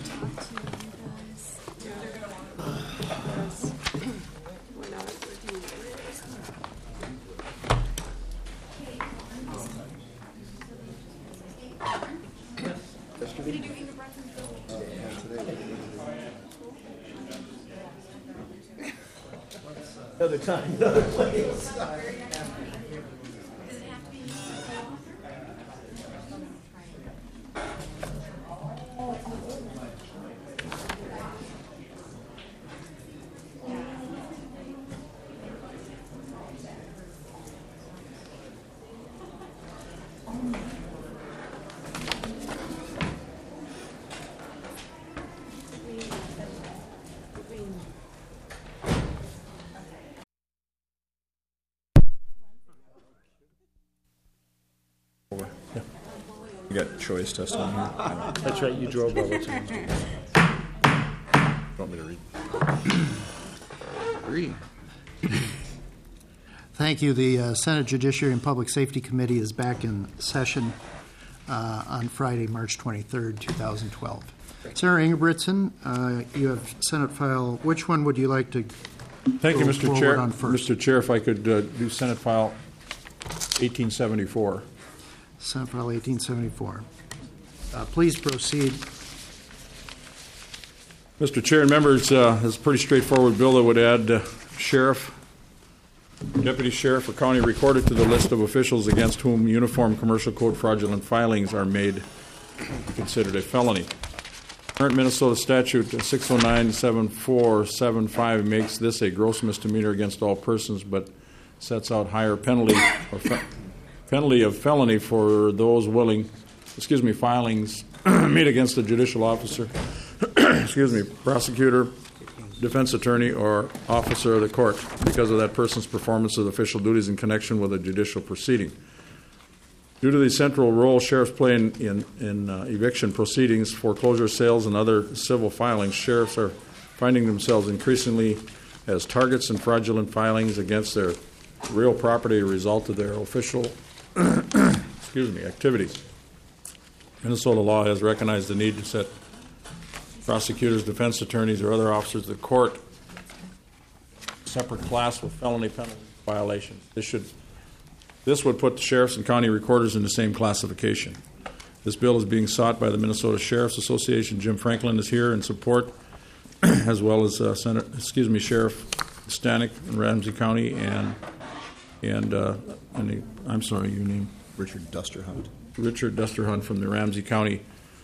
Another time, another place. got Choi's testimony here. That's right, you drove over to him. Want me to read? Agree. Thank you. The uh, Senate Judiciary and Public Safety Committee is back in session uh, on Friday, March twenty-third, two thousand twelve. Senator Ingebrigtsen, uh, you have Senate file. Which one would you like to Thank go you, Mister forward Chair. on first? Mister Chair, if I could uh, do Senate file eighteen seventy-four. Senate file eighteen seventy-four. Uh, please proceed. Mister Chair and members, uh, it's a pretty straightforward bill that would add uh, sheriff, deputy sheriff, or county recorder to the list of officials against whom Uniform Commercial Code fraudulent filings are made and considered a felony. Current Minnesota statute six oh nine seven four seven five makes this a gross misdemeanor against all persons, but sets out higher penalty or fe- penalty of felony for those willing, excuse me, filings made against a judicial officer, excuse me, prosecutor, defense attorney, or officer of the court because of that person's performance of official duties in connection with a judicial proceeding. Due to the central role sheriffs play in, in, in uh, eviction proceedings, foreclosure sales, and other civil filings, sheriffs are finding themselves increasingly as targets in fraudulent filings against their real property as a result of their official excuse me, activities. Minnesota law has recognized the need to set prosecutors, defense attorneys, or other officers of the court separate class with felony penalty violations. This should This would put the sheriffs and county recorders in the same classification. This bill is being sought by the Minnesota Sheriff's Association. Jim Franklin is here in support, as well as uh, Senator, excuse me, Sheriff Stanek in Ramsey County, and and, uh, and the, I'm sorry, your name? Richard Dusterhunt. Richard Dusterhunt from the Ramsey County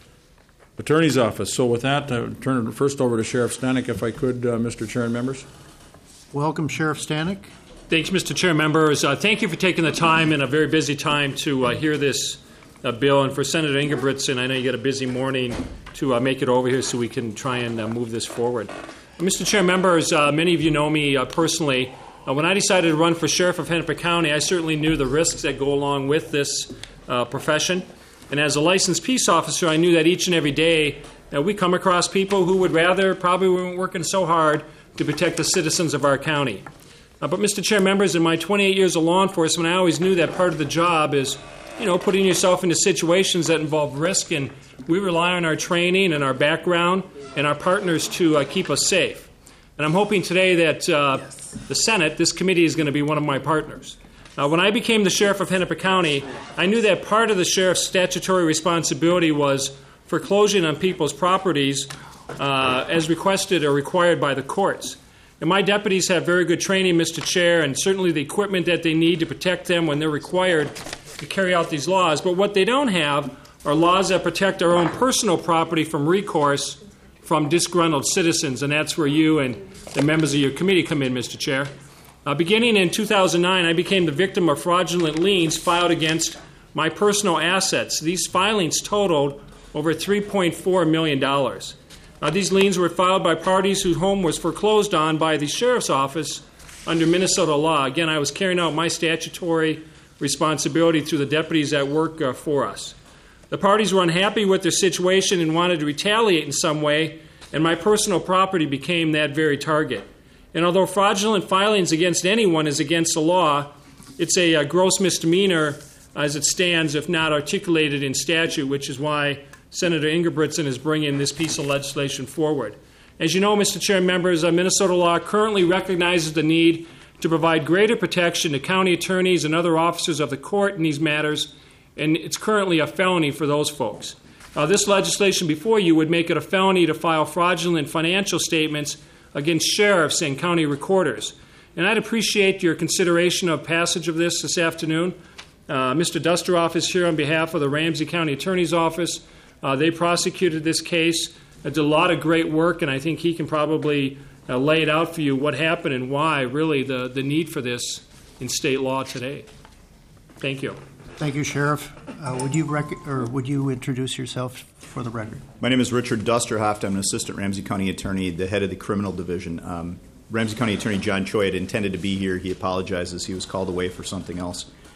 Attorney's Office. So with that, I would turn it first over to Sheriff Stanek, if I could, uh, Mister Chair and members. Welcome, Sheriff Stanek. Thanks, Mister Chair, members. Uh, thank you for taking the time in a very busy time to uh, hear this uh, bill. And for Senator Ingebrigtsen, I know you got a busy morning to uh, make it over here so we can try and uh, move this forward. Mister Chair, members, uh, many of you know me uh, personally. Uh, when I decided to run for sheriff of Hennepin County, I certainly knew the risks that go along with this uh, profession. And as a licensed peace officer, I knew that each and every day uh, we come across people who would rather, probably weren't working so hard to protect the citizens of our county. Uh, but, Mister Chair, members, in my twenty-eight years of law enforcement, I always knew that part of the job is, you know, putting yourself into situations that involve risk, and we rely on our training and our background and our partners to uh, keep us safe. And I'm hoping today that uh, the Senate, this committee, is going to be one of my partners. Uh, when I became the sheriff of Hennepin County, I knew that part of the sheriff's statutory responsibility was foreclosing on people's properties uh, as requested or required by the courts. And my deputies have very good training, Mister Chair, and certainly the equipment that they need to protect them when they're required to carry out these laws. But what they don't have are laws that protect our own personal property from recourse from disgruntled citizens, and that's where you and the members of your committee come in, Mister Chair. Uh, beginning in two thousand nine, I became the victim of fraudulent liens filed against my personal assets. These filings totaled over three point four million dollars. Uh, these liens were filed by parties whose home was foreclosed on by the sheriff's office under Minnesota law. Again, I was carrying out my statutory responsibility through the deputies that work uh, for us. The parties were unhappy with their situation and wanted to retaliate in some way, and my personal property became that very target. And although fraudulent filings against anyone is against the law, it's a, a gross misdemeanor as it stands if not articulated in statute, which is why Senator Ingebrigtsen is bringing this piece of legislation forward. As you know, Mister Chair, members, uh, Minnesota law currently recognizes the need to provide greater protection to county attorneys and other officers of the court in these matters, and it's currently a felony for those folks. Uh, this legislation before you would make it a felony to file fraudulent financial statements against sheriffs and county recorders. And I'd appreciate your consideration of passage of this this afternoon. Uh, Mister Dusteroff is here on behalf of the Ramsey County Attorney's Office. Uh, they prosecuted this case, uh, did a lot of great work, and I think he can probably uh, lay it out for you what happened and why, really, the, the need for this in state law today. Thank you. Thank you, Sheriff. Uh, would you rec- or would you introduce yourself for the record? My name is Richard Dusterhoft. I'm an assistant Ramsey County attorney, the head of the criminal division. Um, Ramsey County Attorney John Choi had intended to be here. He apologizes. He was called away for something else.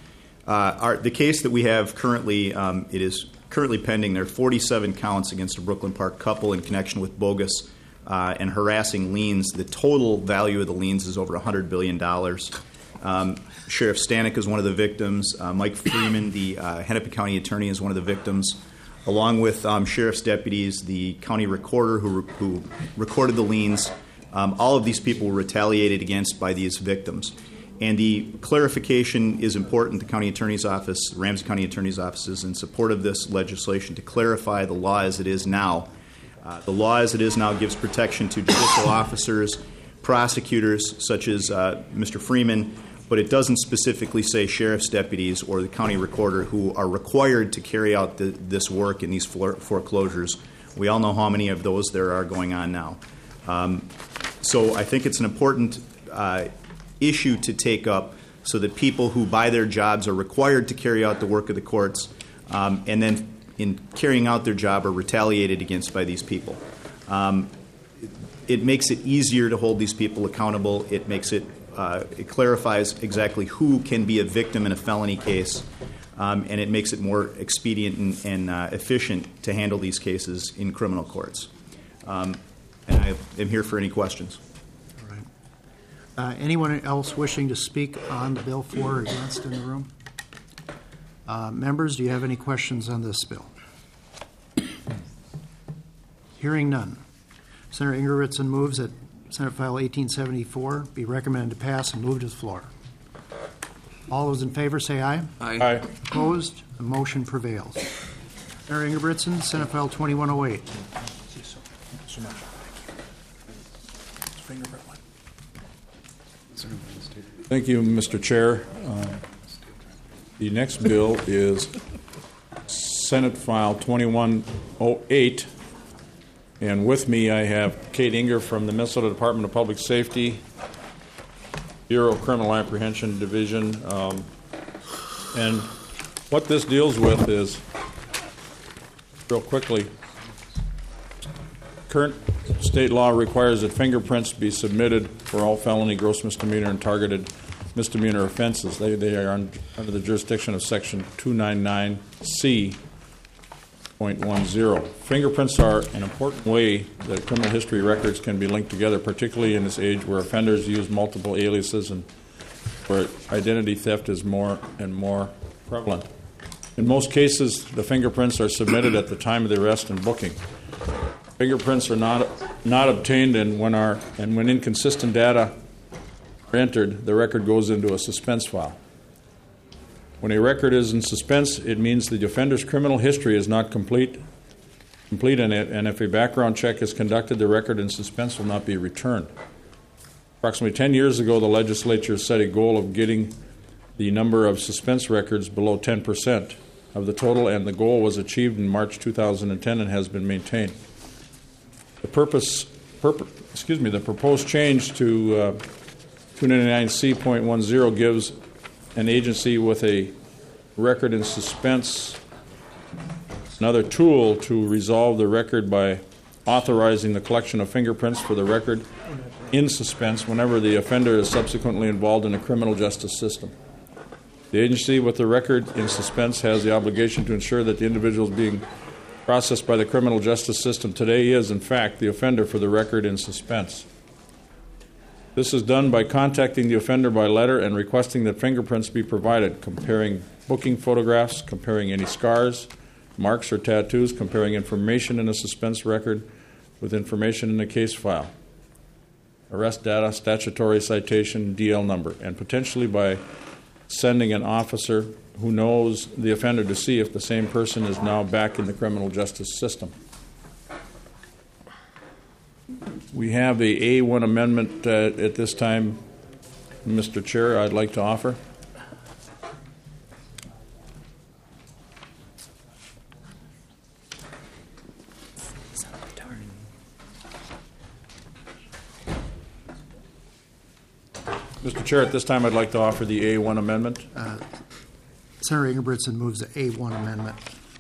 Uh, our, the case that we have currently, um, it is currently pending. There are forty-seven counts against a Brooklyn Park couple in connection with bogus uh, and harassing liens. The total value of the liens is over one hundred billion dollars. Um, Sheriff Stanek is one of the victims. Uh, Mike Freeman, the uh, Hennepin County attorney, is one of the victims, along with um, sheriff's deputies, the county recorder who, re- who recorded the liens. Um, all of these people were retaliated against by these victims. And the clarification is important. The county attorney's office, Ramsey County attorney's office, is in support of this legislation to clarify the law as it is now. Uh, the law as it is now gives protection to judicial officers, prosecutors, such as uh, Mister Freeman, but it doesn't specifically say sheriff's deputies or the county recorder who are required to carry out the, this work in these foreclosures. We all know how many of those there are going on now. Um, so I think it's an important uh, issue to take up so that people who by their jobs are required to carry out the work of the courts um, and then in carrying out their job are retaliated against by these people. Um, it, it makes it easier to hold these people accountable. It makes it, uh, it clarifies exactly who can be a victim in a felony case, um, and it makes it more expedient and, and uh, efficient to handle these cases in criminal courts. Um, and I am here for any questions. Uh, anyone else wishing to speak on the bill for or against in the room? Uh, members, do you have any questions on this bill? Hearing none. Senator Ingebrigtsen moves that Senate File eighteen seventy-four be recommended to pass and move to the floor. All those in favor say aye. Aye. Aye. Opposed? The motion prevails. Senator Ingebrigtsen, Senate File twenty-one oh eight. Thank you, Mister Chair. Uh, the next bill is Senate File twenty-one oh eight. And with me, I have Kate Inger from the Minnesota Department of Public Safety, Bureau of Criminal Apprehension Division. Um, and what this deals with is, real quickly, current state law requires that fingerprints be submitted for all felony, gross misdemeanor, and targeted misdemeanor offenses. They, they are un, under the jurisdiction of Section two ninety-nine C point ten. Fingerprints are an important way that criminal history records can be linked together, particularly in this age where offenders use multiple aliases and where identity theft is more and more prevalent. In most cases, the fingerprints are submitted at the time of the arrest and booking. Fingerprints are not not obtained, and when our and when inconsistent data are entered, the record goes into a suspense file. When a record is in suspense, it means the offender's criminal history is not complete, complete in it, and if a background check is conducted, the record in suspense will not be returned. Approximately ten years ago, the legislature set a goal of getting the number of suspense records below ten percent of the total, and the goal was achieved in March two thousand ten and has been maintained. The purpose, purpose excuse me, the proposed change to uh, two ninety-nine C point ten gives an agency with a record in suspense another tool to resolve the record by authorizing the collection of fingerprints for the record in suspense whenever the offender is subsequently involved in the criminal justice system. The agency with the record in suspense has the obligation to ensure that the individual is being processed by the criminal justice system today is, in fact, the offender for the record in suspense. This is done by contacting the offender by letter and requesting that fingerprints be provided, comparing booking photographs, comparing any scars, marks, or tattoos, comparing information in a suspense record with information in the case file, arrest data, statutory citation, D L number, and potentially by sending an officer who knows the offender to see if the same person is now back in the criminal justice system. We have a A one amendment uh, at this time, Mister Chair, I'd like to offer. Mister Chair, at this time I'd like to offer the A one amendment. Uh, Senator Ingebrigtsen moves the A one amendment.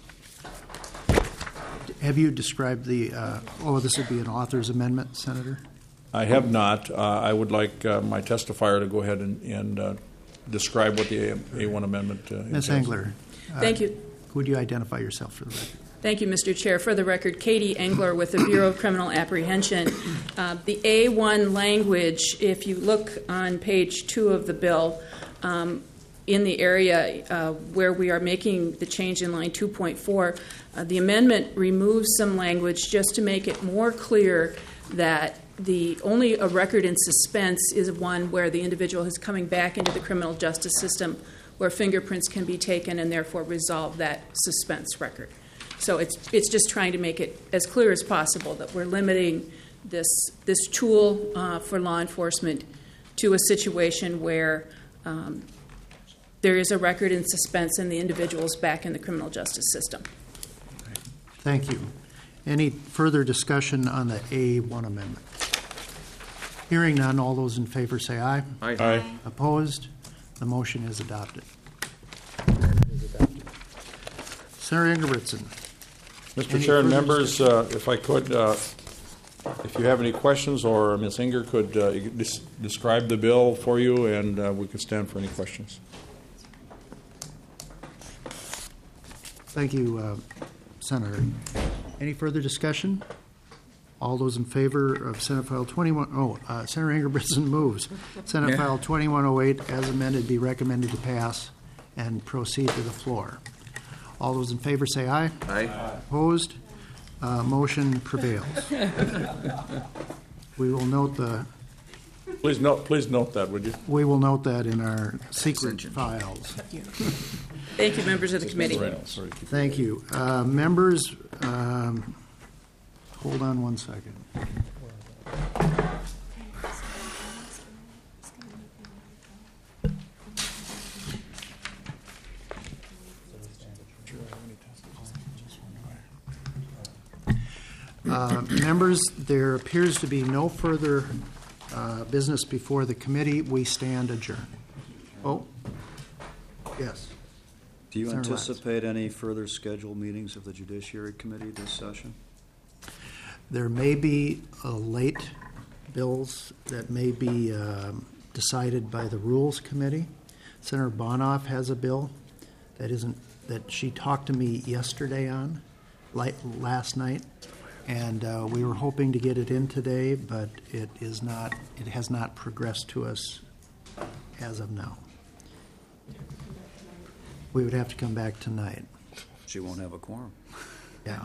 Have you described the, uh, oh, this would be an author's amendment, Senator? I have not. Uh, I would like uh, my testifier to go ahead and, and uh, describe what the A one amendment uh, entails. Miz Engler. uh, Thank you. Would you identify yourself for the record? Thank you, Mister Chair. For the record, Katie Engler with the Bureau of Criminal Apprehension. Uh, the A one language, if you look on page two of the bill, um, in the area uh, where we are making the change in line two point four, uh, the amendment removes some language just to make it more clear that the only a record in suspense is one where the individual is coming back into the criminal justice system where fingerprints can be taken and therefore resolve that suspense record. So it's it's just trying to make it as clear as possible that we're limiting this this tool uh, for law enforcement to a situation where um, there is a record in suspense and the individual is back in the criminal justice system. Thank you. Any further discussion on the A one amendment? Hearing none, all those in favor say aye. Aye. Aye. Opposed? The motion is adopted. Senator Ingebrigtsen. Mister Any Chair and further members, uh, if I could, uh, if you have any questions, or Miz Inger could uh, des- describe the bill for you, and uh, we could stand for any questions. Thank you, uh, Senator. Any further discussion? All those in favor of Senate File twenty-one, oh, uh, Senator Ingebrigtsen moves. Senate Yeah. File twenty-one oh eight, as amended, be recommended to pass and proceed to the floor. All those in favor say aye. Aye. Opposed? Uh, motion prevails. We will note the, Please note, please note that, would you? we will note that in our secret files. Thank you, members of the committee. Thank you. Uh, Members, um, hold on one second. Uh, Members, there appears to be no further uh, business before the committee. We stand adjourned. Oh, yes. Do you Senator Latz. anticipate any further scheduled meetings of the Judiciary Committee this session? There may be uh, late bills that may be um, decided by the Rules Committee. Senator Bonoff has a bill that isn't, that she talked to me yesterday on, like last night, and uh, we were hoping to get it in today, but it is not, it has not progressed to us as of now. We would have to come back tonight. She won't have a quorum. Yeah.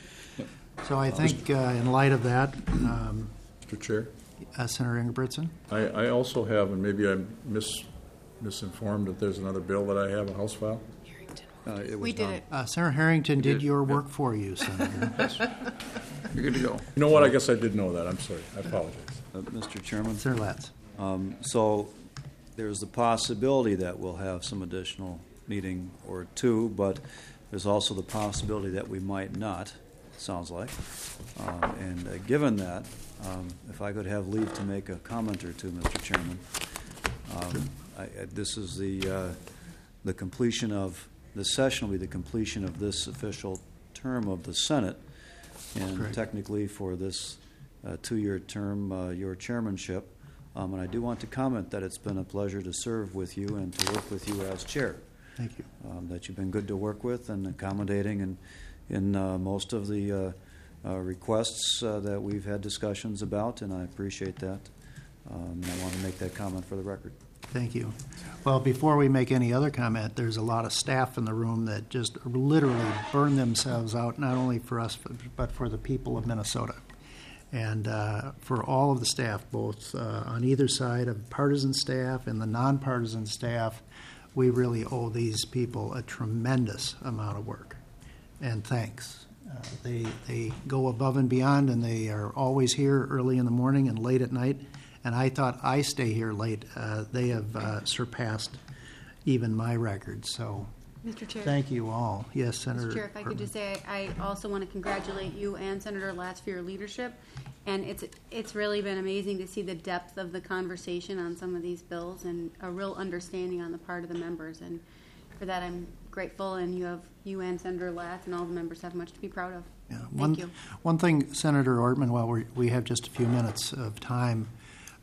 So I think uh, in light of that, um, Mister Chair? uh, Senator Ingebrigtsen? I, I also have, and maybe I'm mis, misinformed, that there's another bill that I have, a House file. Uh, it was We did done. it. Uh, Senator Harrington did your work for you, Senator. You're good to go. You know what? I guess I did know that. I'm sorry. I apologize. Uh, Mister Chairman? Senator Latz. Um, so there's the possibility that we'll have some additional meeting or two, but there's also the possibility that we might not, sounds like. Um, and uh, given that, um, if I could have leave to make a comment or two, Mister Chairman. Um, I, I, this is the, uh, the completion of, the session will be the completion of this official term of the Senate. And Correct. technically for this uh, two-year term, uh, your chairmanship. Um, and I do want to comment that it's been a pleasure to serve with you and to work with you as chair. Thank you. Um, that you've been good to work with and accommodating in, in uh, most of the uh, uh, requests uh, that we've had discussions about, and I appreciate that. Um, and I want to make that comment for the record. Thank you. Well, before we make any other comment, there's a lot of staff in the room that just literally burn themselves out, not only for us, but for the people of Minnesota. And uh, for all of the staff, both uh, on either side of partisan staff and the nonpartisan staff, we really owe these people a tremendous amount of work. And thanks. Uh, they, they go above and beyond, and they are always here early in the morning and late at night. And I thought I stay here late. Uh, they have uh, surpassed even my record. So, Mister Chair. thank you all. Yes, Senator. Mister Chair, if I could just say, I I also want to congratulate you and Senator Latz for your leadership. And it's it's really been amazing to see the depth of the conversation on some of these bills and a real understanding on the part of the members. And for that, I'm grateful. And you have you and Senator Latz and all the members have much to be proud of. Yeah. Thank One, you. one thing, Senator Ortman, while we're, we have just a few minutes of time,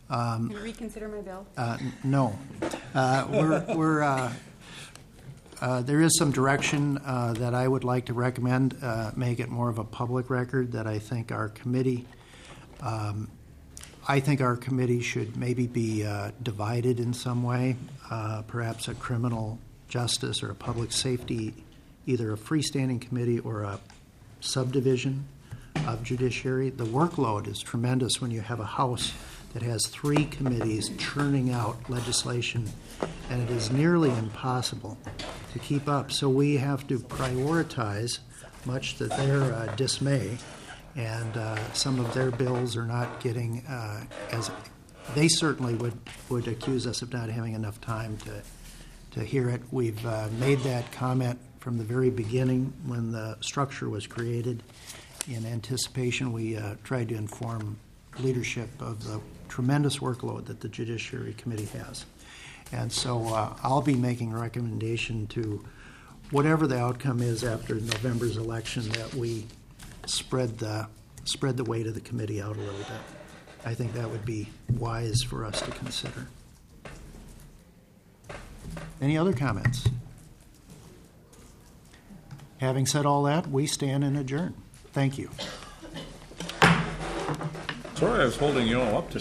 Can I reconsider my bill? Uh, n- No. Uh, We're, we're, uh, uh, there is some direction uh, that I would like to recommend, uh, make it more of a public record, that I think our committee, um, I think our committee should maybe be uh, divided in some way, uh, perhaps a criminal justice or a public safety, either a freestanding committee or a subdivision of judiciary. The workload is tremendous when you have a House that has three committees churning out legislation, and it is nearly impossible to keep up. So we have to prioritize, much to their uh, dismay, and uh, some of their bills are not getting, uh, as they certainly would, would accuse us of not having enough time to, to hear it. We've uh, made that comment from the very beginning when the structure was created. In anticipation, we uh, tried to inform leadership of the tremendous workload that the Judiciary Committee has. And so uh, I'll be making a recommendation to whatever the outcome is after November's election, that we spread the spread the weight of the committee out a little bit. I think that would be wise for us to consider. Any other comments? Having said all that, we stand and adjourn. Thank you. Sorry I was holding you all up to